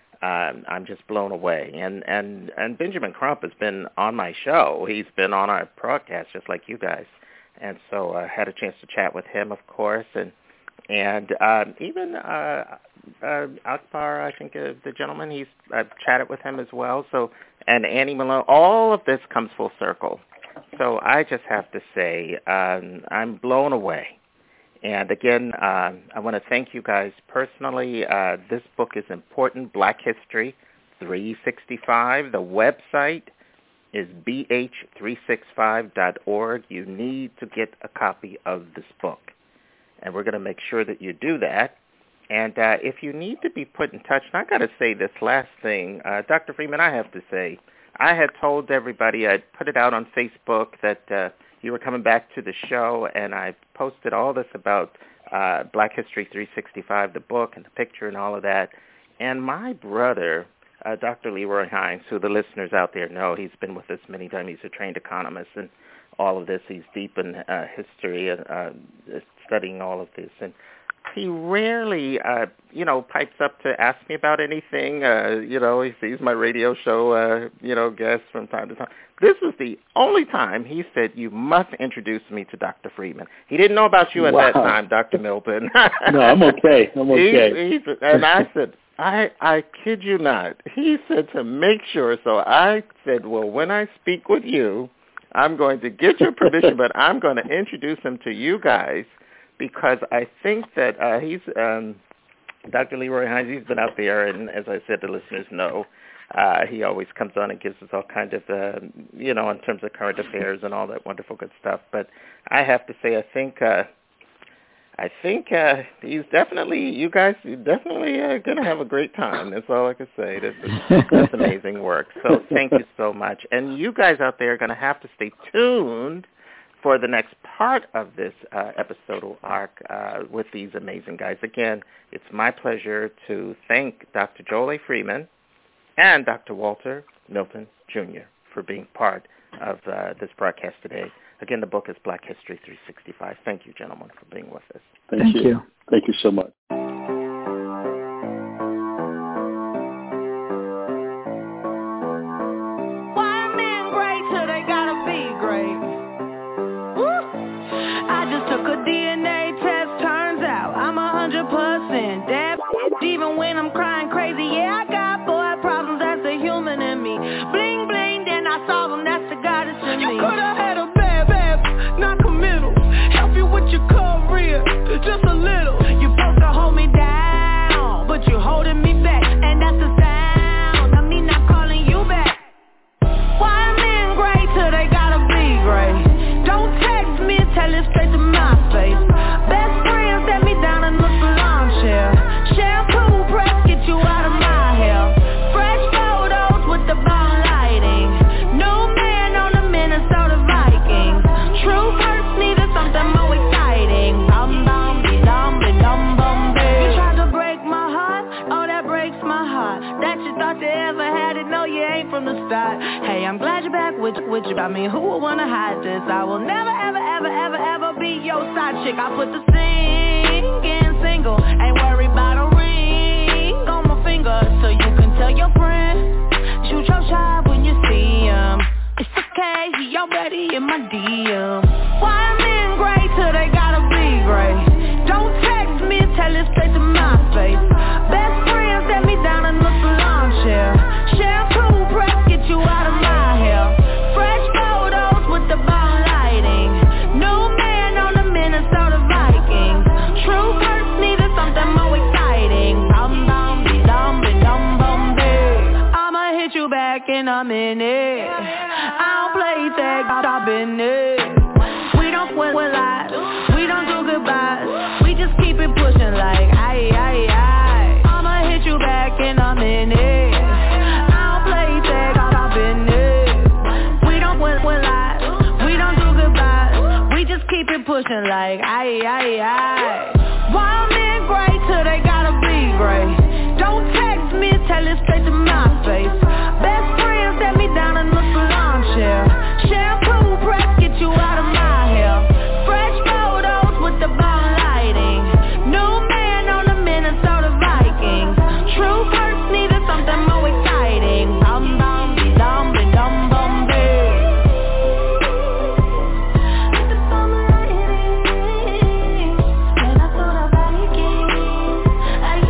um, I'm just blown away. And, and, and Benjamin Crump has been on my show. He's been on our broadcast just like you guys. And so I uh, had a chance to chat with him, of course, and and um, even uh, uh, Akbar, I think uh, the gentleman, he's I've chatted with him as well. So and Annie Malone, all of this comes full circle. So I just have to say um, I'm blown away. And again, um, I want to thank you guys personally. Uh, this book is important, Black History three sixty-five. The website is b h three sixty-five dot org. You need to get a copy of this book. And we're going to make sure that you do that. And uh, if you need to be put in touch, and I got to say this last thing, uh, Doctor Freeman, I have to say, I had told everybody, I'd put it out on Facebook that uh, you were coming back to the show, and I posted all this about uh, Black History three sixty-five, the book and the picture and all of that. And my brother, uh, Doctor Leroy Hines, who the listeners out there know, he's been with us many times. He's a trained economist and all of this. He's deep in uh, history and uh, studying all of this. And he rarely, uh, you know, pipes up to ask me about anything. Uh, you know, he sees my radio show, uh, you know, guests from time to time. This was the only time he said, you must introduce me to Doctor Freeman. He didn't know about you at Wow. that time, Doctor Milton. No, I'm okay. I'm okay. He, he, and I said, I, I kid you not. He said to make sure. So I said, well, when I speak with you, I'm going to get your permission, but I'm going to introduce him to you guys. Because I think that uh, he's, um, Doctor Leroy Hines, he's been out there, and as I said, the listeners know, uh, he always comes on and gives us all kind of, uh, you know, in terms of current affairs and all that wonderful good stuff. But I have to say, I think, uh, I think uh, he's definitely, you guys, you're definitely uh, going to have a great time. That's all I can say. This is that's amazing work. So thank you so much. And you guys out there are going to have to stay tuned for the next part of this uh, episodal arc uh, with these amazing guys. Again, it's my pleasure to thank Doctor Joel A. Freeman and Doctor Walter Milton Junior for being part of uh, this broadcast today. Again, the book is Black History three sixty-five. Thank you, gentlemen, for being with us. Thank, Thank you. you. Thank you so much. Even when I'm crying crazy, yeah, I got boy problems, that's the human in me. Bling, bling, then I solve them, that's the goddess in me. You could've had a bad, bad, not committal. Help you with your career, just a little. You supposed to hold me down, but you're holding me back. And that's the sound of me not calling you back. Why men gray till they gotta be gray? Don't text me, tell it straight to my face. Best friend set me down in the salon chair. Shampoo press, get you side. Hey, I'm glad you're back with, with you. I mean, who would wanna hide this? I will never, ever, ever, ever, ever be your side chick. I put the singing single, ain't worried about a ring on my finger, so you can tell your friend, shoot your shot when you see him. It's okay, he already in my D M. Why men gray till they gotta be gray? Don't text me, tell it straight to my face. Best friend set me down in the salon chair. Shampoo press, get you out of my hair. Fresh photos with the bomb lighting. New man on the Minnesota Vikings. True first needed something more exciting. Bum bum be dum be dum bum be. I'ma hit you back in a minute. I don't play tag, I've been it. We don't quit with lies, we don't do goodbyes. We just keep it pushing like aye, aye, aye. I'ma hit you back in a minute. I don't play tag, I've been it. We don't quit with lies, we don't do goodbyes. We just keep it pushing like aye, aye, aye. Wild men gray till they gotta be gray. Don't text me, tell it straight to my face. Best friend set me down in the salon chair. Shampoo press, get you out of my hair. Fresh photos with the bomb lighting. New man on the Minnesota Vikings. True first needed something more exciting. Bum bum be dum be dum bum be. With the bomb lighting, and I saw the Vikings. Aye,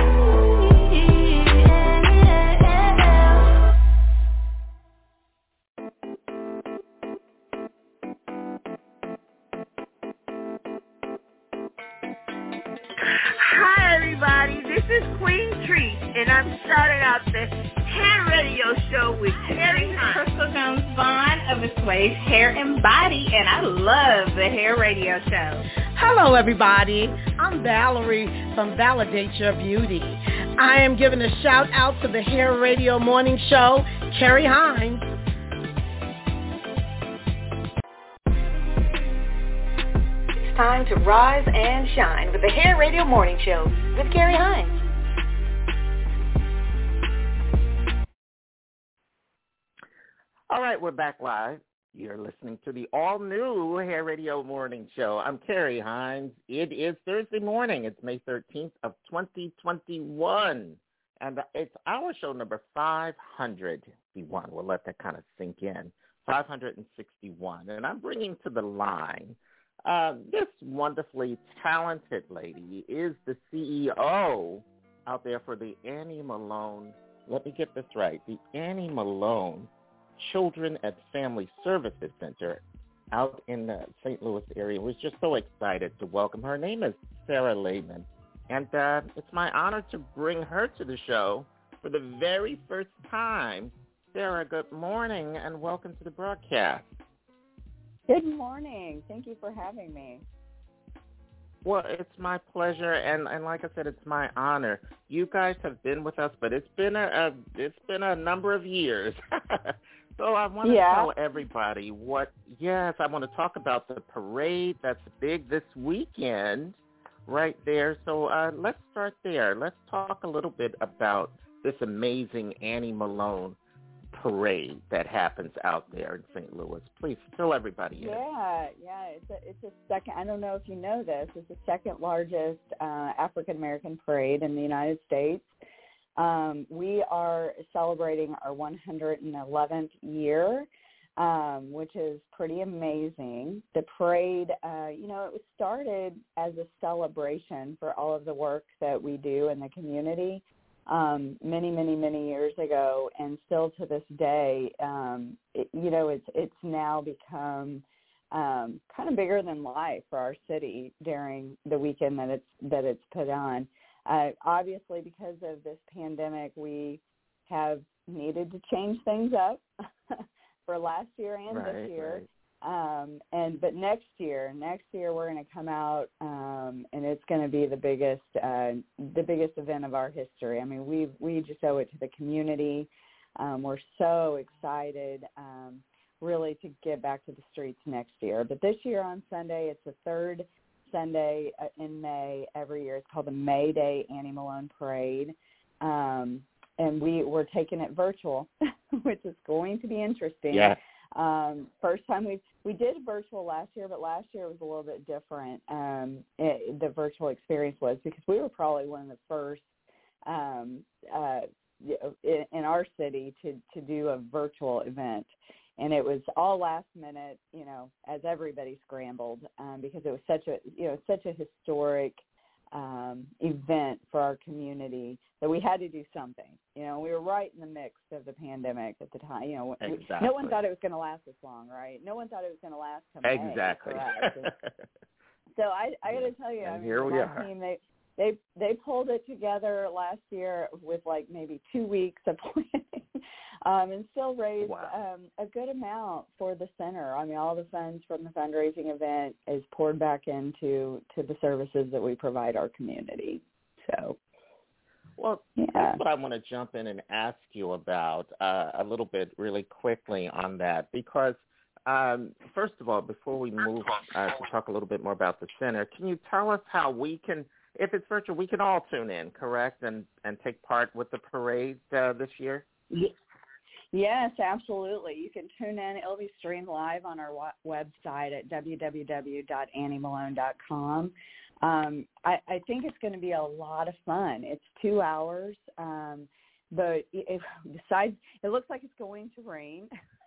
Hi, everybody. This is Queen Treat, and I'm starting out the hair radio show with Terry Hunt. Crystal Jones Vaughn of Assuage Hair and Body, and I love the hair radio show. Hello, everybody. I'm Valerie from Validate Your Beauty. I am giving a shout out to the Hair Radio Morning Show, Carrie Hines. It's time to rise and shine with the Hair Radio Morning Show with Carrie Hines. All right, we're back live. You're listening to the all-new Hair Radio Morning Show. I'm Carrie Hines. It is Thursday morning. It's May thirteenth of twenty twenty-one, and it's our show number five hundred sixty-one. We'll let that kind of sink in. five hundred sixty-one, and I'm bringing to the line uh, this wonderfully talented lady is the C E O out there for the Annie Malone, let me get this right, the Annie Malone Children and Family Services Center out in the Saint Louis area. We're just so excited to welcome her. Her name is Sarah Lehman, and uh, it's my honor to bring her to the show for the very first time. Sarah, good morning, and welcome to the broadcast. Good morning. Thank you for having me. Well, it's my pleasure, and, and like I said, it's my honor. You guys have been with us, but it's been a, a it's been a number of years. So I want to yeah. tell everybody what, yes, I want to talk about the parade that's big this weekend right there. So uh, let's start there. Let's talk a little bit about this amazing Annie Malone parade that happens out there in Saint Louis. Please fill everybody in. Yeah, yeah. It's a, it's a second, I don't know if you know this, it's the second largest uh, African-American parade in the United States. Um, we are celebrating our one hundred eleventh year, um, which is pretty amazing. The parade, uh, you know, it was started as a celebration for all of the work that we do in the community um, many, many, many years ago, and still to this day, um, it, you know, it's it's now become um, kind of bigger than life for our city during the weekend that it's that it's put on. Uh, obviously, because of this pandemic, we have needed to change things up for last year and right, this year. Right. Um, and but next year, next year we're going to come out, um, and it's going to be the biggest, uh, the biggest event of our history. I mean, we we just owe it to the community. Um, we're so excited, um, really, to get back to the streets next year. But this year on Sunday, it's the third Sunday in May every year. It's called the May Day Annie Malone Parade. Um, and we were taking it virtual, which is going to be interesting. Yeah. Um, first time we we did virtual last year, but last year was a little bit different. Um, it, the virtual experience was because we were probably one of the first um, uh, in, in our city to, to do a virtual event. And it was all last minute, you know, as everybody scrambled um, because it was such a, you know, such a historic um, event for our community that we had to do something. You know, we were right in the mix of the pandemic at the time. You know, exactly. we, no one thought it was going to last this long, right? No one thought it was going to last till May exactly. for us. And so I, I got to tell you, and I mean, here we my are. team, they, they, they pulled it together last year with like maybe two weeks of planning. Um, and still raised wow. um, a good amount for the center. I mean, all the funds from the fundraising event is poured back into to the services that we provide our community. So, well, yeah. that's what I want to jump in and ask you about uh, a little bit really quickly on that, because um, first of all, before we move uh, to talk a little bit more about the center, can you tell us how we can, if it's virtual, we can all tune in, correct, and, and take part with the parade uh, this year? Yeah. Yes, absolutely. You can tune in. It'll be streamed live on our wa- website at w w w dot annie malone dot com. Um, I, I think it's going to be a lot of fun. It's two hours, um, but if, besides, it looks like it's going to rain,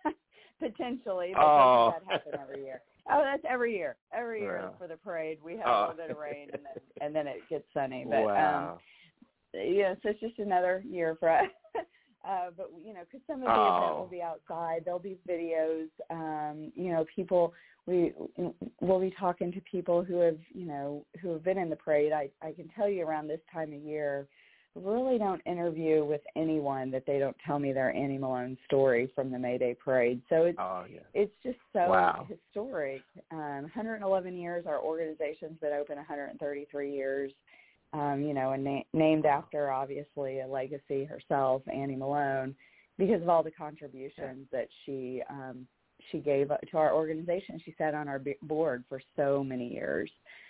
potentially. But oh. doesn't that happen every year? Oh, that's every year. Every year wow. for the parade, we have oh. a little bit of rain, and then, and then it gets sunny. But, wow. um, yeah, so it's just another year for us. Uh, but, you know, because some of the oh. event will be outside. There'll be videos. Um, you know, people, we, we'll be talking to people who have, you know, who have been in the parade. I, I can tell you around this time of year, really don't interview with anyone that they don't tell me their Annie Malone story from the May Day parade. So it's, oh, yeah. it's just so wow. historic. Um, one hundred eleven years, our organization's been open one hundred thirty-three years. Um, you know, and na- named after, obviously, a legacy herself, Annie Malone, because of all the contributions that she um, she gave to our organization. She sat on our b- board for so many years.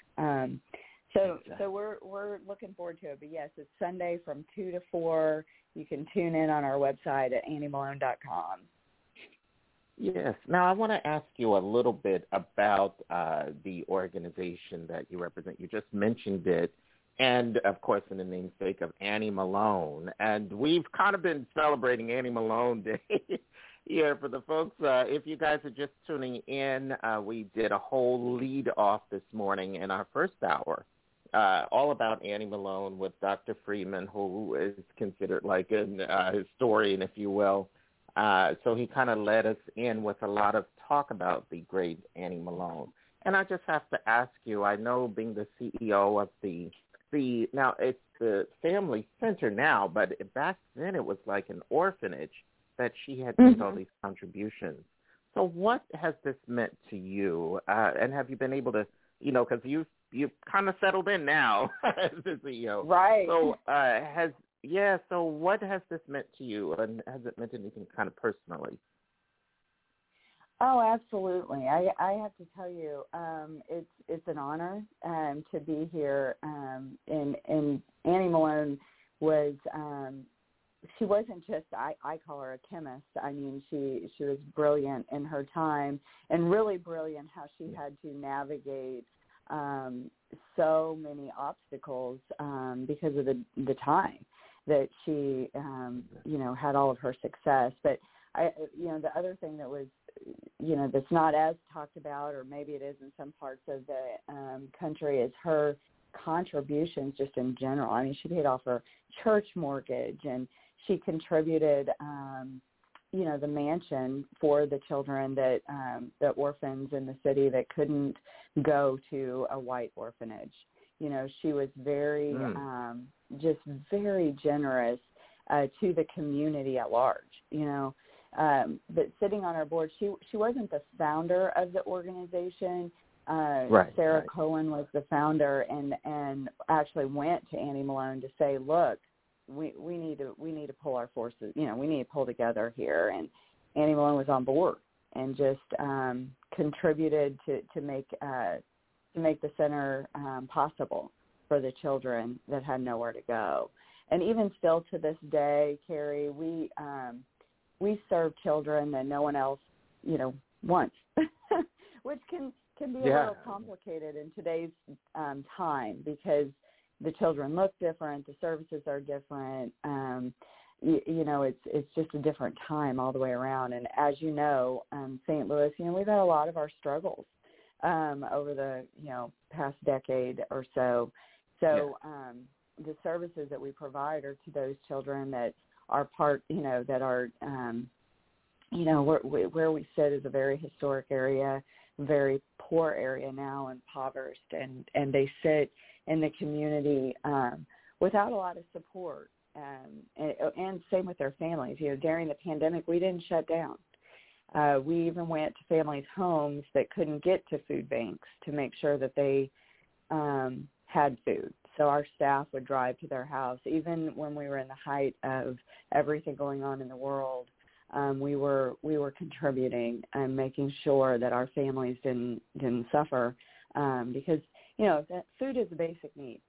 Um, so exactly. so we're we're looking forward to it. But, yes, it's Sunday from two to four. You can tune in on our website at annie malone dot com. Yes. Now, I want to ask you a little bit about uh, the organization that you represent. You just mentioned it. And, of course, in the namesake of Annie Malone. And we've kind of been celebrating Annie Malone Day here for the folks. Uh, if you guys are just tuning in, uh, we did a whole lead-off this morning in our first hour, uh, all about Annie Malone with Doctor Freeman, who is considered like a uh, historian, if you will. Uh, so he kind of led us in with a lot of talk about the great Annie Malone. And I just have to ask you, I know being the C E O of the The, now, it's the family center now, but back then it was like an orphanage that she had made mm-hmm. all these contributions. So what has this meant to you? Uh, and have you been able to, you know, because you've, you've kind of settled in now as the C E O. Right. So uh, has, yeah, so what has this meant to you? And has it meant anything kind of personally? Oh, absolutely. I, I have to tell you, um, it's it's an honor um, to be here. Um, and, and Annie Malone was, um, she wasn't just, I, I call her a chemist. I mean, she, she was brilliant in her time and really brilliant how she had to navigate um, so many obstacles um, because of the, the time that she, um, you know, had all of her success. But, I, you know, the other thing that was, you know, that's not as talked about, or maybe it is in some parts of the um, country, is her contributions just in general. I mean, she paid off her church mortgage, and she contributed, um, you know, the mansion for the children that, um, the orphans in the city that couldn't go to a white orphanage. You know, she was very, mm. um, just very generous uh, to the community at large, you know. Um, but sitting on our board, she she wasn't the founder of the organization. Uh, right, Sarah right. Cohen was the founder, and, and actually went to Annie Malone to say, look, we, we need to we need to pull our forces. You know, we need to pull together here. And Annie Malone was on board and just um, contributed to to make uh, to make the center um, possible for the children that had nowhere to go. and even still to this day, Carrie, we um, we serve children that no one else, you know, wants, which can can be yeah. a little complicated in today's um, time because the children look different, the services are different. Um, you, you know, it's it's just a different time all the way around. And as you know, um, Saint Louis, you know, we've had a lot of our struggles um, over the, you know, past decade or so. So yeah. um, the services that we provide are to those children that are part, you know, that are, um, you know, where, where we sit is a very historic area, very poor area now, impoverished, and, and they sit in the community um, without a lot of support. Um, and, and same with their families. You know, during the pandemic, we didn't shut down. Uh, we even went to families' homes that couldn't get to food banks to make sure that they um, had food. So our staff would drive to their house. Even when we were in the height of everything going on in the world, um, we were we were contributing and making sure that our families didn't didn't suffer um, because you know that food is a basic need.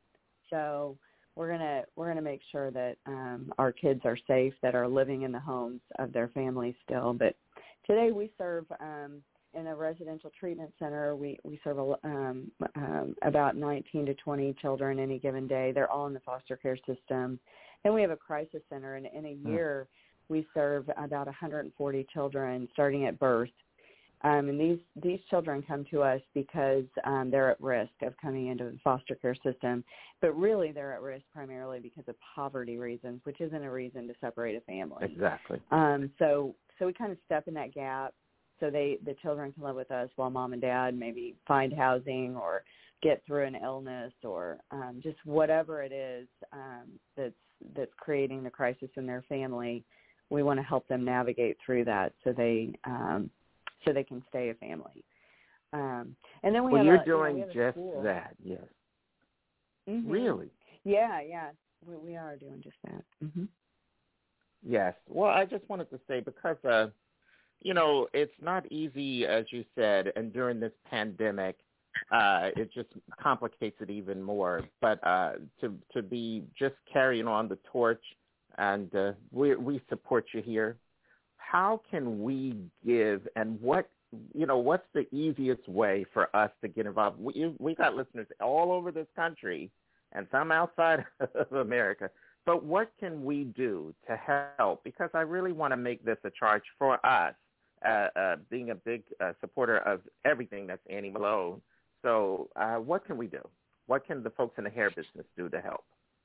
So we're gonna we're gonna make sure that um, our kids are safe, that are living in the homes of their families still. But today we serve um, in a residential treatment center. We we serve um, um, about nineteen to twenty children any given day. They're all in the foster care system. Then we have a crisis center, and in a year we serve about one hundred forty children starting at birth. Um, and these, these children come to us because um, they're at risk of coming into the foster care system, but really they're at risk primarily because of poverty reasons, which isn't a reason to separate a family. Exactly. Um, so so we kind of step in that gap so they the children can live with us while mom and dad maybe find housing or get through an illness or um, just whatever it is um, that's that's creating the crisis in their family. We want to help them navigate through that so they um, so they can stay a family. Um, and then we well, have you're a, doing you know, we have a just school. that, yes. Mm-hmm. Really? Yeah, yeah. We, we are doing just that. Mm-hmm. Yes. Well, I just wanted to say because, uh, you know, it's not easy, as you said, and during this pandemic, uh, it just complicates it even more. But uh, to to be just carrying on the torch, and uh, we we support you here. How can we give, and what, you know, what's the easiest way for us to get involved? We, we got listeners all over this country and some outside of America, but what can we do to help? Because I really want to make this a charge for us, uh, uh, being a big uh, supporter of everything that's Annie Malone. So uh, what can we do? What can the folks in the hair business do to help?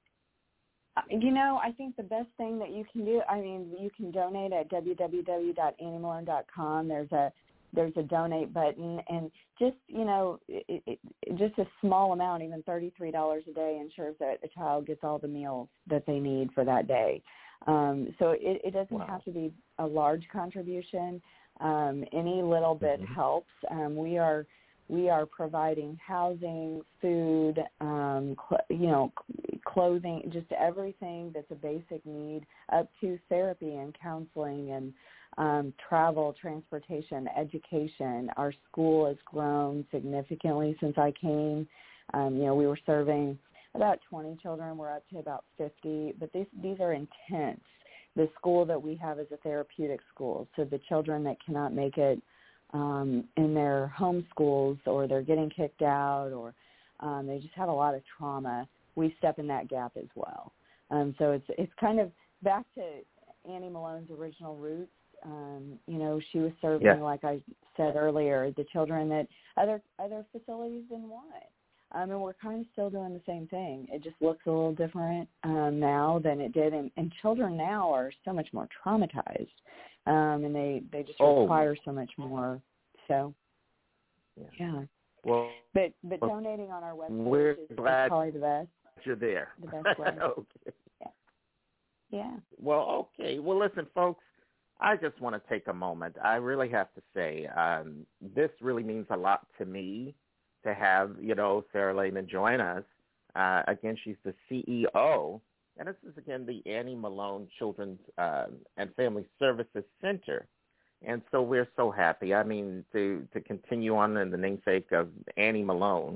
You know, I think the best thing that you can do, I mean, you can donate at w w w dot annie malone dot com. There's a there's a donate button, and just, you know, it, it, just a small amount, even thirty-three dollars a day, ensures that a child gets all the meals that they need for that day. Um, so it, it doesn't wow. have to be a large contribution. Um, any little bit mm-hmm. helps. Um, we are we are providing housing, food, um, cl- you know, clothing, just everything that's a basic need, up to therapy and counseling and um, travel, transportation, education. Our school has grown significantly since I came. Um, you know, we were serving about twenty children. We're up to about fifty, but these, these are intense. The school that we have is a therapeutic school, so the children that cannot make it um, in their home schools, or they're getting kicked out, or um, they just have a lot of trauma, we step in that gap as well. Um, so it's it's kind of back to Annie Malone's original roots. Um, you know, she was serving, yeah. like I said earlier, the children that other other facilities didn't want. Um, and we're kind of still doing the same thing. It just looks a little different um, now than it did. And, and children now are so much more traumatized, um, and they, they just oh. require so much more. So, yeah. yeah. Well, but but well, donating on our website we're is, is glad probably the best. You're there. The best way. Okay. Yeah. yeah. Well, okay. Well, listen, folks, I just want to take a moment. I really have to say um, this really means a lot to me to have, you know, Sarah Lehman join us. Uh, again, she's the C E O, and this is, again, the Annie Malone Children's uh, and Family Services Center. And so we're so happy, I mean, to, to continue on in the namesake of Annie Malone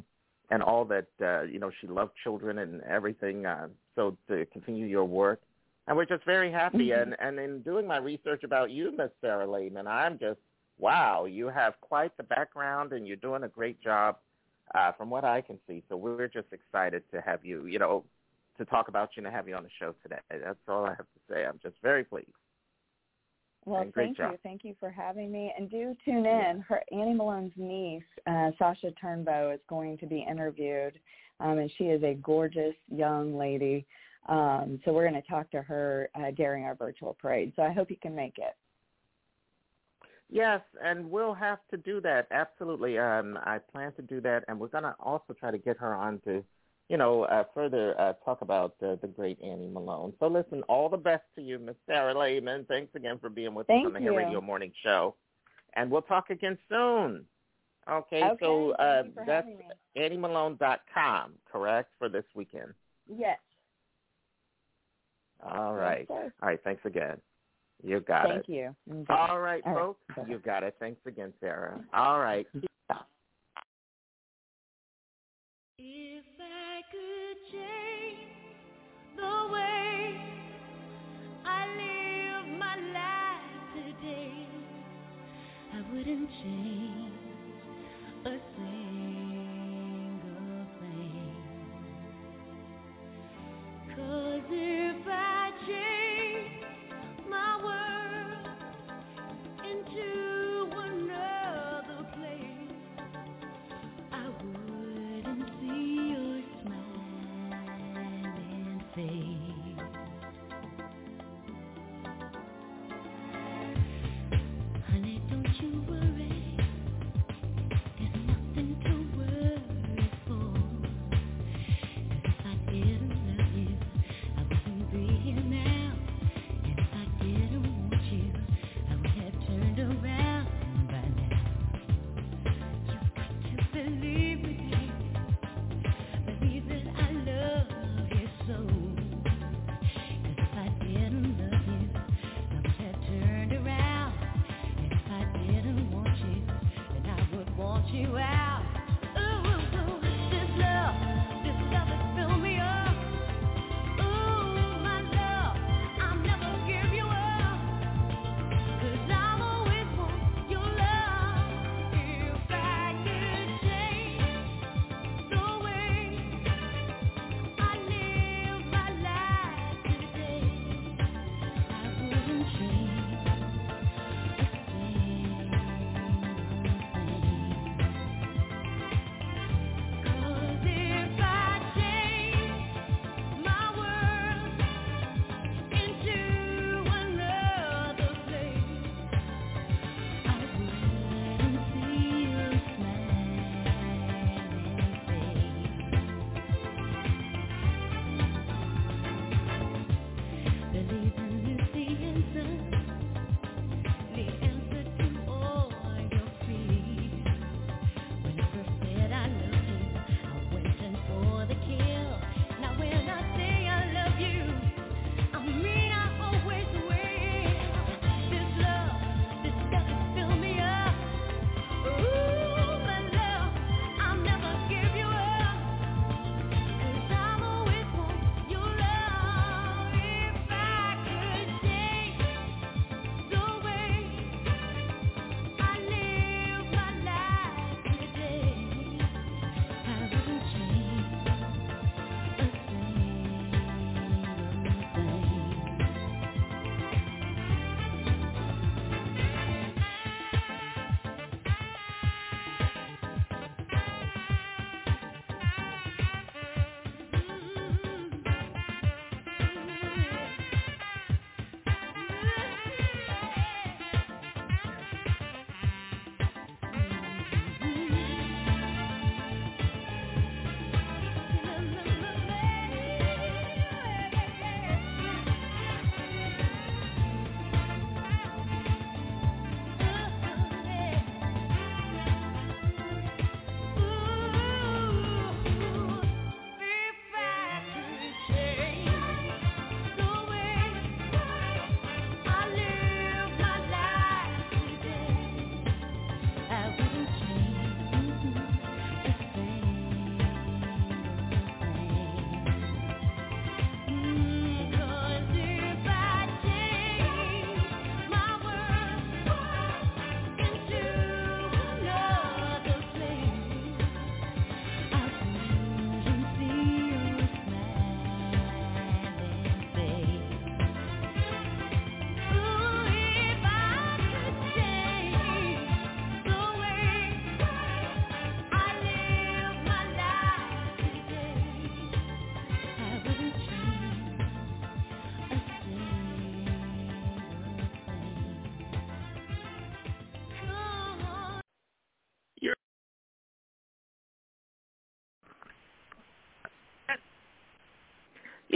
and all that, uh, you know, she loved children and everything, uh, so to continue your work. And we're just very happy. Mm-hmm. And, and in doing my research about you, Miss Sarah Lehman, I'm just, wow, you have quite the background, and you're doing a great job uh, from what I can see. So we're just excited to have you, you know, to talk about you and have you on the show today. That's all I have to say. I'm just very pleased. Well, thank you. Thank you for having me. And do tune in. Her Annie Malone's niece, uh, Sasha Turnbow, is going to be interviewed, um, and she is a gorgeous young lady. Um, so we're going to talk to her uh, during our virtual parade. So I hope you can make it. Yes, and we'll have to do that. Absolutely. Um, I plan to do that, and we're going to also try to get her on to, you know, uh, further uh, talk about uh, the great Annie Malone. So listen, all the best to you, Miss Sarah Lehman. Thanks again for being with Thank us on the you. Hair Radio Morning Show. And we'll talk again soon. Okay, okay so uh, that's Annie Malone dot com, correct, for this weekend? Yes. All right. Yes, all right, thanks again. You got Thank it. Thank you. Mm-hmm. All right, all folks. Right. You got it. Thanks again, Sarah. All right. If I could change the way I live my life today, I wouldn't change a single thing. 'Cause if I change my world into another place, I wouldn't see your smiling face. Honey, don't you worry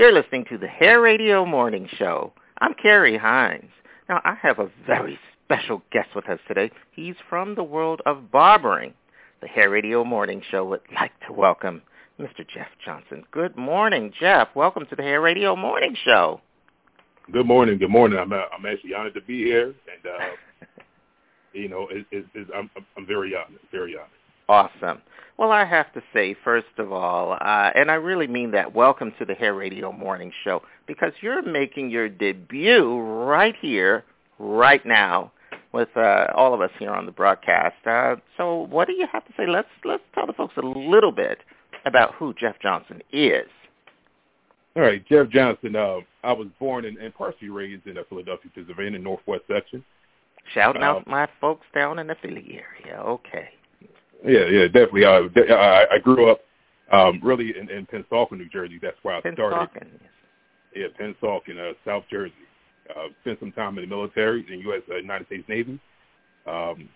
You're listening to the Hair Radio Morning Show. I'm Carrie Hines. Now, I have a very special guest with us today. He's from the world of barbering. The Hair Radio Morning Show would like to welcome Mister Jeff Johnson. Good morning, Jeff. Welcome to the Hair Radio Morning Show. Good morning. Good morning. I'm uh, I'm actually honored to be here, and uh, you know, it, it, it, I'm I'm very honored. Very honored. Awesome. Well, I have to say, first of all, uh, and I really mean that, welcome to the Hair Radio Morning Show, because you're making your debut right here, right now, with uh, all of us here on the broadcast. Uh, so what do you have to say? Let's let's tell the folks a little bit about who Jeff Johnson is. All right, Jeff Johnson. Uh, I was born and, and partially raised in uh, Philadelphia, Pennsylvania, Northwest section. Shouting uh, out my folks down in the Philly area. Okay. Yeah, yeah, definitely. Uh, I, I grew up um, really in, in Pennsauken, New Jersey. That's where I Pennsauken, started. Yes. Yeah, Pennsauken, uh, South Jersey. Uh, spent some time in the military, in the U S Uh, United States Navy. Um,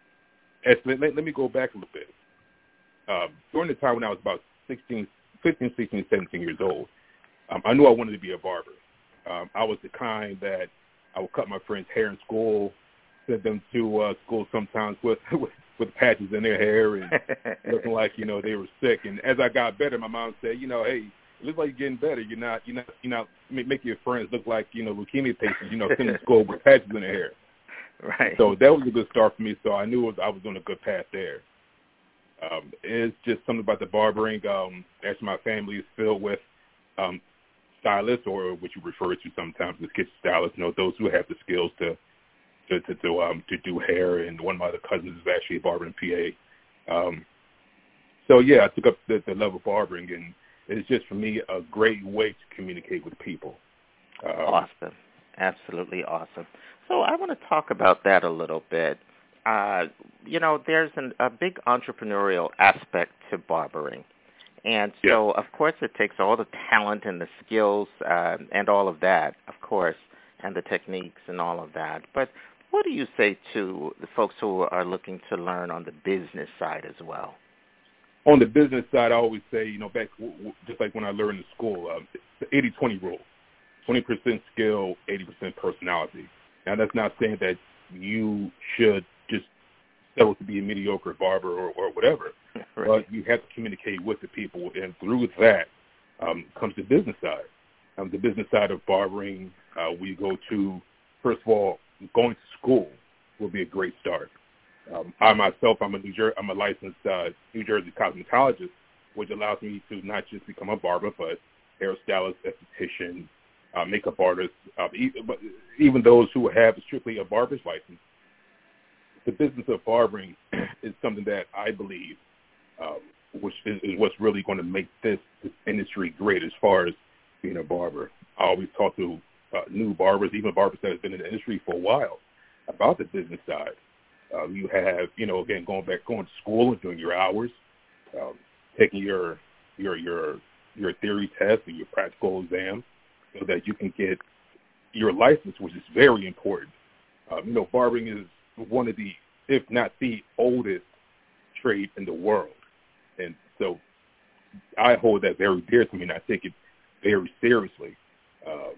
let, let, let me go back a little bit. Uh, during the time when I was about sixteen, fifteen, sixteen, seventeen years old, um, I knew I wanted to be a barber. Um, I was the kind that I would cut my friends' hair in school, send them to uh, school sometimes with, with with patches in their hair and looking like, you know, they were sick. And as I got better, my mom said, you know, hey, it looks like you're getting better. You're not, you're not, you're not making your friends look like, you know, leukemia patients, you know, sending to school with patches in their hair. Right. So that was a good start for me. So I knew it was, I was on a good path there. Um, it's just something about the barbering. Um, actually, my family is filled with um, stylists, or what you refer to sometimes as kitchen stylists, you know, those who have the skills to to to, to, um, to do hair. And one of my other cousins is actually a barber in P A. Um, so, yeah, I took up the, the level of barbering, and it's just, for me, a great way to communicate with people. Um, awesome. Absolutely awesome. So I want to talk about that a little bit. Uh, you know, there's an, a big entrepreneurial aspect to barbering. And so, yeah. of course, it takes all the talent and the skills uh, and all of that, of course, and the techniques and all of that. But what do you say to the folks who are looking to learn on the business side as well? On the business side, I always say, you know, back just like when I learned in school, um, the eighty twenty rule, twenty percent skill, eighty percent personality. Now, that's not saying that you should just settle to be a mediocre barber or, or whatever, right. But you have to communicate with the people, and through that um, comes the business side. Um, the business side of barbering, uh, we go to, first of all, going to school will be a great start. Um, I myself, I'm a New Jer- I'm a licensed uh, New Jersey cosmetologist, which allows me to not just become a barber, but hairstylist, esthetician, uh, makeup artist, uh, even, but even those who have strictly a barber's license. The business of barbering is something that I believe, um, which is, is what's really going to make this, this industry great as far as being a barber. I always talk to uh, new barbers, even barbers that have been in the industry for a while, about the business side. Uh, you have, you know, again, going back, going to school and doing your hours, um, taking your your your your theory test and your practical exam, so that you can get your license, which is very important. Um, you know, barbering is one of the, if not the oldest trade in the world, and so I hold that very dear to me, and I take it very seriously. Um,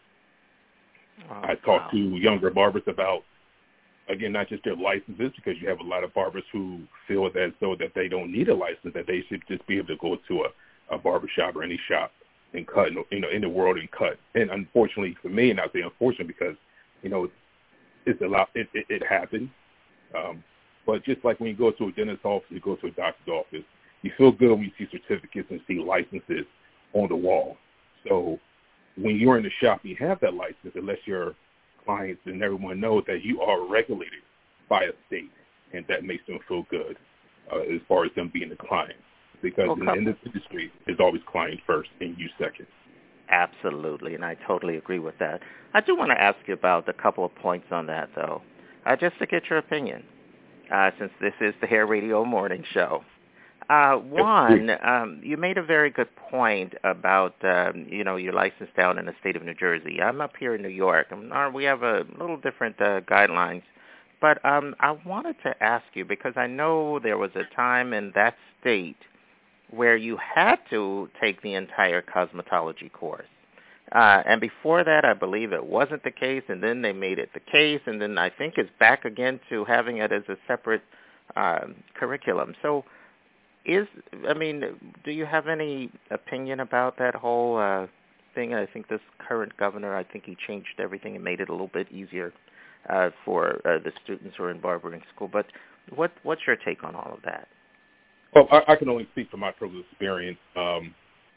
oh, I talk wow. to younger barbers about, again, not just their licenses, because you have a lot of barbers who feel as though that they don't need a license, that they should just be able to go to a, a barbershop or any shop and cut, you know, in the world and cut. And unfortunately for me, and I say unfortunately because, you know, it's a lot, it, it, it happens. Um, but just like when you go to a dentist's office, you go to a doctor's office, you feel good when you see certificates and see licenses on the wall. So when you're in the shop, you have that license, unless your clients and everyone knows that you are regulated by a state, and that makes them feel good uh, as far as them being the client. Because okay. in, in this industry, it's always client first and you second. Absolutely, and I totally agree with that. I do want to ask you about a couple of points on that, though, uh, just to get your opinion, uh, since this is the Hair Radio Morning Show. Uh, one, um, you made a very good point about, um, you know, your license down in the state of New Jersey. I'm up here in New York. And we have a little different uh, guidelines. But um, I wanted to ask you, because I know there was a time in that state where you had to take the entire cosmetology course. Uh, and before that, I believe it wasn't the case, and then they made it the case, and then I think it's back again to having it as a separate um, curriculum. So is, I mean, do you have any opinion about that whole uh, thing? I think this current governor, I think he changed everything and made it a little bit easier uh, for uh, the students who are in barbering school. But what what's your take on all of that? Well, I, I can only speak from my personal experience. Um,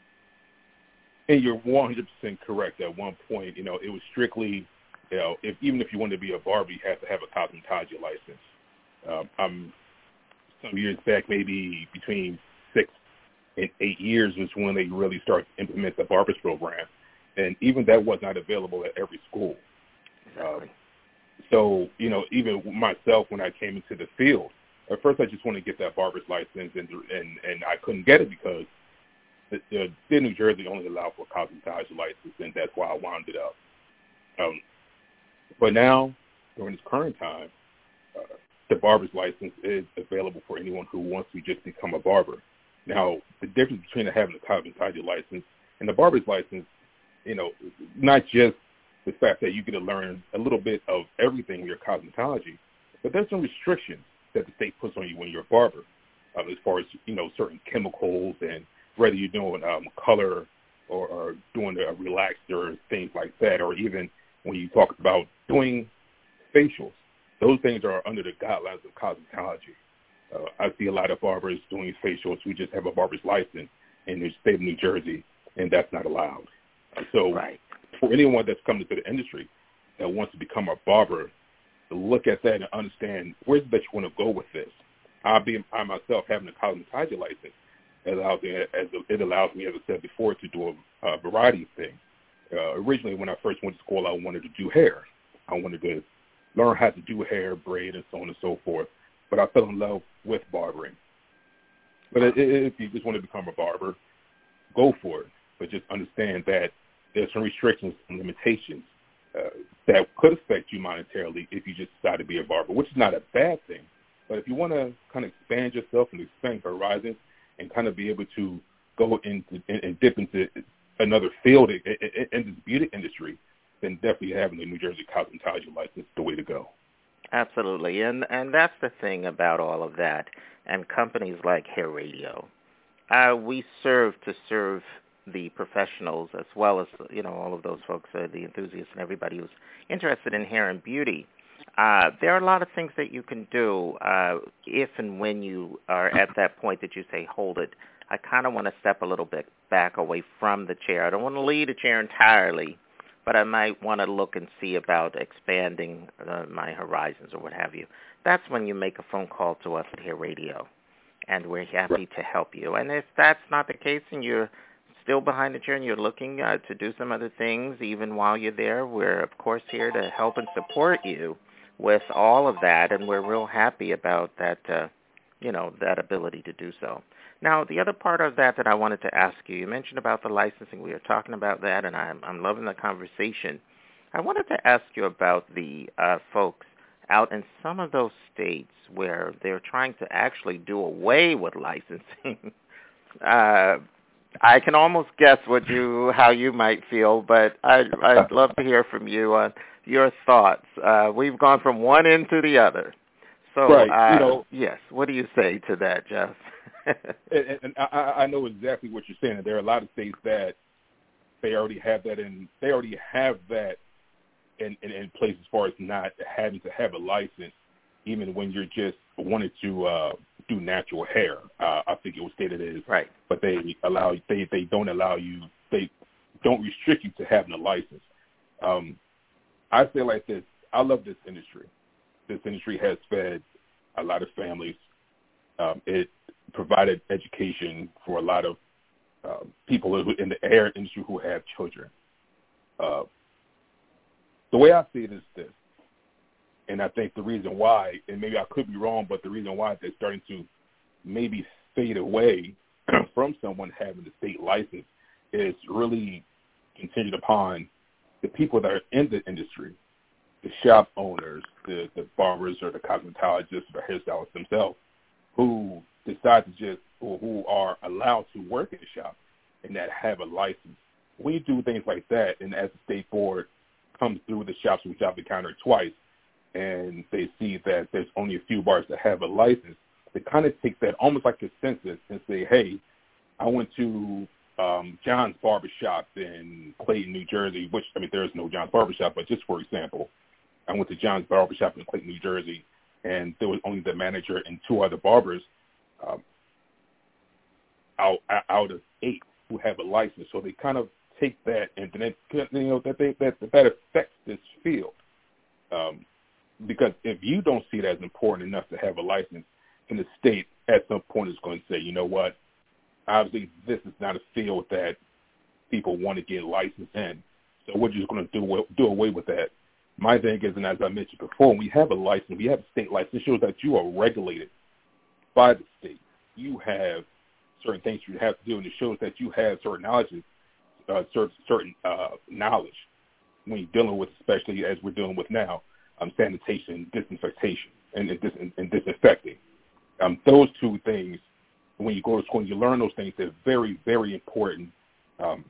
and you're one hundred percent correct. At one point, you know, it was strictly, you know, if even if you wanted to be a barber, you had to have a cosmetology license. Um, I'm, some years back, maybe between six and eight years was when they really started to implement the barbers program. And even that was not available at every school. Exactly. Um, so, you know, even myself, when I came into the field, at first I just wanted to get that barber's license, and and, and I couldn't get it because the, the state of New Jersey only allowed for a cosmetology license, and that's why I wound it up. Um, but now, during this current time, uh, the barber's license is available for anyone who wants to just become a barber. Now, the difference between having a cosmetology license and the barber's license, you know, not just the fact that you get to learn a little bit of everything in your cosmetology, but there's some restrictions that the state puts on you when you're a barber, um, as far as, you know, certain chemicals and whether you're doing um, color or, or doing a relaxer, things like that, or even when you talk about doing facials, those things are under the guidelines of cosmetology. Uh, I see a lot of barbers doing facials who just have a barber's license in the state of New Jersey, and that's not allowed. Uh, so right. For anyone that's coming into the industry that wants to become a barber, to look at that and understand where's it that you want to go with this. I be I myself having a cosmetology license it allows me, as it allows me, as I said before, to do a, a variety of things. Uh, originally, when I first went to school, I wanted to do hair. I wanted to learn how to do hair, braid, and so on and so forth. But I fell in love with barbering. But it, it, if you just want to become a barber, go for it. But just understand that there's some restrictions and limitations uh, that could affect you monetarily if you just decide to be a barber, which is not a bad thing. But if you want to kind of expand yourself and expand your horizons and kind of be able to go into and, and dip into another field in, in, in this beauty industry, then definitely having a New Jersey cosmetology license is the way to go. Absolutely, and and that's the thing about all of that, and companies like Hair Radio. Uh, we serve to serve the professionals as well as, you know, all of those folks, uh, the enthusiasts and everybody who's interested in hair and beauty. Uh, there are a lot of things that you can do uh, if and when you are at that point that you say, hold it, I kind of want to step a little bit back away from the chair. I don't want to leave the chair entirely, but I might want to look and see about expanding uh, my horizons or what have you. That's when you make a phone call to us at Hair Radio, and we're happy to help you. And if that's not the case and you're still behind the chair and you're looking uh, to do some other things even while you're there, we're, of course, here to help and support you with all of that, and we're real happy about that, uh, you know, that ability to do so. Now, the other part of that that I wanted to ask you, you mentioned about the licensing. We were talking about that, and I'm, I'm loving the conversation. I wanted to ask you about the uh, folks out in some of those states where they're trying to actually do away with licensing. uh, I can almost guess what you, how you might feel, but I'd, I'd love to hear from you on your thoughts. Uh, we've gone from one end to the other. So, right. uh, you know, yes, what do you say to that, Jeff? and, and I, I know exactly what you're saying. There are a lot of states that they already have that in. They already have that in, in, in place as far as not having to have a license, even when you're just wanting to uh, do natural hair. Uh, I think it was stated as right. But they allow they they don't allow you. They don't restrict you to having a license. Um, I say like this. I love this industry. This industry has fed a lot of families. Um, it provided education for a lot of uh, people in the hair industry who have children. Uh, the way I see it is this, and I think the reason why, and maybe I could be wrong, but the reason why they're starting to maybe fade away from someone having the state license is really contingent upon the people that are in the industry, the shop owners, the, the barbers or the cosmetologists or the hairstylists themselves, who decide to just, or who are allowed to work in the shop and that have a license when you do things like that, and as the state board comes through the shops, which I've encountered twice, and they see that there's only a few bars that have a license, they kind of take that almost like a census and say, hey, I went to um, John's Barbershop in Clayton, New Jersey, which, I mean, there is no John's Barbershop, but just for example, I went to John's Barbershop in Clayton, New Jersey, and there was only the manager and two other barbers um, out out of eight who have a license. So they kind of take that, and then it, you know that they, that that affects this field. Um, because if you don't see it as important enough to have a license, in the state at some point is going to say, you know what, obviously this is not a field that people want to get licensed in, so we're just going to do do away with that. My thing is, and as I mentioned before, when we have a license, we have a state license, it shows that you are regulated by the state. You have certain things you have to do, and it shows that you have certain knowledge, uh, certain, certain uh, knowledge when you're dealing with, especially as we're dealing with now, um, sanitation, disinfectation, and, and, dis- and disinfecting. Um, those two things, when you go to school and you learn those things, they're very, very important um,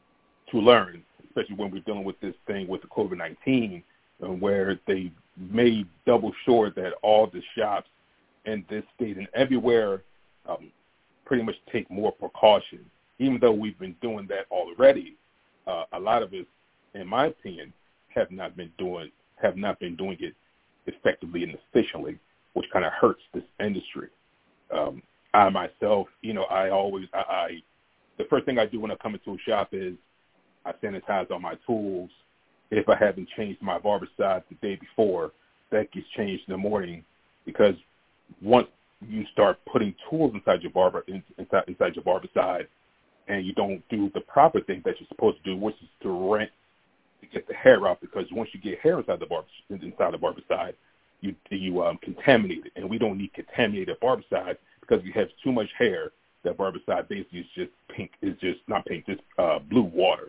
to learn, especially when we're dealing with this thing with the COVID nineteen, um, where they made double sure that all the shops in this state and everywhere um, pretty much take more precaution. Even though we've been doing that already, uh, a lot of us, in my opinion, have not been doing have not been doing it effectively and efficiently, which kind of hurts this industry. Um, I myself, you know, I always, I, I, the first thing I do when I come into a shop is I sanitize all my tools. If I haven't changed my barber side the day before, that gets changed in the morning, because once you start putting tools inside your barber, inside, inside your barber side, and you don't do the proper thing that you're supposed to do, which is to rinse to get the hair out, because once you get hair inside the barber, inside the barber side, you you um, contaminate it, and we don't need contaminated barber side, because we have too much hair. That barber side basically is just pink, is just not pink, just uh, blue water.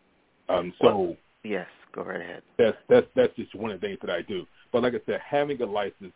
Um, so well, yes, go right ahead. That's that's that's just one of the things that I do. But like I said, having a license,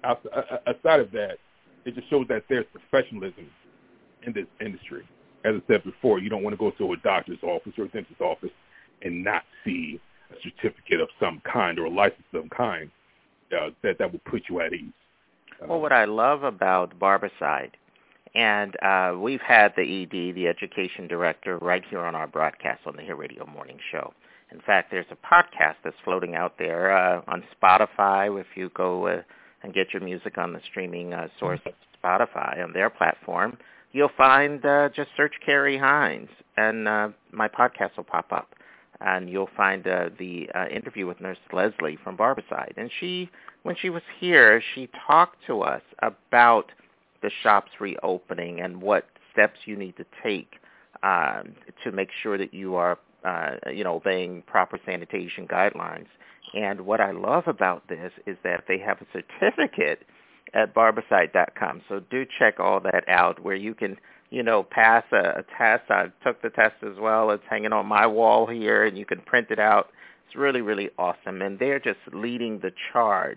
aside of that, it just shows that there's professionalism in this industry. As I said before, you don't want to go to a doctor's office or a dentist's office and not see a certificate of some kind or a license of some kind uh, that that will put you at ease. Uh, well, what I love about Barbicide, and uh, we've had the E D, the education director, right here on our broadcast on the Hair Radio Morning Show. In fact, there's a podcast that's floating out there uh, on Spotify. If you go uh, and get your music on the streaming uh, source of Spotify on their platform, you'll find, uh, just search Carrie Hines, and uh, my podcast will pop up. And you'll find uh, the uh, interview with Nurse Leslie from Barbicide. And she, when she was here, she talked to us about the shops reopening and what steps you need to take um, to make sure that you are, uh, you know, obeying proper sanitation guidelines. And what I love about this is that they have a certificate at barbicide dot com. So do check all that out, where you can, you know, pass a, a test. I took the test as well. It's hanging on my wall here, and you can print it out. It's really, really awesome. And they're just leading the charge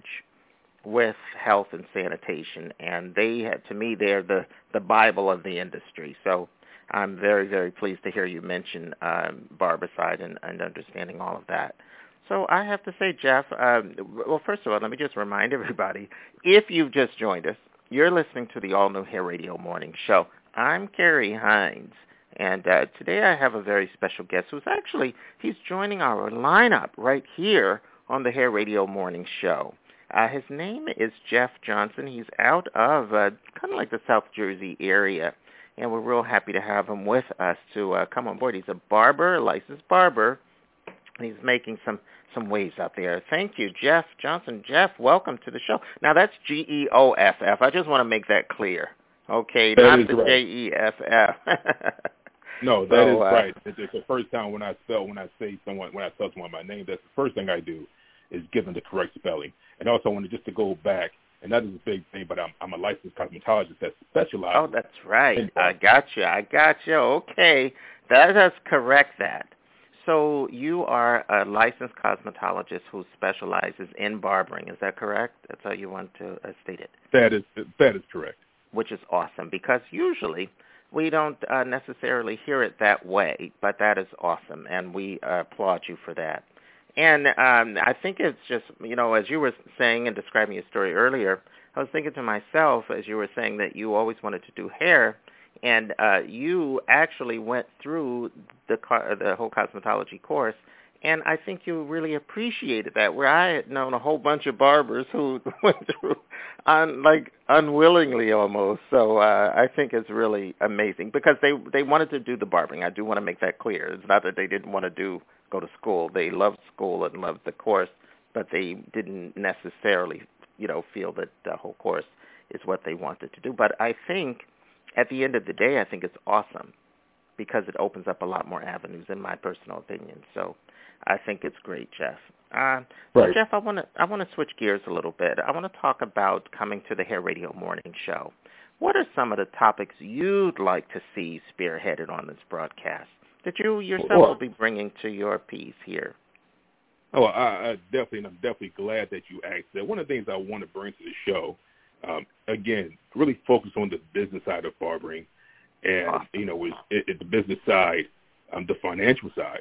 with health and sanitation. And they, have, to me, they're the, the Bible of the industry. So I'm very, very pleased to hear you mention um, Barbicide and, and understanding all of that. So I have to say, Jeff, um, well, first of all, let me just remind everybody, if you've just joined us, you're listening to the all-new Hair Radio Morning Show. I'm Carrie Hines, and uh, today I have a very special guest who's actually, he's joining our lineup right here on the Hair Radio Morning Show. Uh, his name is Jeff Johnson. He's out of uh, kind of like the South Jersey area, and we're real happy to have him with us to uh, come on board. He's a barber, a licensed barber, and he's making some some waves out there. Thank you, Jeff Johnson. Jeff, welcome to the show. Now, that's G E O F F. I just want to make that clear. Okay, that not is the right. J E F F. No, that so, is uh, right. It's, it's the first time when I spell, when I say someone, when I tell someone my name, that's the first thing I do is give them the correct spelling. And also, I wanted just to go back, and that is a big thing, but I'm, I'm a licensed cosmetologist that specializes. Oh, that's right. I got you. I got you. Okay, that does correct that. So you are a licensed cosmetologist who specializes in barbering. Is that correct? That's how you want to uh, state it. That is that is correct. Which is awesome, because usually we don't uh, necessarily hear it that way, but that is awesome, and we uh, applaud you for that. And um, I think it's just, you know, as you were saying and describing your story earlier, I was thinking to myself, as you were saying that you always wanted to do hair, and uh, you actually went through the co- the whole cosmetology course, and I think you really appreciated that, where I had known a whole bunch of barbers who went through, un, like, unwillingly almost. So uh, I think it's really amazing, because they, they wanted to do the barbering. I do want to make that clear. It's not that they didn't want to do go to school. They loved school and loved the course, but they didn't necessarily, you know, feel that the whole course is what they wanted to do. But I think at the end of the day, I think it's awesome, because it opens up a lot more avenues, in my personal opinion. So I think it's great, Jeff. Uh, so right. Jeff, I want to I want to switch gears a little bit. I want to talk about coming to the Hair Radio Morning Show. What are some of the topics you'd like to see spearheaded on this broadcast that you yourself well, will be bringing to your piece here? Oh, I, I definitely, and I'm definitely glad that you asked that. One of the things I want to bring to the show, um, again, really focus on the business side of barbering, and awesome. you know, it's, it, it, the business side, um, the financial side.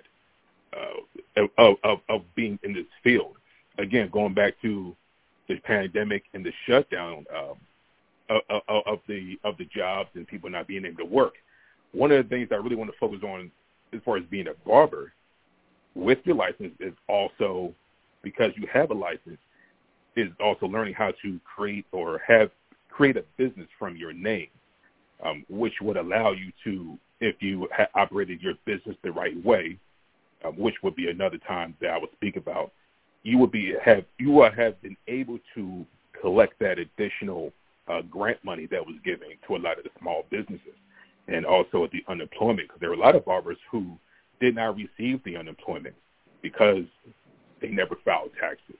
Uh, of, of, of being in this field. Again, going back to the pandemic and the shutdown um, of, of, of the of the jobs and people not being able to work. One of the things I really want to focus on as far as being a barber with your license is also, because you have a license, is also learning how to create or have create a business from your name, um, which would allow you to, if you ha- operated your business the right way, Uh, which would be another time that I would speak about, you would be have you would have been able to collect that additional uh, grant money that was given to a lot of the small businesses, and also the unemployment, because there are a lot of barbers who did not receive the unemployment because they never filed taxes.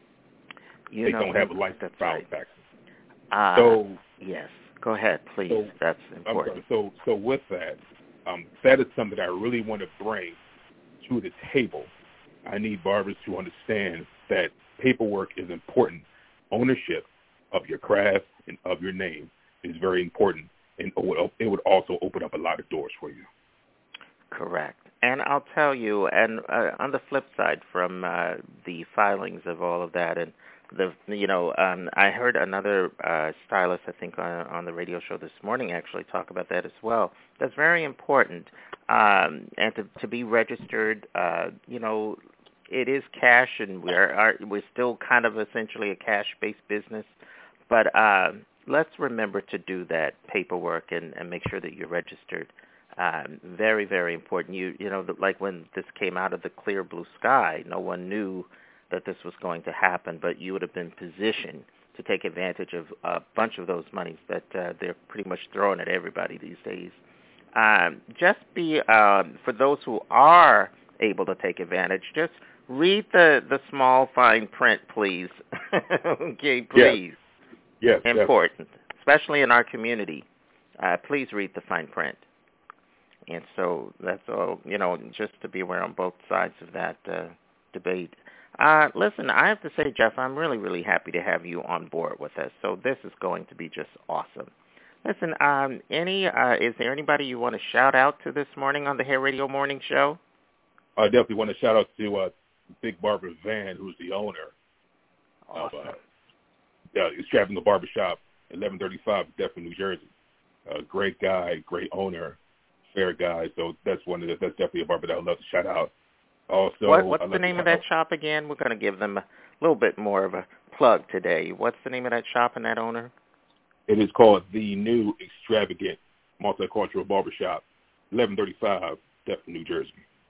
You they know, don't have a license to file right. taxes. Uh, so yes, go ahead, please. So, That's important. I'm sorry, so so with that, um, that is something that I really want to bring to the table. I need barbers to understand that paperwork is important. Ownership of your craft and of your name is very important, and it would also open up a lot of doors for you. Correct. And I'll tell you, and uh, on the flip side, from uh, the filings of all of that, and the you know, um, I heard another uh, stylist, I think, on, on the radio show this morning actually talk about that as well. That's very important. Um, and to, to be registered, uh, you know, it is cash, and we're are, we're still kind of essentially a cash-based business. But uh, let's remember to do that paperwork and, and make sure that you're registered. Um, very, very important. You you know, the, like when this came out of the clear blue sky, no one knew that this was going to happen, but you would have been positioned to take advantage of a bunch of those monies that uh, they're pretty much throwing at everybody these days. Um, just be, um, for those who are able to take advantage, just read the, the small fine print, please. Okay, please. Yes. yes Important, yes. Especially in our community. Uh, please read the fine print. And so that's all, you know, just to be aware on both sides of that uh, debate. Uh, listen, I have to say, Jeff, I'm really, really happy to have you on board with us. So this is going to be just awesome. Listen, um, any uh, is there anybody you want to shout out to this morning on the Hair Radio Morning Show? I definitely want to shout out to uh, Big Barber Van, who's the owner awesome. of uh, uh, Extravagant Barbershop, eleven thirty-five, Deptford, New Jersey. Uh, great guy, great owner, fair guy. So that's one of the, that's definitely a barber that I'd love to shout out. Also, what, what's I'd the name of that out. shop again? We're going to give them a little bit more of a plug today. What's the name of that shop and that owner? It is called The New Extravagant Multicultural Barbershop, eleven thirty-five, Deptford, New Jersey.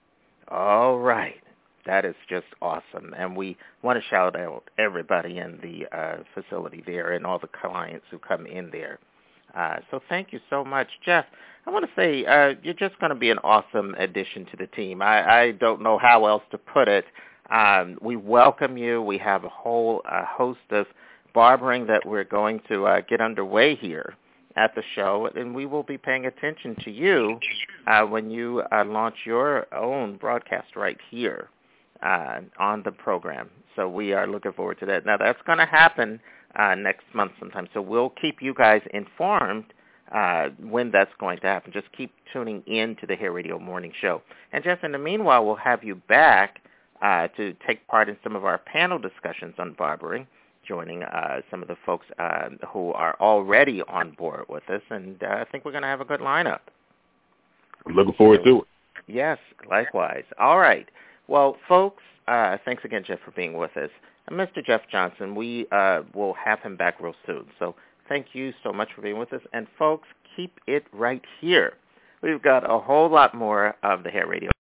All right. That is just awesome. And we want to shout out everybody in the uh, facility there and all the clients who come in there. Uh, so thank you so much. Jeff, I want to say uh, you're just going to be an awesome addition to the team. I, I don't know how else to put it. Um, we welcome you. We have a whole uh, host of barbering that we're going to uh, get underway here at the show, and we will be paying attention to you uh, when you uh, launch your own broadcast right here uh, on the program. So we are looking forward to that. Now, that's going to happen uh, next month sometime, so we'll keep you guys informed uh, when that's going to happen. Just keep tuning in to the Hair Radio Morning Show. And just in the meanwhile, we'll have you back uh, to take part in some of our panel discussions on barbering, joining uh, some of the folks uh, who are already on board with us. And uh, I think we're going to have a good lineup. I'm looking forward so, to it. Yes, likewise. All right. Well, folks, uh, thanks again, Jeff, for being with us. And Mister Jeff Johnson, we uh, will have him back real soon. So thank you so much for being with us. And, folks, keep it right here. We've got a whole lot more of the Hair Radio.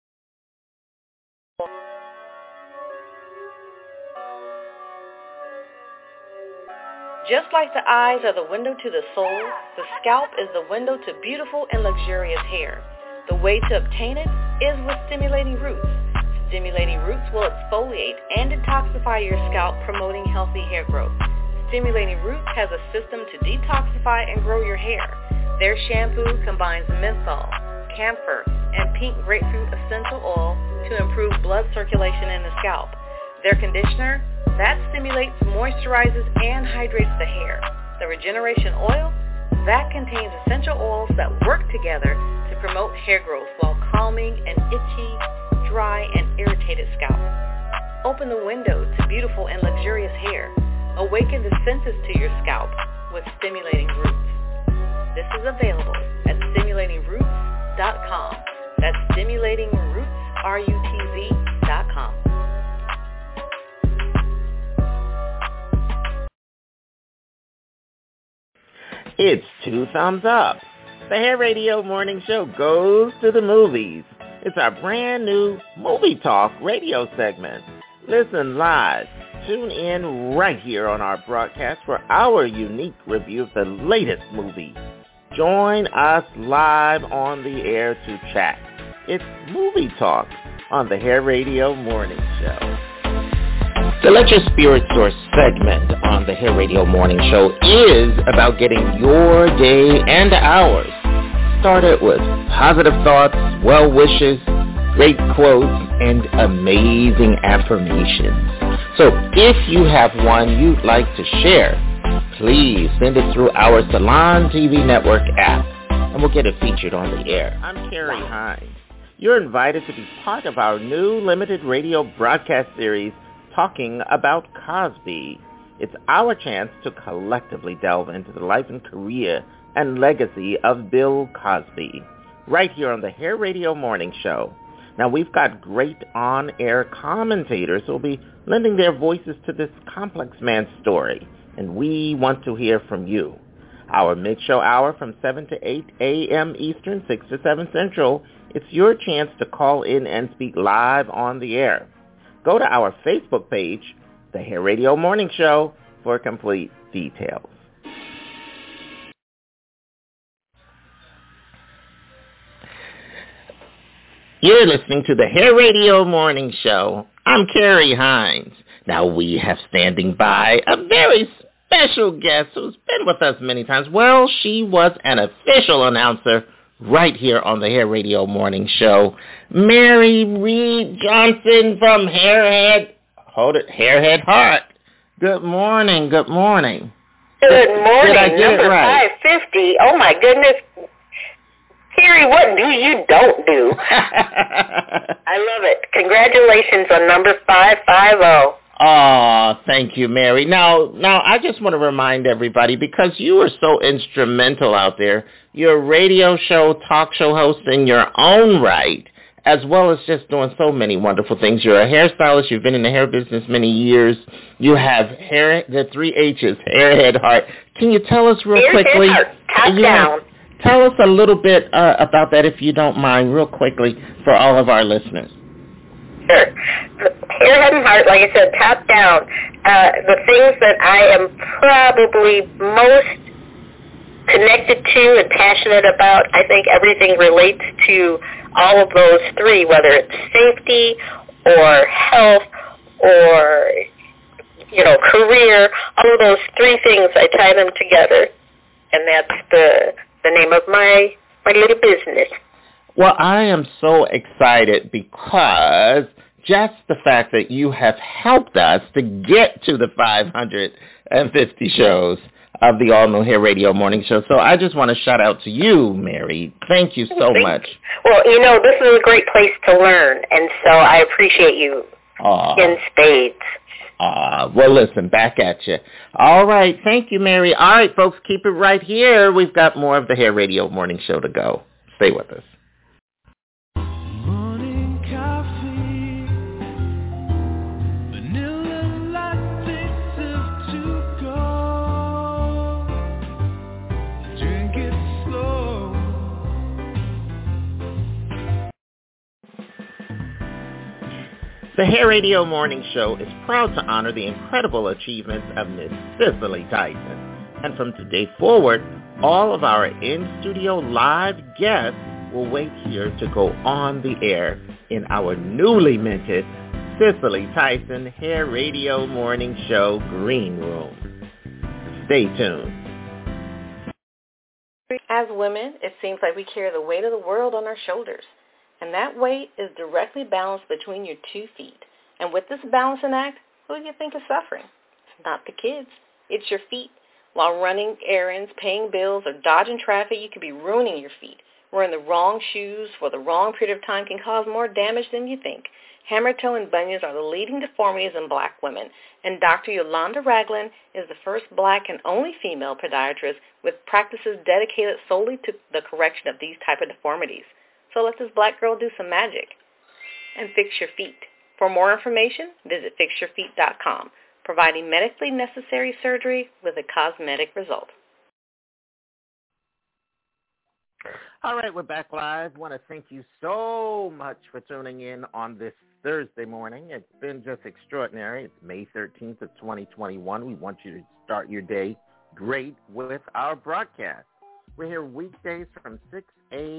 Just like the eyes are the window to the soul, the scalp is the window to beautiful and luxurious hair. The way to obtain it is with stimulating roots. Stimulating roots will exfoliate and detoxify your scalp, promoting healthy hair growth. Stimulating Roots has a system to detoxify and grow your hair. Their shampoo combines menthol, camphor, and pink grapefruit essential oil to improve blood circulation in the scalp. Their conditioner, that stimulates, moisturizes, and hydrates the hair. The Regeneration Oil, that contains essential oils that work together to promote hair growth while calming an itchy, dry, and irritated scalp. Open the window to beautiful and luxurious hair. Awaken the senses to your scalp with Stimulating Roots. This is available at stimulating roots dot com. That's stimulating roots, R U T Z dot com. It's two thumbs up. The Hair Radio Morning Show goes to the movies. It's our brand new Movie Talk radio segment. Listen live. Tune in right here on our broadcast for our unique review of the latest movie. Join us live on the air to chat. It's Movie Talk on the Hair Radio Morning Show. The Let Your Spirit Source segment on the Hair Radio Morning Show is about getting your day and ours started with positive thoughts, well wishes, great quotes, and amazing affirmations. So if you have one you'd like to share, please send it through our Salon T V Network app, and we'll get it featured on the air. I'm Carrie Hines. You're invited to be part of our new limited radio broadcast series, Talking About Cosby. It's our chance to collectively delve into the life and career and legacy of Bill Cosby, right here on the Hair Radio Morning Show. Now, we've got great on-air commentators who will be lending their voices to this complex man's story, and we want to hear from you. Our mid-show hour from seven to eight a.m. Eastern, six to seven Central, it's your chance to call in and speak live on the air. Go to our Facebook page, The Hair Radio Morning Show, for complete details. You're listening to the Hair Radio Morning Show. I'm Carrie Hines. Now we have standing by a very special guest who's been with us many times. Well, she was an official announcer right here on the Hair Radio Morning Show. Mary Reed Johnson from Hairhead, hold it, Hairhead Heart. Good morning, good morning. Good morning, Did I get number it right? five fifty. Oh my goodness. Carrie, what do you don't do? I love it. Congratulations on number five fifty. Oh, thank you, Mary. Now, now I just want to remind everybody, because you are so instrumental out there, you're a radio show, talk show host in your own right, as well as just doing so many wonderful things. You're a hairstylist. You've been in the hair business many years. You have hair, the three H's, Hairhead Heart. Can you tell us real Hairhead quickly? Heart, top you down. Know, tell us a little bit uh, about that, if you don't mind, real quickly, for all of our listeners. Sure. Hairhead and Heart, like I said, top down. Uh, the things that I am probably most connected to and passionate about, I think everything relates to all of those three, whether it's safety or health or, you know, career. All of those three things, I tie them together, and that's the the name of my my little business. Well, I am so excited because just the fact that you have helped us to get to the five hundred fifty shows of the All New Hair Radio Morning Show. So I just want to shout out to you, Mary. Thank you so Thank much. Well, you know, this is a great place to learn, and so I appreciate you Aww. in spades. Uh, well, listen, back at you. All right. Thank you, Mary. All right, folks, keep it right here. We've got more of the Hair Radio Morning Show to go. Stay with us. Morning coffee, vanilla latte, sip to go. Drink it slow. The Hair Radio Morning Show is proud to honor the incredible achievements of Miss Cicely Tyson. And from today forward, all of our in-studio live guests will wait here to go on the air in our newly minted Cicely Tyson Hair Radio Morning Show Green Room. Stay tuned. As women, it seems like we carry the weight of the world on our shoulders. And that weight is directly balanced between your two feet. And with this balancing act, who do you think is suffering? It's not the kids. It's your feet. While running errands, paying bills, or dodging traffic, you could be ruining your feet. Wearing the wrong shoes for the wrong period of time can cause more damage than you think. Hammer toe and bunions are the leading deformities in black women. And Doctor Yolanda Ragland is the first black and only female podiatrist with practices dedicated solely to the correction of these type of deformities. So let this black girl do some magic and fix your feet. For more information, visit fix your feet dot com, providing medically necessary surgery with a cosmetic result. All right, we're back live. I want to thank you so much for tuning in on this Thursday morning. It's been just extraordinary. It's May thirteenth of twenty twenty-one. We want you to start your day great with our broadcast. We're here weekdays from six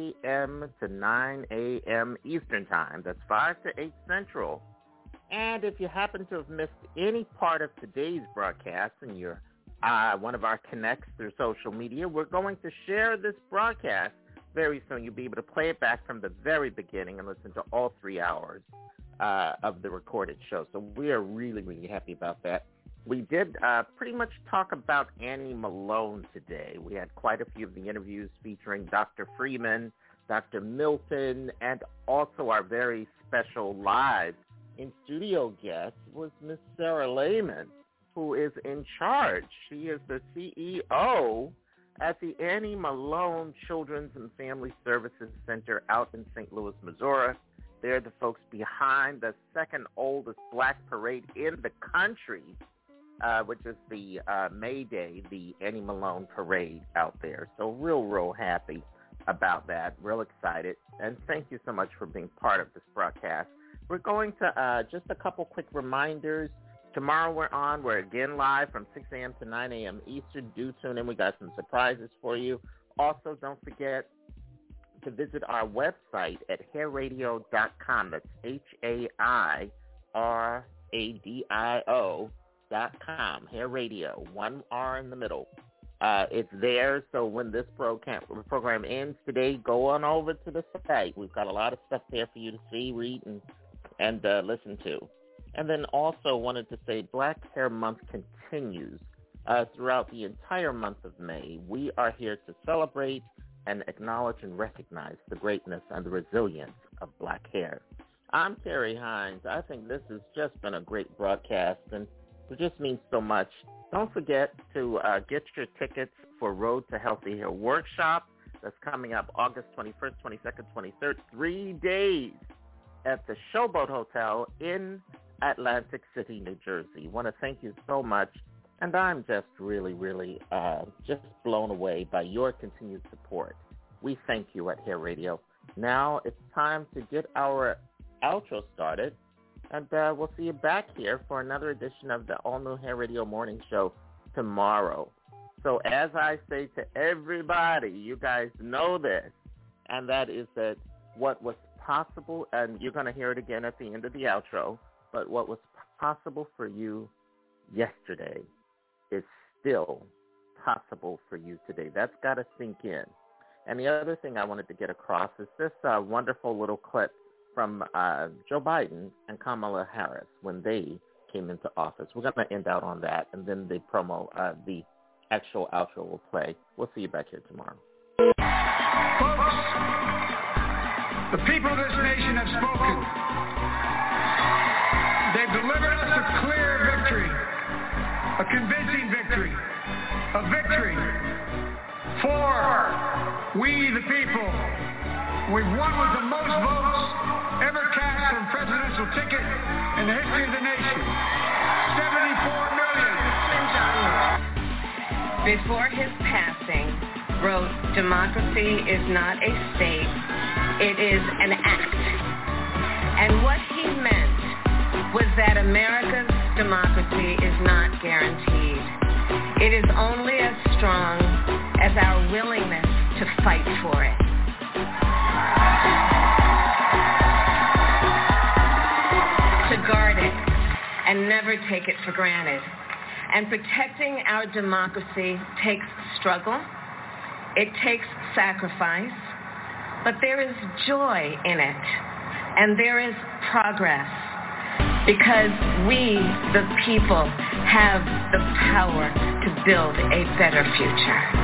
a.m. to nine a.m. Eastern Time. That's five to eight Central. And if you happen to have missed any part of today's broadcast and you're uh, one of our connects through social media, we're going to share this broadcast very soon. You'll be able to play it back from the very beginning and listen to all three hours uh, of the recorded show. So we are really, really happy about that. We did uh, pretty much talk about Annie Malone today. We had quite a few of the interviews featuring Doctor Freeman, Doctor Milton, and also our very special live in-studio guest was Miss Sarah Lehman, who is in charge. She is the C E O at the Annie Malone Children's and Family Services Center out in Saint Louis, Missouri. They're the folks behind the second oldest black parade in the country, Uh, which is the uh, May Day, the Annie Malone Parade out there. So real, real happy about that. Real excited. And thank you so much for being part of this broadcast. We're going to, uh, just a couple quick reminders. Tomorrow we're on. We're again live from six a.m. to nine a.m. Eastern. Do tune in. We got some surprises for you. Also, don't forget to visit our website at hair radio dot com. That's H A I R A D I O dot com, Hair Radio, one R in the middle. Uh, it's there, so when this program, program ends today, go on over to the site. We've got a lot of stuff there for you to see, read, and, and uh, listen to. And then also wanted to say Black Hair Month continues uh, throughout the entire month of May. We are here to celebrate and acknowledge and recognize the greatness and the resilience of black hair. I'm Terry Hines. I think this has just been a great broadcast, and it just means so much. Don't forget to uh, get your tickets for Road to Healthy Hair Workshop. That's coming up August twenty-first, twenty-second, twenty-third, three days at the Showboat Hotel in Atlantic City, New Jersey. I want to thank you so much, and I'm just really, really uh, just blown away by your continued support. We thank you at Hair Radio. Now it's time to get our outro started. And uh, we'll see you back here for another edition of the All New Hair Radio Morning Show tomorrow. So as I say to everybody, you guys know this, and that is that what was possible, and you're going to hear it again at the end of the outro, but what was possible for you yesterday is still possible for you today. That's got to sink in. And the other thing I wanted to get across is this uh, wonderful little clip from uh, Joe Biden and Kamala Harris when they came into office. We're going to end out on that, and then the promo, uh, the actual outro will play. We'll see you back here tomorrow. Folks, the people of this nation have spoken. They've delivered us a clear victory, a convincing victory, a victory for we the people. We've won with the most votes ever cast for a presidential ticket in the history of the nation. seventy-four million. Before his passing, wrote, "Democracy is not a state, it is an act." And what he meant was that America's democracy is not guaranteed. It is only as strong as our willingness to fight for it. To guard it and never take it for granted. And protecting our democracy takes struggle. It takes sacrifice. But there is joy in it. And there is progress. Because we, the people, have the power to build a better future.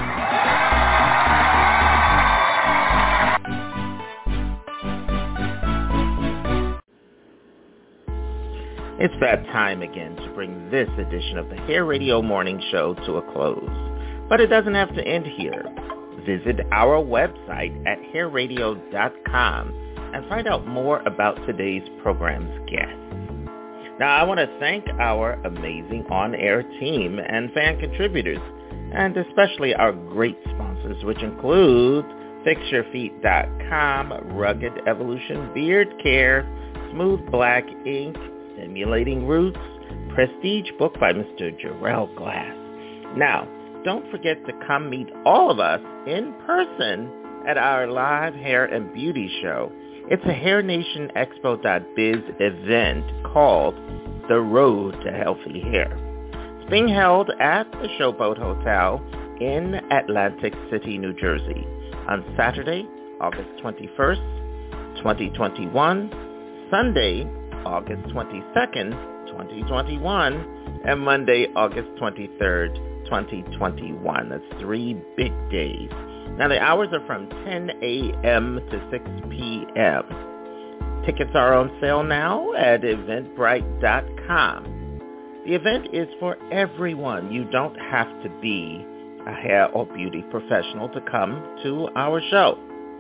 It's that time again to bring this edition of the Hair Radio Morning Show to a close. But it doesn't have to end here. Visit our website at hair radio dot com and find out more about today's program's guests. Now, I want to thank our amazing on-air team and fan contributors, and especially our great sponsors, which include fix your feet dot com, Rugged Evolution Beard Care, Smooth Black Ink, Stimulating Roots, Prestige book by Mister Jarrell Glass. Now, don't forget to come meet all of us in person at our live hair and beauty show. It's a Hair Nation Expo dot biz event called The Road to Healthy Hair. It's being held at the Showboat Hotel in Atlantic City, New Jersey on Saturday, August twenty-first, twenty twenty-one, Sunday, August twenty-second, twenty twenty-one, and Monday, August twenty-third, twenty twenty-one. That's three big days. Now, the hours are from ten a.m. to six p.m. Tickets are on sale now at eventbrite dot com. The event is for everyone. You don't have to be a hair or beauty professional to come to our show.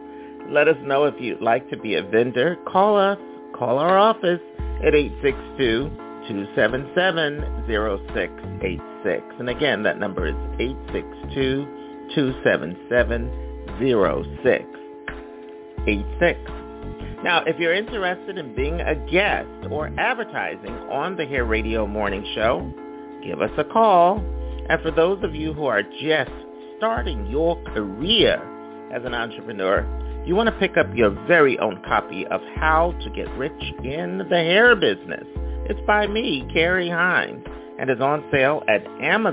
Let us know if you'd like to be a vendor. Call us. Call our office at eight six two, two seven seven, zero six eight six. And again, that number is eight six two, two seven seven, zero six eight six. Now, if you're interested in being a guest or advertising on the Hair Radio Morning Show, give us a call. And for those of you who are just starting your career as an entrepreneur, you want to pick up your very own copy of How to Get Rich in the Hair Business. It's by me, Carrie Hines, and is on sale at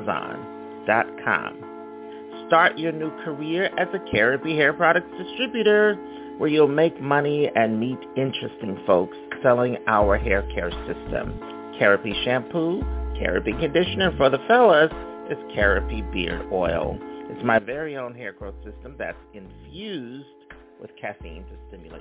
amazon dot com. Start your new career as a Caribbean hair products distributor, where you'll make money and meet interesting folks selling our hair care system. Caribbean shampoo, Caribbean conditioner for the fellas, is Caribbean beard oil. It's my very own hair growth system that's infused with caffeine to stimulate